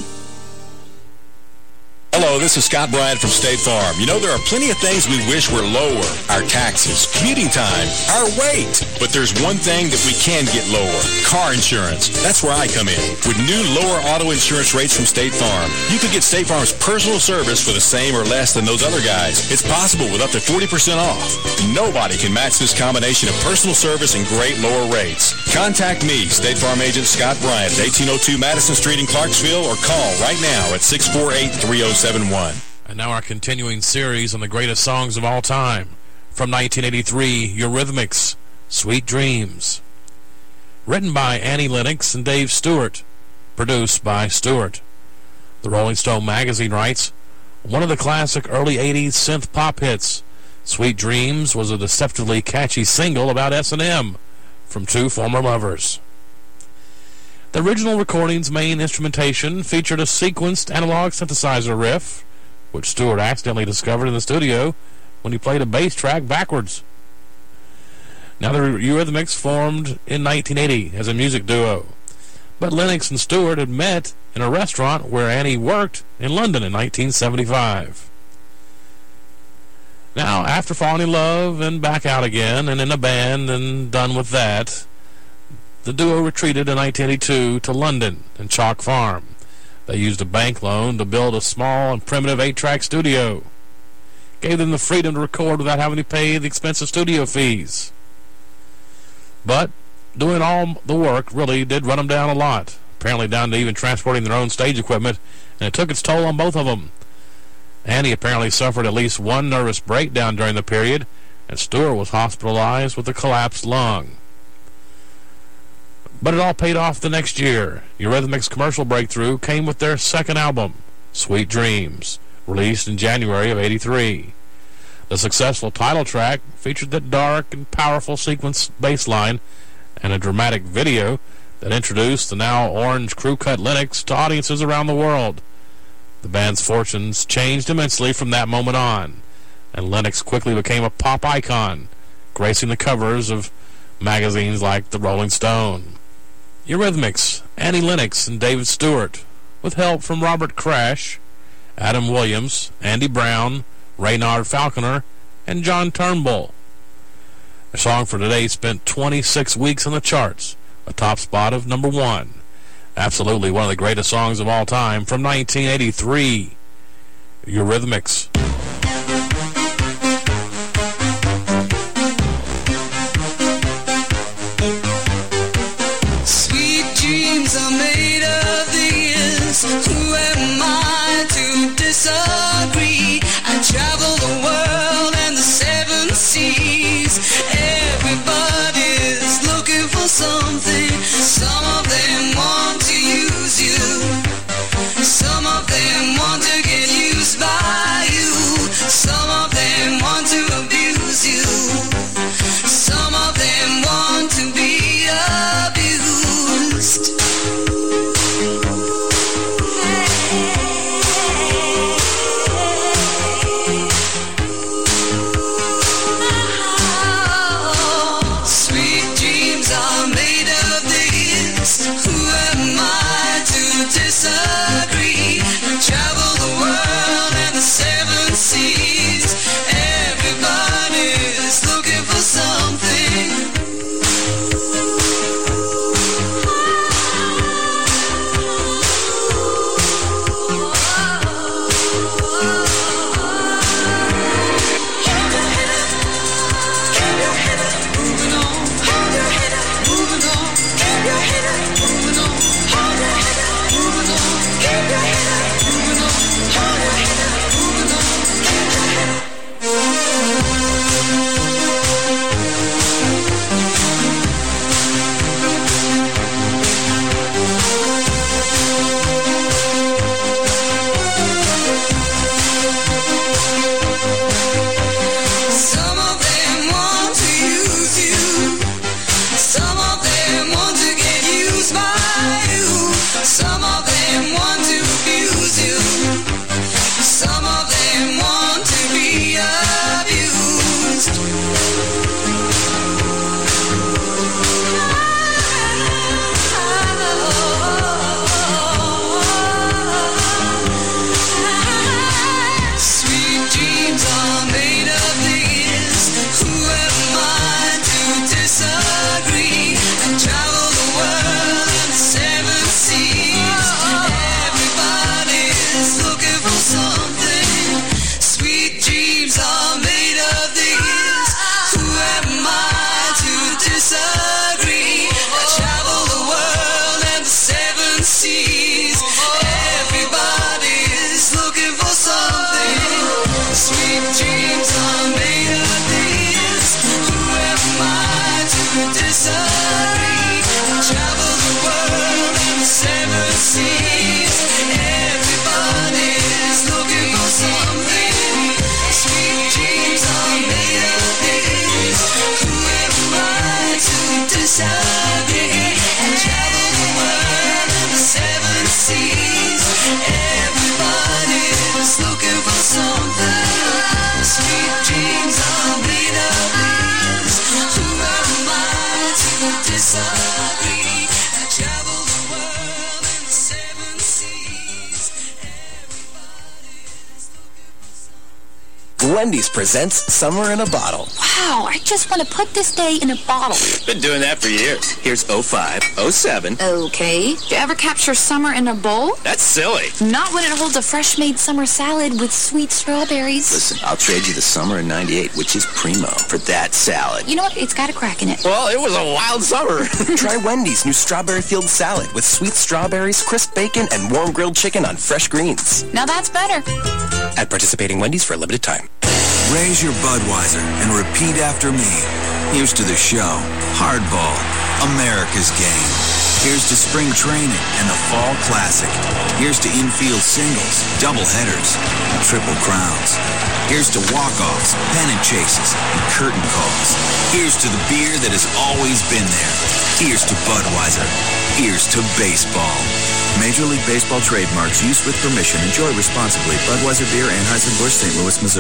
[SPEAKER 13] Hello, this is Scott Bryant from State Farm. You know, there are plenty of things we wish were lower. Our taxes, commuting time, our weight. But there's one thing that we can get lower. Car insurance. That's where I come in. With new lower auto insurance rates from State Farm, you can get State Farm's personal service for the same or less than those other guys. It's possible with up to forty percent off. Nobody can match this combination of personal service and great lower rates. Contact me, State Farm agent Scott Bryant, at eighteen oh two Madison Street in Clarksville, or call right now at six four eight, three oh seven one.
[SPEAKER 1] And now our continuing series on the greatest songs of all time. From nineteen eighty-three, Eurythmics, Sweet Dreams. Written by Annie Lennox and Dave Stewart. Produced by Stewart. The Rolling Stone magazine writes, one of the classic early eighties synth pop hits, Sweet Dreams was a deceptively catchy single about S and M from two former lovers. The original recording's main instrumentation featured a sequenced analog synthesizer riff, which Stewart accidentally discovered in the studio when he played a bass track backwards. Now, the Eurythmics formed in nineteen eighty as a music duo, but Lennox and Stewart had met in a restaurant where Annie worked in London in nineteen seventy-five. Now, after falling in love and back out again and in a band and done with that, the duo retreated in nineteen eighty-two to London and Chalk Farm. They used a bank loan to build a small and primitive eight-track studio. Gave them the freedom to record without having to pay the expensive studio fees. But doing all the work really did run them down a lot, apparently down to even transporting their own stage equipment, and it took its toll on both of them. Annie apparently suffered at least one nervous breakdown during the period, and Stewart was hospitalized with a collapsed lung. But it all paid off the next year. Eurythmics' commercial breakthrough came with their second album, Sweet Dreams, released in January of eighty-three. The successful title track featured the dark and powerful sequence bass line and a dramatic video that introduced the now orange crew-cut Lennox to audiences around the world. The band's fortunes changed immensely from that moment on, and Lennox quickly became a pop icon, gracing the covers of magazines like the Rolling Stone. Eurythmics, Annie Lennox and David Stewart, with help from Robert Crash, Adam Williams, Andy Brown, Reynard Falconer, and John Turnbull. The song for today spent twenty-six weeks on the charts, a top spot of number one. Absolutely one of the greatest songs of all time from nineteen eighty-three, Eurythmics.
[SPEAKER 11] Sweet dreams are made of these. Who am I to disagree? I travel the world and the seven seas. Everybody's looking for something. Some of them want to use you. Some of them want to get used by you. Some of them want to abuse you. Some of them want to be abused. Sweet dreams are made of this. Who am I to disagree? Travel the world and the seven seas. Everybody's looking for something. Some of them want to use you. Some of them want to get used by you. Some of them want to abuse you. Some of them want to be abused. Sweet dreams are made of these. Who am I to disagree? I travel the world and the seven seas. Everybody's looking for something. Sweet dreams are made of these. Who am I to disagree? I travel the world and the seven seas. Everybody's looking for something. Sweet dreams are made of these. Who am I to disagree? I travel the world and the seven seas. Everybody's looking for something. Sweet dreams are made of these. Who am I to disagree? I travel the world and the seven seas. Everybody's looking for something. Sweet dreams are made of these. Who am I to disagree? I travel the world and the seven seas.
[SPEAKER 6] Wendy's presents Summer in a Bottle.
[SPEAKER 21] Wow, I just want to put this day in a bottle.
[SPEAKER 6] Been doing that for years. Here's oh five, oh seven.
[SPEAKER 21] Okay. Do you ever capture summer in a bowl?
[SPEAKER 6] That's silly.
[SPEAKER 21] Not when it holds a fresh-made summer salad with sweet strawberries.
[SPEAKER 6] Listen, I'll trade you the summer in ninety-eight, which is primo, for that salad.
[SPEAKER 21] You know what? It's got a crack in it.
[SPEAKER 6] Well, it was a wild summer. Try Wendy's new strawberry-filled salad with sweet strawberries, crisp bacon, and warm grilled chicken on fresh greens.
[SPEAKER 21] Now that's better.
[SPEAKER 6] At participating Wendy's for a limited time.
[SPEAKER 14] Raise your Budweiser and repeat after me. Here's to the show, Hardball, America's Game. Here's to spring training and the Fall Classic. Here's to infield singles, double headers, and triple crowns. Here's to walk-offs, pennant chases, and curtain calls. Here's to the beer that has always been there. Here's to Budweiser. Here's to baseball. Major League Baseball trademarks used with permission. Enjoy responsibly. Budweiser Beer, Anheuser-Busch, Saint Louis, Missouri.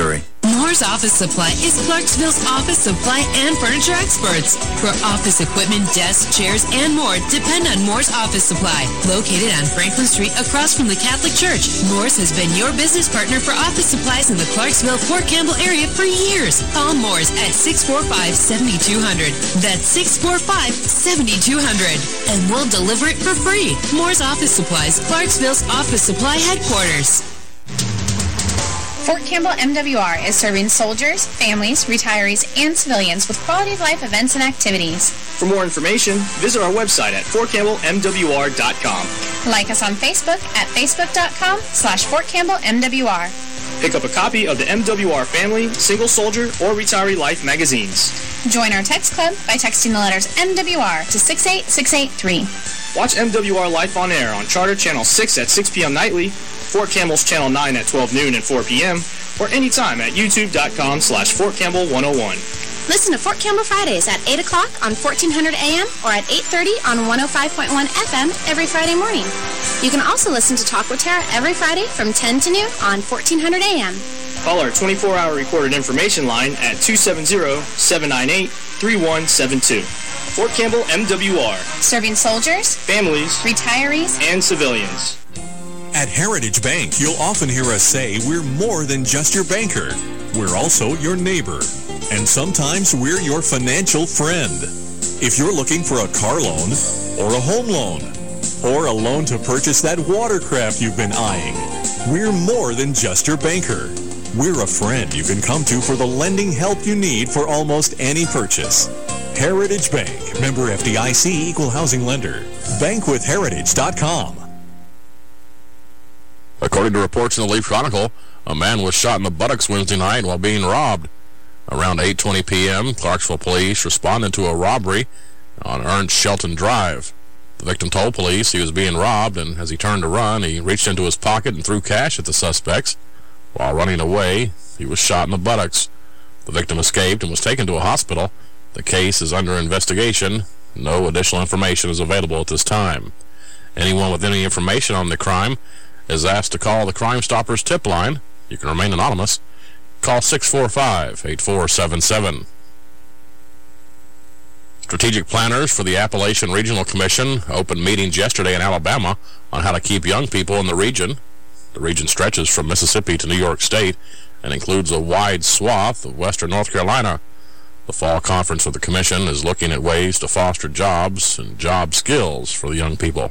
[SPEAKER 8] Moore's Office Supply is Clarksville's office supply and furniture experts. For office equipment, desks, chairs, and more, depend on Moore's Office Supply. Located on Franklin Street across from the Catholic Church, Moore's has been your business partner for office supplies in the Clarksville-Fort Campbell area for years. Call Moore's at six four five, seven two zero zero. That's six four five, seven two zero zero. And we'll deliver it for free. Moore's Office Supplies, Clarksville's office supply headquarters.
[SPEAKER 15] Fort Campbell M W R is serving soldiers, families, retirees, and civilians with quality of life events and activities.
[SPEAKER 16] For more information, visit our website at fort campbell m w r dot com.
[SPEAKER 15] Like us on Facebook at facebook.com slash Fort Campbell MWR.
[SPEAKER 16] Pick up a copy of the M W R Family, Single Soldier, or Retiree Life magazines.
[SPEAKER 15] Join our text club by texting the letters M W R to six eight six eight three.
[SPEAKER 16] Watch M W R Life on Air on Charter Channel six at six p m nightly, Fort Campbell's Channel nine at twelve noon and four p m, or anytime at youtube.com slash Fort Campbell 101.
[SPEAKER 15] Listen to Fort Campbell Fridays at eight o'clock on fourteen hundred A M or at eight thirty on one oh five point one F M every Friday morning. You can also listen to Talk with Tara every Friday from ten to noon on fourteen hundred A M.
[SPEAKER 16] Call our twenty-four hour recorded information line at two seven zero, seven nine eight, three one seven two. Fort Campbell M W R.
[SPEAKER 15] Serving soldiers,
[SPEAKER 16] families,
[SPEAKER 15] retirees,
[SPEAKER 16] and civilians.
[SPEAKER 19] At Heritage Bank, you'll often hear us say we're more than just your banker. We're also your neighbor. And sometimes we're your financial friend. If you're looking for a car loan, or a home loan, or a loan to purchase that watercraft you've been eyeing, we're more than just your banker. We're a friend you can come to for the lending help you need for almost any purchase. Heritage Bank, member F D I C, equal housing lender. bank with heritage dot com.
[SPEAKER 1] According to reports in the Leaf Chronicle, a man was shot in the buttocks Wednesday night while being robbed. Around eight twenty p m, Clarksville police responded to a robbery on Ernst Shelton Drive. The victim told police he was being robbed, and as he turned to run, he reached into his pocket and threw cash at the suspects. While running away, he was shot in the buttocks. The victim escaped and was taken to a hospital. The case is under investigation. No additional information is available at this time. Anyone with any information on the crime is asked to call the Crime Stoppers tip line. You can remain anonymous. Call six four five, eight four seven seven. Strategic planners for the Appalachian Regional Commission opened meetings yesterday in Alabama on how to keep young people in the region. The region stretches from Mississippi to New York State and includes a wide swath of western North Carolina. The fall conference of the commission is looking at ways to foster jobs and job skills for the young people.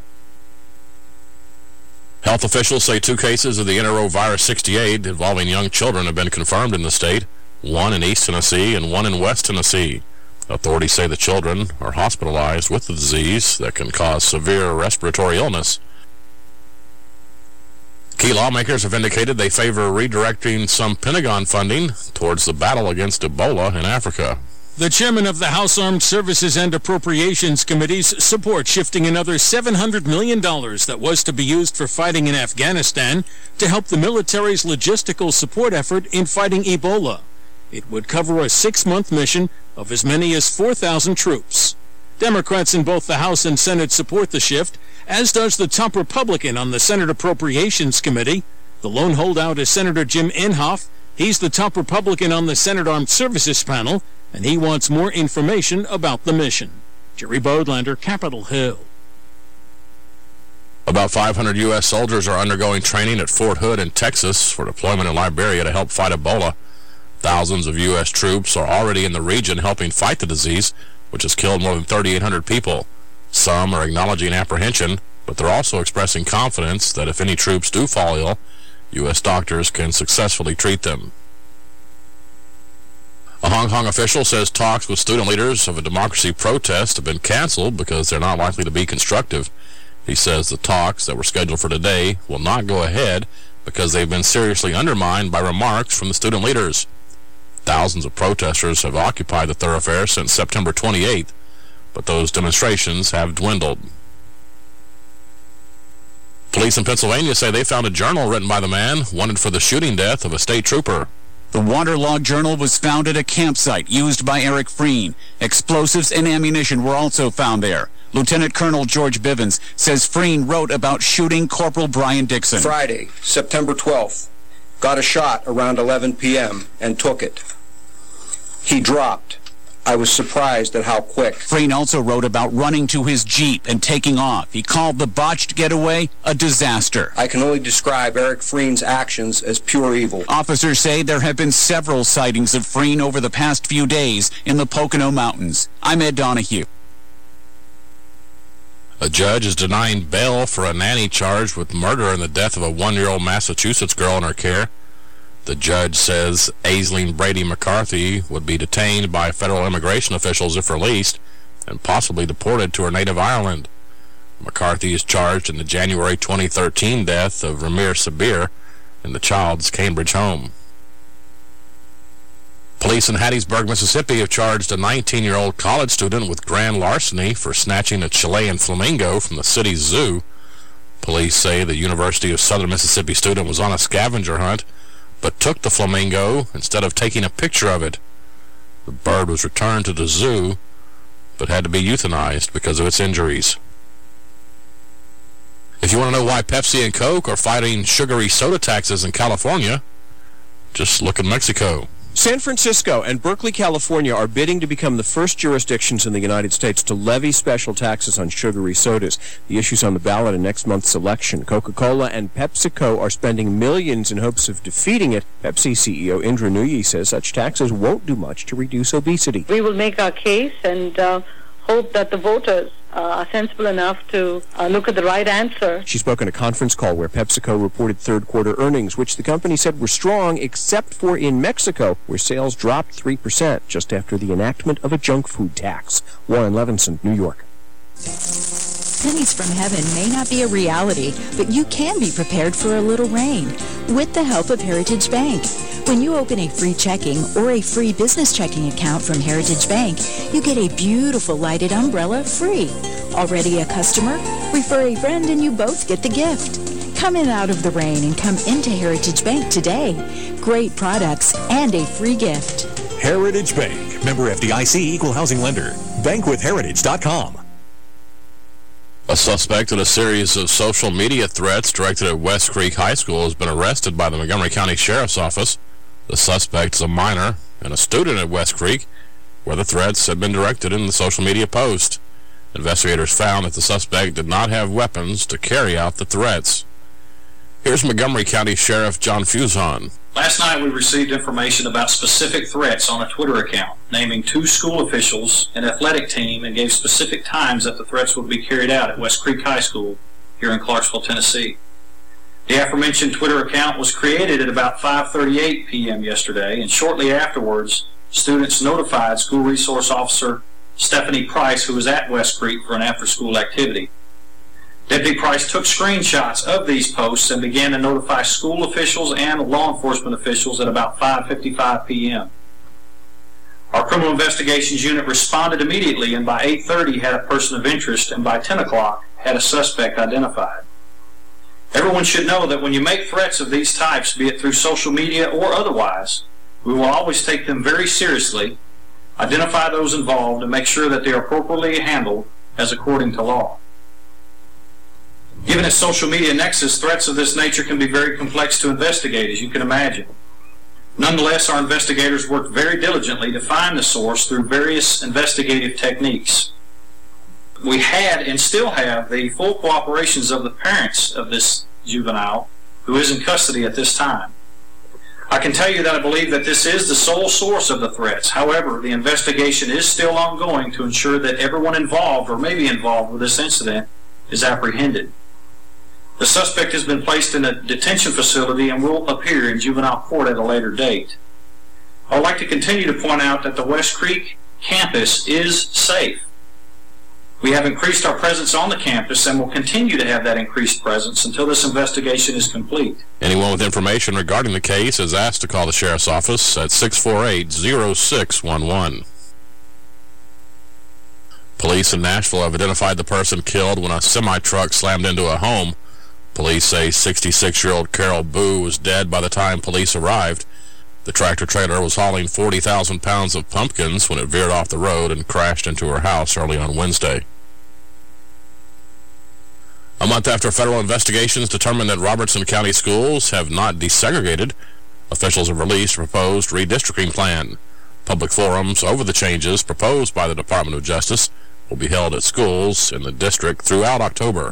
[SPEAKER 1] Health officials say two cases of the enterovirus sixty-eight involving young children have been confirmed in the state, one in East Tennessee and one in West Tennessee. Authorities say the children are hospitalized with the disease that can cause severe respiratory illness. Key lawmakers have indicated they favor redirecting some Pentagon funding towards the battle against Ebola in Africa.
[SPEAKER 20] The chairman of the House Armed Services and Appropriations Committees support shifting another seven hundred million dollars that was to be used for fighting in Afghanistan to help the military's logistical support effort in fighting Ebola. It would cover a six-month mission of as many as four thousand troops. Democrats in both the House and Senate support the shift, as does the top Republican on the Senate Appropriations Committee. The lone holdout is Senator Jim Inhofe. He's the top Republican on the Senate Armed Services panel, and he wants more information about the mission. Jerry Bodlander, Capitol Hill.
[SPEAKER 1] About five hundred U S soldiers are undergoing training at Fort Hood in Texas for deployment in Liberia to help fight Ebola. Thousands of U S troops are already in the region helping fight the disease, which has killed more than thirty-eight hundred people. Some are acknowledging apprehension, but they're also expressing confidence that if any troops do fall ill, U S doctors can successfully treat them. A Hong Kong official says talks with student leaders of a democracy protest have been canceled because they're not likely to be constructive. He says the talks that were scheduled for today will not go ahead because they've been seriously undermined by remarks from the student leaders. Thousands of protesters have occupied the thoroughfare since September twenty-eighth, but those demonstrations have dwindled. Police in Pennsylvania say they found a journal written by the man wanted for the shooting death of a state trooper.
[SPEAKER 7] The waterlogged journal was found at a campsite used by Eric Freen. Explosives and ammunition were also found there. Lieutenant Colonel George Bivens says Freen wrote about shooting Corporal Brian Dixon.
[SPEAKER 23] Friday, September twelfth.
[SPEAKER 4] got a shot around eleven p m and took it. He dropped. I was surprised at how quick.
[SPEAKER 7] Freen also wrote about running to his Jeep and taking off. He called the botched getaway a disaster.
[SPEAKER 4] I can only describe Eric Freen's actions as pure evil.
[SPEAKER 7] Officers say there have been several sightings of Freen over the past few days in the Pocono Mountains. I'm Ed Donahue.
[SPEAKER 1] A judge is denying bail for a nanny charged with murder in the death of a one-year-old Massachusetts girl in her care. The judge says Aisling Brady McCarthy would be detained by federal immigration officials if released and possibly deported to her native Ireland. McCarthy is charged in the January twenty thirteen death of Ramir Sabir in the child's Cambridge home. Police in Hattiesburg, Mississippi have charged a nineteen-year-old college student with grand larceny for snatching a Chilean flamingo from the city's zoo. Police say the University of Southern Mississippi student was on a scavenger hunt but took the flamingo instead of taking a picture of it. The bird was returned to the zoo, but had to be euthanized because of its injuries. If you want to know why Pepsi and Coke are fighting sugary soda taxes in California, just look at Mexico.
[SPEAKER 9] San Francisco and Berkeley, California are bidding to become the first jurisdictions in the United States to levy special taxes on sugary sodas. The issue's on the ballot in next month's election. Coca-Cola and PepsiCo are spending millions in hopes of defeating it. Pepsi C E O Indra Nooyi says such taxes won't do much to reduce obesity.
[SPEAKER 18] We will make our case and uh, hope that the voters Uh, are sensible enough to uh, look at the right answer.
[SPEAKER 9] She spoke on a conference call where PepsiCo reported third-quarter earnings, which the company said were strong except for in Mexico, where sales dropped three percent just after the enactment of a junk food tax. Warren Levinson, New York.
[SPEAKER 22] Pennies from heaven may not be a reality, but you can be prepared for a little rain with the help of Heritage Bank. When you open a free checking or a free business checking account from Heritage Bank, you get a beautiful lighted umbrella free. Already a customer? Refer a friend and you both get the gift. Come in out of the rain and come into Heritage Bank today. Great products and a free gift.
[SPEAKER 19] Heritage Bank. Member F D I C, Equal Housing Lender. bank with heritage dot com.
[SPEAKER 1] A suspect in a series of social media threats directed at West Creek High School has been arrested by the Montgomery County Sheriff's Office. The suspect is a minor and a student at West Creek, where the threats had been directed in the social media post. Investigators found that the suspect did not have weapons to carry out the threats. Here's Montgomery County Sheriff John Fuzon.
[SPEAKER 23] Last night we received information about specific threats on a Twitter account, naming two school officials, an athletic team, and gave specific times that the threats would be carried out at West Creek High School here in Clarksville, Tennessee. The aforementioned Twitter account was created at about five thirty-eight p m yesterday, and shortly afterwards, students notified School Resource Officer Stephanie Price, who was at West Creek for an after-school activity. Deputy Price took screenshots of these posts and began to notify school officials and law enforcement officials at about five fifty-five p m Our Criminal Investigations Unit responded immediately and by eight thirty had a person of interest and by ten o'clock had a suspect identified. Everyone should know that when you make threats of these types, be it through social media or otherwise, we will always take them very seriously, identify those involved, and make sure that they are appropriately handled as according to law. Given its social media nexus, threats of this nature can be very complex to investigate, as you can imagine. Nonetheless, our investigators worked very diligently to find the source through various investigative techniques. We had and still have the full cooperations of the parents of this juvenile, who is in custody at this time. I can tell you that I believe that this is the sole source of the threats. However, the investigation is still ongoing to ensure that everyone involved or may be involved with this incident is apprehended. The suspect has been placed in a detention facility and will appear in juvenile court at a later date. I would like to continue to point out that the West Creek campus is safe. We have increased our presence on the campus and will continue to have that increased presence until this investigation is complete.
[SPEAKER 1] Anyone with information regarding the case is asked to call the Sheriff's Office at six four eight, zero six one one. Police in Nashville have identified the person killed when a semi-truck slammed into a home. Police say sixty-six-year-old Carol Boo was dead by the time police arrived. The tractor-trailer was hauling forty thousand pounds of pumpkins when it veered off the road and crashed into her house early on Wednesday. A month after federal investigations determined that Robertson County schools have not desegregated, Officials have released a proposed redistricting plan. Public forums over the changes proposed by the Department of Justice will be held at schools in the district throughout October.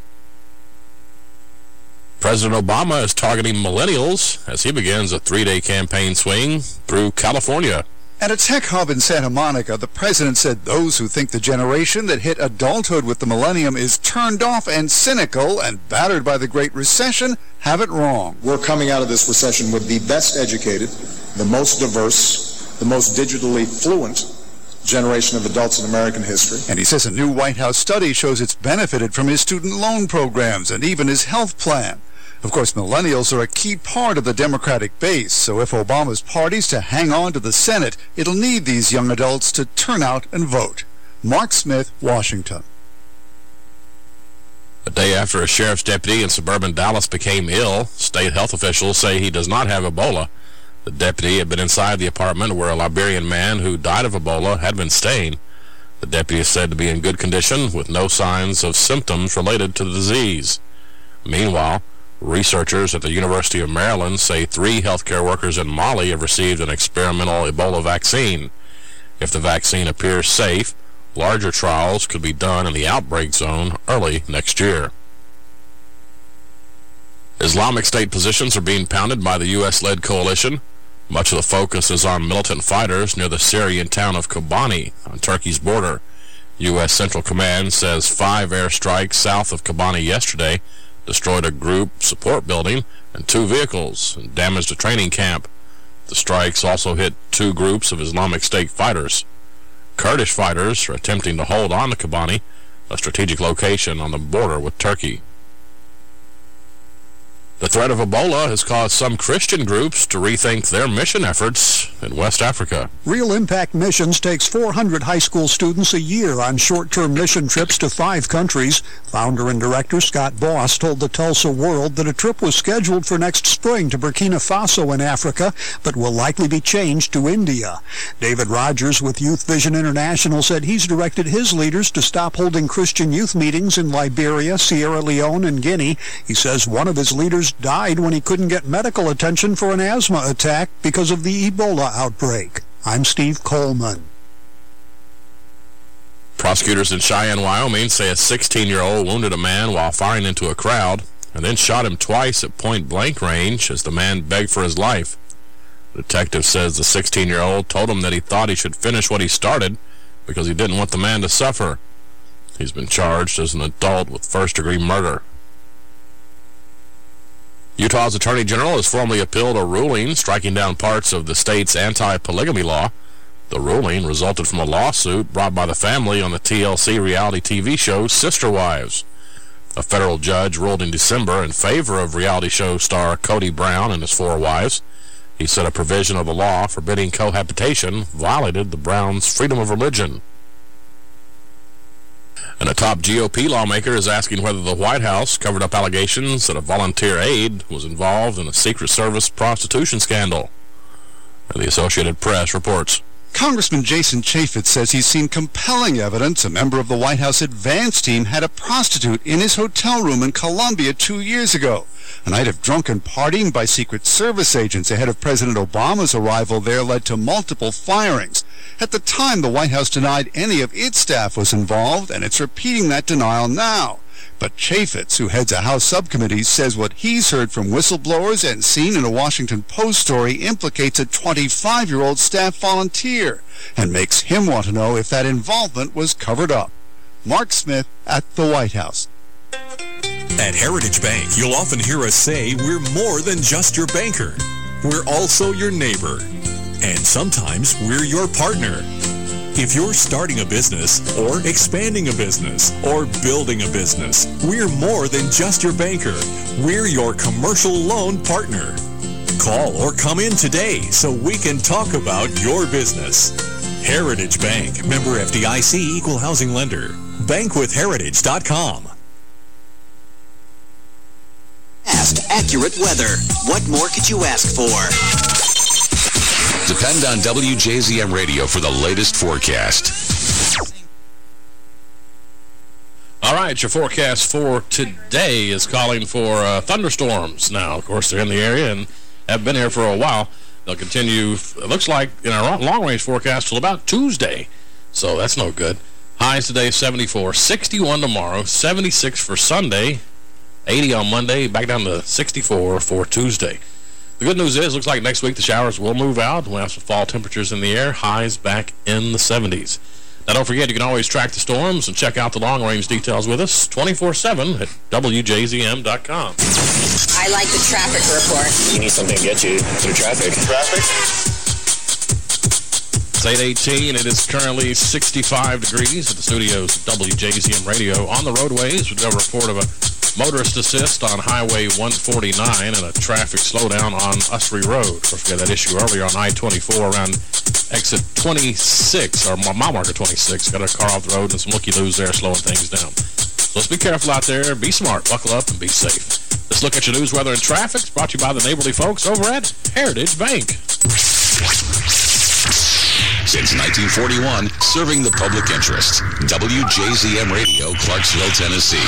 [SPEAKER 1] President Obama is targeting millennials as he begins a three-day campaign swing through California.
[SPEAKER 2] At a tech hub in Santa Monica, the president said those who think the generation that hit adulthood with the millennium is turned off and cynical and battered by the Great Recession have it wrong.
[SPEAKER 3] We're coming out of this recession with the best educated, the most diverse, the most digitally fluent generation of adults in American history.
[SPEAKER 2] And he says a new White House study shows it's benefited from his student loan programs and even his health plan. Of course, millennials are a key part of the Democratic base, so if Obama's party's to hang on to the Senate, it'll need these young adults to turn out and vote. Mark Smith, Washington.
[SPEAKER 1] A day after a sheriff's deputy in suburban Dallas became ill, state health officials say he does not have Ebola. The deputy had been inside the apartment where a Liberian man who died of Ebola had been staying. The deputy is said to be in good condition with no signs of symptoms related to the disease. Meanwhile, researchers at the University of Maryland say three healthcare workers in Mali have received an experimental Ebola vaccine. If the vaccine appears safe, larger trials could be done in the outbreak zone early next year. Islamic State positions are being pounded by the U S-led coalition. Much of the focus is on militant fighters near the Syrian town of Kobani on Turkey's border. U S Central Command says five airstrikes south of Kobani yesterday destroyed a group support building and two vehicles and damaged a training camp. The strikes also hit two groups of Islamic State fighters. Kurdish fighters are attempting to hold on to Kobani, a strategic location on the border with Turkey. The threat of Ebola has caused some Christian groups to rethink their mission efforts in West Africa.
[SPEAKER 5] Real Impact Missions takes four hundred high school students a year on short-term mission trips to five countries. Founder and director Scott Boss told the Tulsa World that a trip was scheduled for next spring to Burkina Faso in Africa, but will likely be changed to India. David Rogers with Youth Vision International said he's directed his leaders to stop holding Christian youth meetings in Liberia, Sierra Leone, and Guinea. He says one of his leaders died when he couldn't get medical attention for an asthma attack because of the Ebola outbreak. I'm Steve Coleman.
[SPEAKER 1] Prosecutors in Cheyenne, Wyoming say a sixteen-year-old wounded a man while firing into a crowd and then shot him twice at point-blank range as the man begged for his life. The detective says the sixteen-year-old told him that he thought he should finish what he started because he didn't want the man to suffer. He's been charged as an adult with first-degree murder. Utah's Attorney General has formally appealed a ruling striking down parts of the state's anti-polygamy law. The ruling resulted from a lawsuit brought by the family on the T L C reality T V show Sister Wives. A federal judge ruled in December in favor of reality show star Cody Brown and his four wives. He said a provision of the law forbidding cohabitation violated the Browns' freedom of religion. And a top G O P lawmaker is asking whether the White House covered up allegations that a volunteer aide was involved in a Secret Service prostitution scandal. And the Associated Press reports.
[SPEAKER 2] Congressman Jason Chaffetz says he's seen compelling evidence a member of the White House advance team had a prostitute in his hotel room in Colombia two years ago. A night of drunken partying by Secret Service agents ahead of President Obama's arrival there led to multiple firings. At the time, the White House denied any of its staff was involved, and it's repeating that denial now. But Chaffetz, who heads a House subcommittee, says what he's heard from whistleblowers and seen in a Washington Post story implicates a twenty-five-year-old staff volunteer and makes him want to know if that involvement was covered up. Mark Smith at the White House.
[SPEAKER 19] At Heritage Bank, you'll often hear us say we're more than just your banker. We're also your neighbor. And sometimes we're your partner. If you're starting a business, or expanding a business, or building a business, we're more than just your banker. We're your commercial loan partner. Call or come in today so we can talk about your business. Heritage Bank, member F D I C, equal housing lender. bank with heritage dot com.
[SPEAKER 10] Fast, accurate weather. What more could you ask for?
[SPEAKER 17] Depend on W J Z M Radio for the latest forecast.
[SPEAKER 1] All right, your forecast for today is calling for uh, thunderstorms. Now, of course, they're in the area, and have been here for a while. They'll continue, it looks like, in our long-range forecast till about Tuesday. So that's no good. Highs today, seventy-four. sixty-one tomorrow. seventy-six for Sunday. eighty on Monday. Back down to sixty-four for Tuesday. The good news is, looks like next week the showers will move out. We'll have some fall temperatures in the air. Highs back in the seventies. Now, don't forget, you can always track the storms and check out the long-range details with us twenty-four seven at W J Z M dot com.
[SPEAKER 11] I like the traffic report.
[SPEAKER 12] You need something to get you through traffic. Traffic?
[SPEAKER 1] It's eight eighteen. It is currently sixty-five degrees at the studios of W J Z M Radio. On the roadways, we've got a report of a motorist assist on Highway one forty-nine and a traffic slowdown on Usry Road. Don't forget that issue earlier on I twenty-four around exit twenty-six, or mile marker twenty-six. Got a car off the road and some looky-loos there slowing things down. So let's be careful out there. Be smart. Buckle up and be safe. Let's look at your news, weather, and traffic. It's brought to you by the neighborly folks over at Heritage Bank.
[SPEAKER 17] Since nineteen forty-one, serving the public interest. W J Z M Radio, Clarksville, Tennessee.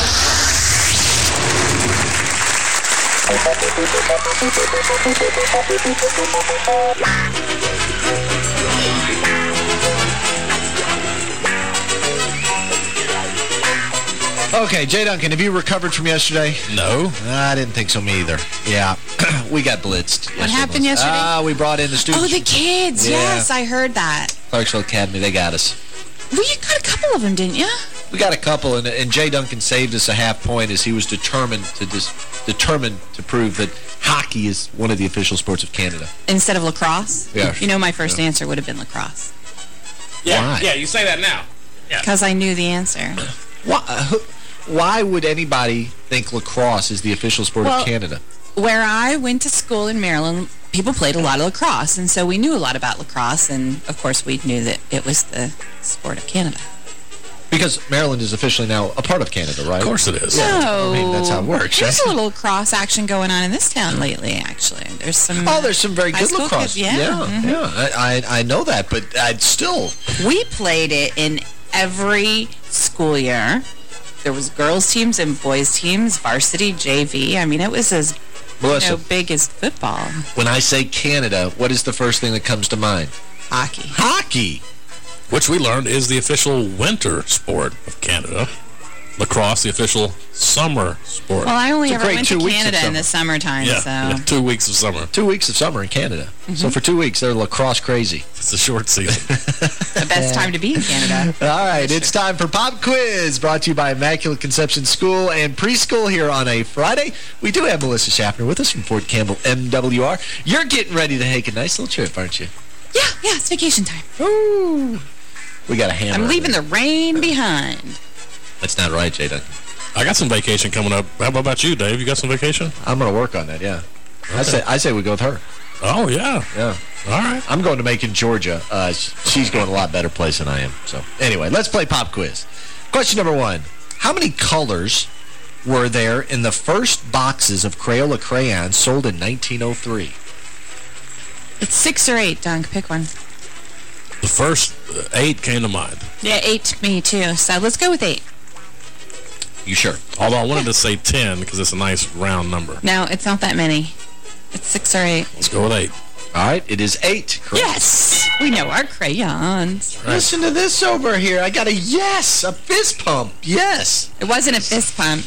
[SPEAKER 13] Okay, Jay Duncan, have you recovered from yesterday?
[SPEAKER 1] No.
[SPEAKER 13] I didn't think so, me either. Yeah, we got blitzed.
[SPEAKER 24] What happened yesterday?
[SPEAKER 13] Ah, uh, we brought in the students.
[SPEAKER 24] Oh, the kids.
[SPEAKER 13] Yeah.
[SPEAKER 24] Yes, I heard that.
[SPEAKER 13] Clarksville Academy, they got us.
[SPEAKER 24] Well, you got a couple of them, didn't you?
[SPEAKER 13] We got a couple, and, and Jay Duncan saved us a half point as he was determined to dis determined to prove that hockey is one of the official sports of Canada.
[SPEAKER 24] Instead of lacrosse?
[SPEAKER 13] Yeah.
[SPEAKER 24] You know, my first
[SPEAKER 13] yeah.
[SPEAKER 24] answer would have been lacrosse.
[SPEAKER 1] Yeah,
[SPEAKER 13] Why?
[SPEAKER 1] yeah, you say that now.
[SPEAKER 24] Because yeah. I knew the answer.
[SPEAKER 13] Why, uh, why would anybody think lacrosse is the official sport
[SPEAKER 24] well,
[SPEAKER 13] of Canada?
[SPEAKER 24] Where I went to school in Maryland, people played a lot of lacrosse, and so we knew a lot about lacrosse, and of course we knew that it was the sport of Canada.
[SPEAKER 13] Because Maryland is officially now a part of Canada, right?
[SPEAKER 1] Of course it is.
[SPEAKER 24] No.
[SPEAKER 13] I mean, that's how it works.
[SPEAKER 24] There's
[SPEAKER 13] right?
[SPEAKER 24] a little lacrosse action going on in this town lately, actually. There's some...
[SPEAKER 13] Oh, there's some very
[SPEAKER 24] high
[SPEAKER 13] good lacrosse.
[SPEAKER 24] Kids. Yeah.
[SPEAKER 13] Yeah,
[SPEAKER 24] mm-hmm.
[SPEAKER 13] yeah. I, I, I know that, but I'd still...
[SPEAKER 24] We played it in every school year. There was girls' teams and boys' teams, varsity, J V. I mean, it was as
[SPEAKER 13] Melissa,
[SPEAKER 24] you know, big as football.
[SPEAKER 13] When I say Canada, what is the first thing that comes to mind?
[SPEAKER 24] Hockey.
[SPEAKER 13] Hockey!
[SPEAKER 1] Which we learned is the official winter sport of Canada. Lacrosse, the official summer sport.
[SPEAKER 24] Well, I only ever went to Canada in the summertime,
[SPEAKER 1] yeah,
[SPEAKER 24] so...
[SPEAKER 1] Yeah, two weeks of summer.
[SPEAKER 13] Two weeks of summer in Canada. Mm-hmm. So for two weeks, they're lacrosse crazy.
[SPEAKER 1] It's a short season.
[SPEAKER 24] The best time to be in Canada.
[SPEAKER 13] All right, it's time for Pop Quiz, brought to you by Immaculate Conception School and Preschool here on a Friday. We do have Melissa Schaffner with us from Fort Campbell M W R. You're getting ready to take a nice little trip, aren't you?
[SPEAKER 24] Yeah, yeah, it's vacation time.
[SPEAKER 13] Ooh. We got a hammer.
[SPEAKER 24] I'm leaving the rain behind.
[SPEAKER 13] That's not right, Jay Duncan.
[SPEAKER 1] I got some vacation coming up. How about you, Dave? You got some vacation?
[SPEAKER 13] I'm going to work on that, yeah. Okay. I say I say we go with her.
[SPEAKER 1] Oh, yeah.
[SPEAKER 13] Yeah.
[SPEAKER 1] All right.
[SPEAKER 13] I'm going to Macon, Georgia. Uh, she's going a lot better place than I am. So, anyway, let's play Pop Quiz. Question number one. How many colors were there in the first boxes of Crayola crayons sold in nineteen oh three?
[SPEAKER 24] It's six or eight, Dunk. Pick one.
[SPEAKER 1] The first eight came to mind.
[SPEAKER 24] Yeah, eight to me, too. So let's go with eight.
[SPEAKER 13] You sure?
[SPEAKER 1] Although I wanted to say ten because it's a nice round number.
[SPEAKER 24] No, it's not that many. It's six or eight.
[SPEAKER 1] Let's go with eight.
[SPEAKER 13] All right, it is eight. Correct.
[SPEAKER 24] Yes! We know our crayons.
[SPEAKER 13] Right. Listen to this over here. I got a yes, a fist pump. Yes.
[SPEAKER 24] It wasn't a fist pump.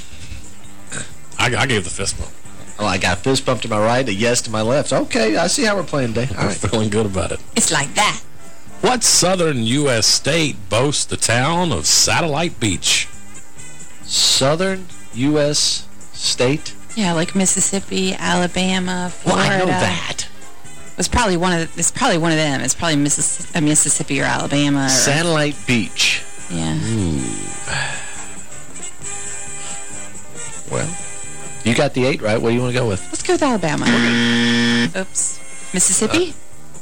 [SPEAKER 1] I, I gave the fist bump.
[SPEAKER 13] Oh, I got a fist bump to my right, a yes to my left. Okay, I see how we're playing today. All
[SPEAKER 1] I'm
[SPEAKER 13] right.
[SPEAKER 1] feeling good about it.
[SPEAKER 24] It's like that.
[SPEAKER 1] What southern U S state boasts the town of Satellite Beach?
[SPEAKER 13] Southern U S state?
[SPEAKER 24] Yeah, like Mississippi, Alabama, Florida.
[SPEAKER 13] Well, I know that.
[SPEAKER 24] It's probably one of it's probably one of them. It's probably Missis Mississippi or Alabama. Or,
[SPEAKER 13] Satellite Beach.
[SPEAKER 24] Yeah.
[SPEAKER 13] Ooh. Well, you got the eight, right? What do you want to go with?
[SPEAKER 24] Let's go with Alabama. Oops. Mississippi?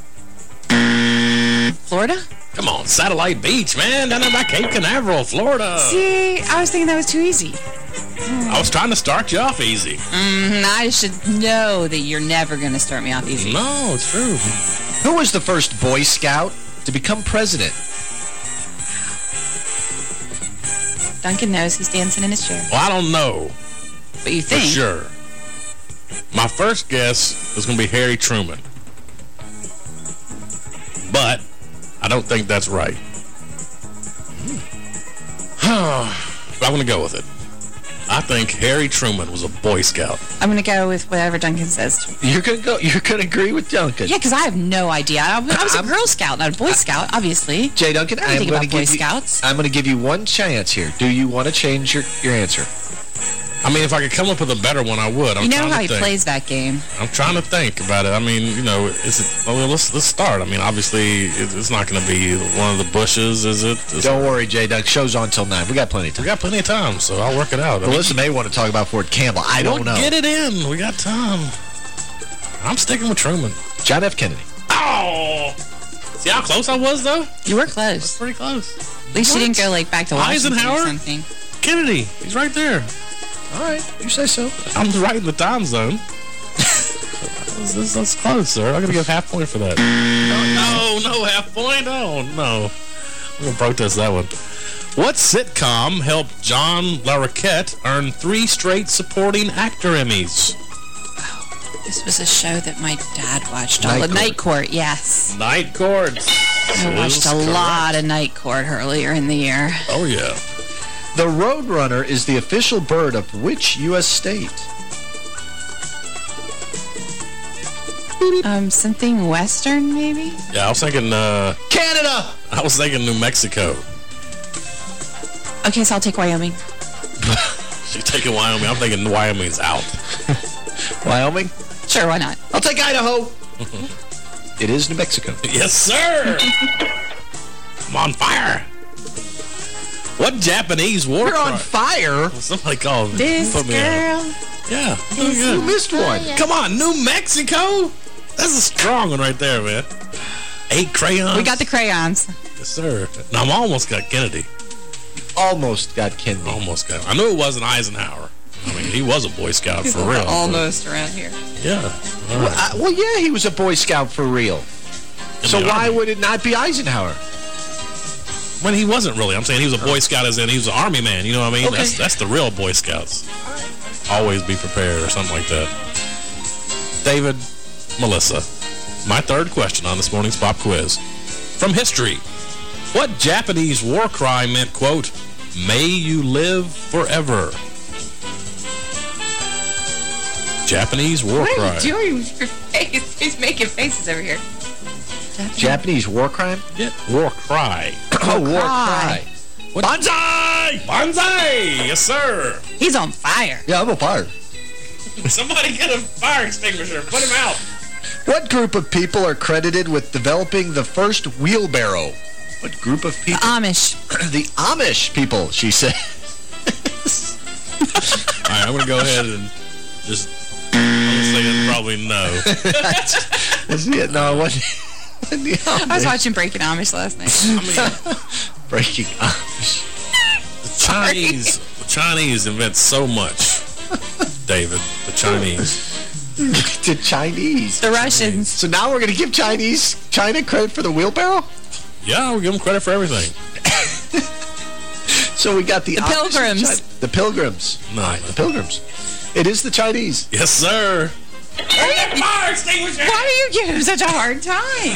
[SPEAKER 24] Uh, Florida?
[SPEAKER 1] Come on, Satellite Beach, man. Down there by Cape Canaveral, Florida.
[SPEAKER 24] See, I was thinking that was too easy.
[SPEAKER 1] I was trying to start you off easy.
[SPEAKER 24] Mm, I should know that you're never going to start me off easy.
[SPEAKER 1] No, it's true.
[SPEAKER 13] Who was the first Boy Scout to become president?
[SPEAKER 24] Duncan knows he's dancing in his chair.
[SPEAKER 1] Well, I don't know.
[SPEAKER 24] But you think?
[SPEAKER 1] For sure. My first guess is going to be Harry Truman. But I don't think that's right. But I'm going to go with it. I think Harry Truman was a Boy Scout.
[SPEAKER 24] I'm going to go with whatever Duncan says.
[SPEAKER 13] You're going to go. You're going to agree with Duncan.
[SPEAKER 24] Yeah, because I have no idea. I, I was a Girl Scout, not a Boy Scout, obviously.
[SPEAKER 13] Jay Duncan,
[SPEAKER 24] I don't think about Boy
[SPEAKER 13] you,
[SPEAKER 24] Scouts.
[SPEAKER 13] I'm going to give you one chance here. Do you want to change your, your answer?
[SPEAKER 1] I mean, if I could come up with a better one, I would. I'm
[SPEAKER 24] you know
[SPEAKER 1] trying
[SPEAKER 24] how
[SPEAKER 1] to
[SPEAKER 24] he
[SPEAKER 1] think.
[SPEAKER 24] plays that game.
[SPEAKER 1] I'm trying to think about it. I mean, you know, is it? Well, let's let's start. I mean, obviously, it, it's not going to be one of the Bushes, is it? Is
[SPEAKER 13] Don't
[SPEAKER 1] it?
[SPEAKER 13] worry, Jay Duncan. Show's on till nine. We got plenty of time.
[SPEAKER 1] We got plenty of time, so I'll work it out.
[SPEAKER 13] Melissa may want to talk about Fort Campbell. I
[SPEAKER 1] we'll
[SPEAKER 13] don't know.
[SPEAKER 1] Get it in. We got time. I'm sticking with Truman.
[SPEAKER 13] John F. Kennedy.
[SPEAKER 1] Oh! See how close I was, though?
[SPEAKER 24] You were close.
[SPEAKER 1] That's pretty close.
[SPEAKER 24] At least
[SPEAKER 1] What?
[SPEAKER 24] you didn't go, like, back to Washington
[SPEAKER 1] Eisenhower?
[SPEAKER 24] or something.
[SPEAKER 1] Kennedy. He's right there.
[SPEAKER 13] All right. You say so.
[SPEAKER 1] I'm right in the time zone. that's, that's, that's close, sir. I'm going to give half point for that. No, no, no half point. Oh, no. I'm going to protest that one. What sitcom helped John Larroquette earn three straight supporting actor Emmys?
[SPEAKER 24] This was a show that my dad watched.
[SPEAKER 13] Night
[SPEAKER 24] all
[SPEAKER 13] Court.
[SPEAKER 24] Night Court, yes.
[SPEAKER 1] Night Court.
[SPEAKER 24] I watched a lot of Night Court earlier in the year.
[SPEAKER 1] Oh, yeah.
[SPEAKER 13] The Roadrunner is the official bird of which U S state?
[SPEAKER 24] Um, something Western, maybe?
[SPEAKER 1] Yeah, I was thinking, uh...
[SPEAKER 13] Canada!
[SPEAKER 1] I was thinking New Mexico.
[SPEAKER 24] Okay, so I'll take Wyoming.
[SPEAKER 1] She's taking Wyoming. I'm thinking Wyoming's out.
[SPEAKER 13] Wyoming?
[SPEAKER 24] Sure, why not?
[SPEAKER 13] I'll take Idaho. It is New Mexico.
[SPEAKER 1] Yes, sir! I'm on fire. What Japanese war
[SPEAKER 13] You're on
[SPEAKER 1] cry-
[SPEAKER 13] fire?
[SPEAKER 1] Somebody called me.
[SPEAKER 24] This
[SPEAKER 1] Put me
[SPEAKER 24] girl.
[SPEAKER 1] on. Yeah.
[SPEAKER 13] You missed one.
[SPEAKER 1] Come on, New Mexico? That's a strong one right there, man. Eight crayons.
[SPEAKER 24] We got the crayons.
[SPEAKER 1] Yes, sir. Now, I'm almost got Kennedy.
[SPEAKER 13] Almost got Kennedy.
[SPEAKER 1] Almost got him. I knew it wasn't Eisenhower. I mean, he was a Boy Scout for real.
[SPEAKER 24] Almost around here.
[SPEAKER 1] Yeah. All
[SPEAKER 13] Well,
[SPEAKER 1] right.
[SPEAKER 13] uh, well, yeah, he was a Boy Scout for real. So
[SPEAKER 1] the
[SPEAKER 13] why
[SPEAKER 1] Army.
[SPEAKER 13] would it not be Eisenhower?
[SPEAKER 1] When he wasn't really. I'm saying he was a Boy Scout as in he was an Army man. You know what I mean?
[SPEAKER 13] Okay.
[SPEAKER 1] That's, that's the real Boy Scouts. Always be prepared or something like that. David, Melissa, my third question on this morning's pop quiz. From history, what Japanese war cry meant, quote, may you live forever? Japanese war
[SPEAKER 24] What
[SPEAKER 1] cry.
[SPEAKER 24] are you doing with your face? He's making faces over here.
[SPEAKER 13] Japanese war crime?
[SPEAKER 1] Yeah, war cry.
[SPEAKER 13] Oh, war cry.
[SPEAKER 1] What? Banzai! Banzai! Yes, sir.
[SPEAKER 24] He's on fire.
[SPEAKER 13] Yeah, I'm on fire.
[SPEAKER 1] Somebody get a fire extinguisher. Put him out.
[SPEAKER 13] What group of people are credited with developing the first wheelbarrow? What group of people?
[SPEAKER 24] Amish.
[SPEAKER 13] The Amish people, she said.
[SPEAKER 1] All right, I'm going to go ahead and just... I'm going to say it's probably no.
[SPEAKER 13] that's, that's it. No, it wasn't. The
[SPEAKER 24] I was watching Breaking Amish last night.
[SPEAKER 1] I mean,
[SPEAKER 13] Breaking Amish.
[SPEAKER 1] the Chinese, the Chinese invent so much, David. The Chinese.
[SPEAKER 13] The Chinese.
[SPEAKER 24] The Russians.
[SPEAKER 13] So now we're going to give Chinese China credit for the wheelbarrow?
[SPEAKER 1] Yeah, we'll give them credit for everything.
[SPEAKER 13] So we got the,
[SPEAKER 24] The
[SPEAKER 13] Amish and
[SPEAKER 24] Pilgrims.
[SPEAKER 13] Chi- The Pilgrims.
[SPEAKER 1] No,
[SPEAKER 13] Right, the Pilgrims. It is the Chinese.
[SPEAKER 1] yes, sir. Fire extinguisher.
[SPEAKER 24] Why do you give him such a hard time?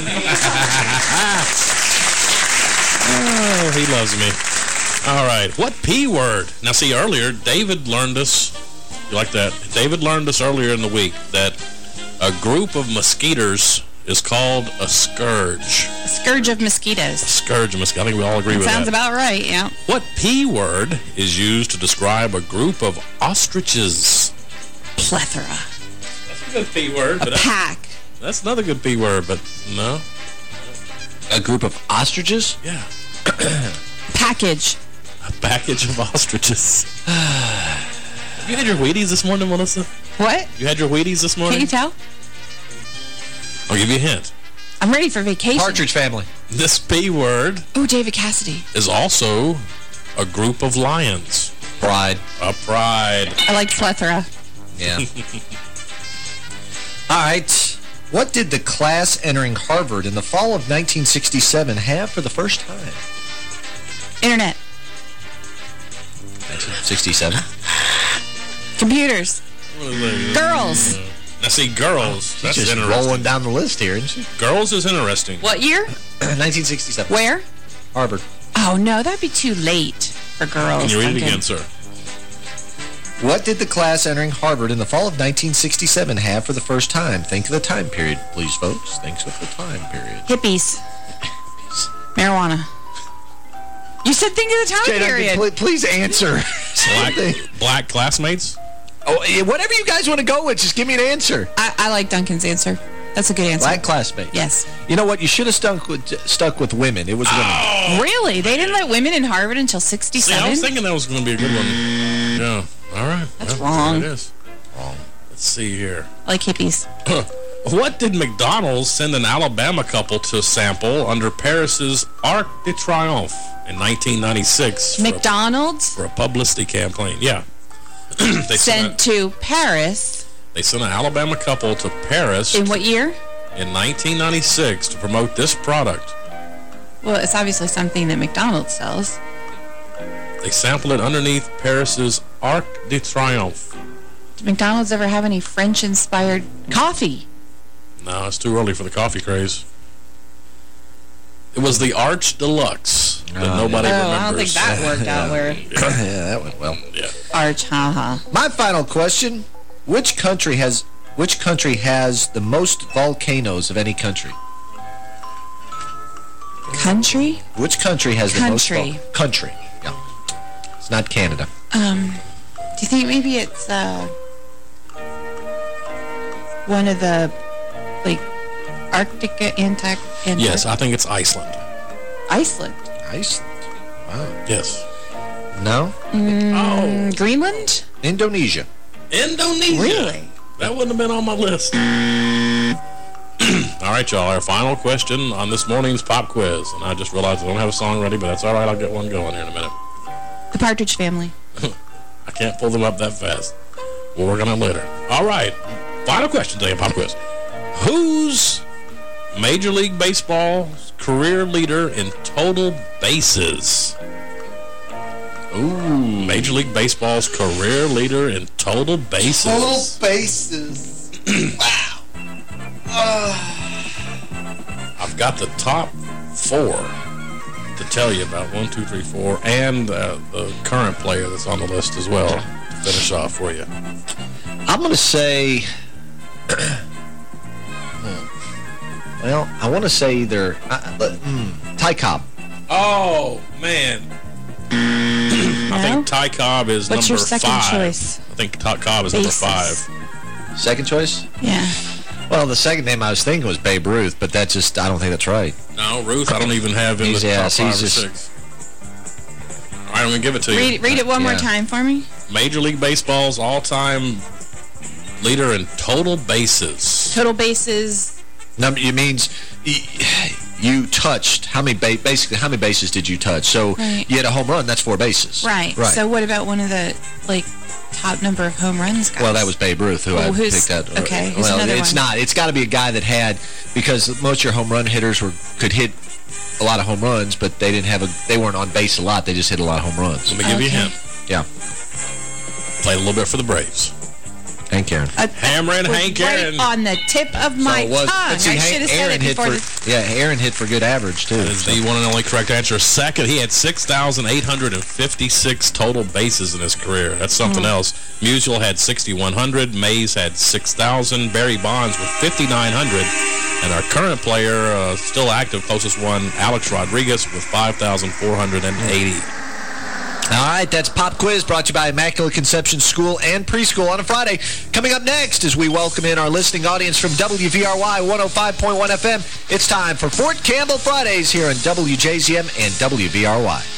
[SPEAKER 1] Oh, he loves me. All right. What P word? Now, see, earlier, David learned us, you like that? David learned us earlier in the week that a group of mosquitoes is called a scourge.
[SPEAKER 24] A scourge of mosquitoes.
[SPEAKER 1] Scourge of mosquitoes. I think we all agree
[SPEAKER 24] That
[SPEAKER 1] with
[SPEAKER 24] sounds
[SPEAKER 1] that.
[SPEAKER 24] about right, yeah.
[SPEAKER 1] What P word is used to describe a group of ostriches?
[SPEAKER 24] Plethora.
[SPEAKER 1] That's a good P word.
[SPEAKER 24] A
[SPEAKER 1] But
[SPEAKER 24] pack.
[SPEAKER 1] that's another good P word, but no.
[SPEAKER 13] A group of ostriches?
[SPEAKER 1] Yeah.
[SPEAKER 24] Package.
[SPEAKER 1] A package of ostriches. Have you had your Wheaties this morning, Melissa?
[SPEAKER 24] What?
[SPEAKER 1] You had your Wheaties this morning?
[SPEAKER 24] Can you tell?
[SPEAKER 1] I'll give you a hint.
[SPEAKER 24] I'm ready for vacation.
[SPEAKER 13] Partridge Family.
[SPEAKER 1] This P word
[SPEAKER 24] Oh, David Cassidy.
[SPEAKER 1] is also a group of lions.
[SPEAKER 13] Pride.
[SPEAKER 1] A pride.
[SPEAKER 24] I like plethora.
[SPEAKER 13] Yeah. All right. What did the class entering Harvard in the fall of nineteen sixty-seven have for the first time?
[SPEAKER 24] Internet.
[SPEAKER 13] nineteen sixty-seven?
[SPEAKER 24] Computers.
[SPEAKER 1] What is that?
[SPEAKER 24] Girls.
[SPEAKER 1] Now, see, girls,
[SPEAKER 13] She's
[SPEAKER 1] that's
[SPEAKER 13] just
[SPEAKER 1] interesting.
[SPEAKER 13] rolling down the list here, isn't she?
[SPEAKER 1] Girls is interesting.
[SPEAKER 24] What year?
[SPEAKER 13] nineteen sixty-seven.
[SPEAKER 24] Where?
[SPEAKER 13] Harvard.
[SPEAKER 24] Oh, no, that'd be too late for girls.
[SPEAKER 1] Can you read it
[SPEAKER 24] Duncan.
[SPEAKER 1] again, sir?
[SPEAKER 13] What did the class entering Harvard in the fall of nineteen sixty-seven have for the first time? Think of the time period, please, folks. Think of the time period.
[SPEAKER 24] Hippies. Marijuana. You said think of the time
[SPEAKER 13] Jay,
[SPEAKER 24] period.
[SPEAKER 13] Duncan, please answer.
[SPEAKER 1] Black, black classmates?
[SPEAKER 13] Oh, whatever you guys want to go with, just give me an answer.
[SPEAKER 24] I, I like Duncan's answer. That's a good answer.
[SPEAKER 13] Black classmates.
[SPEAKER 24] Yes.
[SPEAKER 13] You know what? You should have stuck with, stuck with women. It was women.
[SPEAKER 1] Oh.
[SPEAKER 24] Really? They didn't let women in Harvard until
[SPEAKER 1] See,
[SPEAKER 24] sixty-seven?
[SPEAKER 1] I was thinking that was going to be a good one. Yeah. All right.
[SPEAKER 24] That's
[SPEAKER 1] well,
[SPEAKER 24] wrong.
[SPEAKER 1] It is. Wrong. Let's see here.
[SPEAKER 24] I like hippies.
[SPEAKER 1] What did McDonald's send an Alabama couple to sample under Paris's Arc de Triomphe in nineteen ninety-six?
[SPEAKER 24] McDonald's?
[SPEAKER 1] For a, for a publicity campaign. Yeah. they
[SPEAKER 24] sent,
[SPEAKER 1] sent
[SPEAKER 24] to Paris.
[SPEAKER 1] They sent an Alabama couple to Paris.
[SPEAKER 24] In what year?
[SPEAKER 1] In nineteen ninety-six to promote this product.
[SPEAKER 24] Well, it's obviously something that McDonald's sells.
[SPEAKER 1] They sampled it underneath Paris's Arc de Triomphe.
[SPEAKER 24] Did McDonald's ever have any French-inspired coffee?
[SPEAKER 1] No, it's too early for the coffee craze. It was the Arch Deluxe that
[SPEAKER 13] oh,
[SPEAKER 1] nobody
[SPEAKER 24] yeah.
[SPEAKER 1] remembers.
[SPEAKER 24] Oh, I don't think that worked out where...
[SPEAKER 13] yeah. yeah, that went well.
[SPEAKER 1] Yeah.
[SPEAKER 24] Arch, haha.
[SPEAKER 13] My final question, which country has which country has the most volcanoes of any country?
[SPEAKER 24] Country?
[SPEAKER 13] Which country has the
[SPEAKER 24] country.
[SPEAKER 13] most country? Yeah. It's not Canada.
[SPEAKER 24] Um, do you think maybe it's uh one of the like Arctica, Antarctica? Antarctica?
[SPEAKER 1] Yes, I think it's Iceland.
[SPEAKER 24] Iceland.
[SPEAKER 13] Iceland. Wow.
[SPEAKER 1] Yes.
[SPEAKER 13] No?
[SPEAKER 24] Mm,
[SPEAKER 1] oh.
[SPEAKER 24] Greenland?
[SPEAKER 13] Indonesia.
[SPEAKER 1] Indonesia.
[SPEAKER 24] Really?
[SPEAKER 1] That wouldn't have been on my list. All right, y'all. Our final question on this morning's pop quiz. And I just realized I don't have a song ready, but that's all right. I'll get one going here in a minute.
[SPEAKER 24] The Partridge Family.
[SPEAKER 1] I can't pull them up that fast. We'll work on it later. All right. Final question today in pop quiz. Who's Major League Baseball's career leader in total bases? Ooh. Major League Baseball's career leader in total bases.
[SPEAKER 13] Total bases. Wow. Uh.
[SPEAKER 1] I've got the top four to tell you about. One, two, three, four. And uh, the current player that's on the list as well to finish off for you.
[SPEAKER 13] I'm going to say... well, I want to say either... Uh, mm, Ty Cobb.
[SPEAKER 1] Oh, man.
[SPEAKER 24] No?
[SPEAKER 1] I think Ty Cobb is
[SPEAKER 24] What's
[SPEAKER 1] number
[SPEAKER 24] your second
[SPEAKER 1] five.
[SPEAKER 24] choice?
[SPEAKER 1] I think Ty Cobb is
[SPEAKER 24] Bases.
[SPEAKER 1] number five.
[SPEAKER 13] Second choice?
[SPEAKER 24] Yeah.
[SPEAKER 13] Well, the second name I was thinking was Babe Ruth, but that just, I don't think that's right.
[SPEAKER 1] No, Ruth, I don't even have in
[SPEAKER 13] he's,
[SPEAKER 1] the
[SPEAKER 13] yeah,
[SPEAKER 1] top five
[SPEAKER 13] he's
[SPEAKER 1] or
[SPEAKER 13] just,
[SPEAKER 1] six. All right, I'm going to give it to you.
[SPEAKER 24] Read, read it one
[SPEAKER 13] yeah.
[SPEAKER 24] more time for me.
[SPEAKER 1] Major League Baseball's all-time leader in total bases.
[SPEAKER 24] Total bases.
[SPEAKER 13] Number, it means you touched, how many, ba basically, how many bases did you touch? So
[SPEAKER 24] right.
[SPEAKER 13] you had a home run, that's four bases.
[SPEAKER 24] Right.
[SPEAKER 13] Right.
[SPEAKER 24] So what about one of the, like, top number of home runs guys?
[SPEAKER 13] Well, that was Babe Ruth, who
[SPEAKER 24] well,
[SPEAKER 13] I picked out.
[SPEAKER 24] Okay, who's
[SPEAKER 13] well,
[SPEAKER 24] another
[SPEAKER 13] it's
[SPEAKER 24] one?
[SPEAKER 13] not. It's got to be a guy that had, because most of your home run hitters were could hit a lot of home runs, but they didn't have a, they weren't on base a lot. They just hit a lot of home runs.
[SPEAKER 1] Let me give
[SPEAKER 24] okay.
[SPEAKER 1] you a hint.
[SPEAKER 13] Yeah.
[SPEAKER 1] Played a little bit for the Braves.
[SPEAKER 13] Hank Aaron.
[SPEAKER 24] Uh,
[SPEAKER 1] Hammering Hank
[SPEAKER 24] right
[SPEAKER 1] Aaron.
[SPEAKER 24] on the tip of my
[SPEAKER 13] so it was,
[SPEAKER 24] tongue.
[SPEAKER 13] see,
[SPEAKER 24] I
[SPEAKER 13] Hank,
[SPEAKER 24] should have said
[SPEAKER 13] Aaron
[SPEAKER 24] it
[SPEAKER 13] hit
[SPEAKER 24] before
[SPEAKER 13] for,
[SPEAKER 24] the...
[SPEAKER 13] Yeah, Aaron hit for good average, too.
[SPEAKER 1] That is
[SPEAKER 13] so.
[SPEAKER 1] the one and only correct answer. Second, he had six thousand eight hundred fifty-six total bases in his career. That's something mm. else. Musial had six thousand one hundred. Mays had six thousand. Barry Bonds with five thousand nine hundred. And our current player, uh, still active, closest one, Alex Rodriguez with five thousand four hundred eighty.
[SPEAKER 13] All right, that's Pop Quiz brought to you by Immaculate Conception School and Preschool on a Friday. Coming up next, as we welcome in our listening audience from W V R Y one oh five point one F M, it's time for Fort Campbell Fridays here on W J Z M and W V R Y.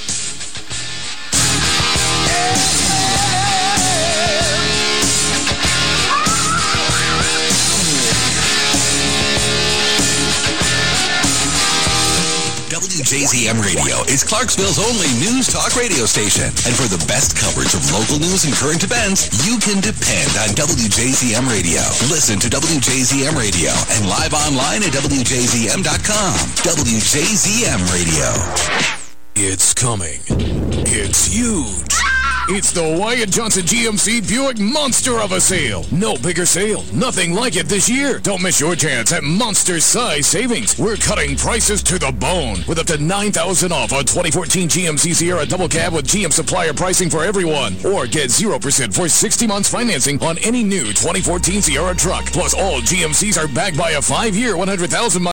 [SPEAKER 17] W J Z M Radio is Clarksville's only news talk radio station. And for the best coverage of local news and current events, you can depend on W J Z M Radio. Listen to W J Z M Radio and live online at W J Z M dot com. W J Z M Radio. It's coming. It's huge.
[SPEAKER 6] It's the Wyatt Johnson G M C Buick Monster of a Sale. No bigger sale. Nothing like it this year. Don't miss your chance at monster size savings. We're cutting prices to the bone with up to nine thousand dollars off a twenty fourteen G M C Sierra double cab with G M supplier pricing for everyone. Or get zero percent for sixty months financing on any new twenty fourteen Sierra truck. Plus all G M Cs are backed by a five year, one hundred thousand mile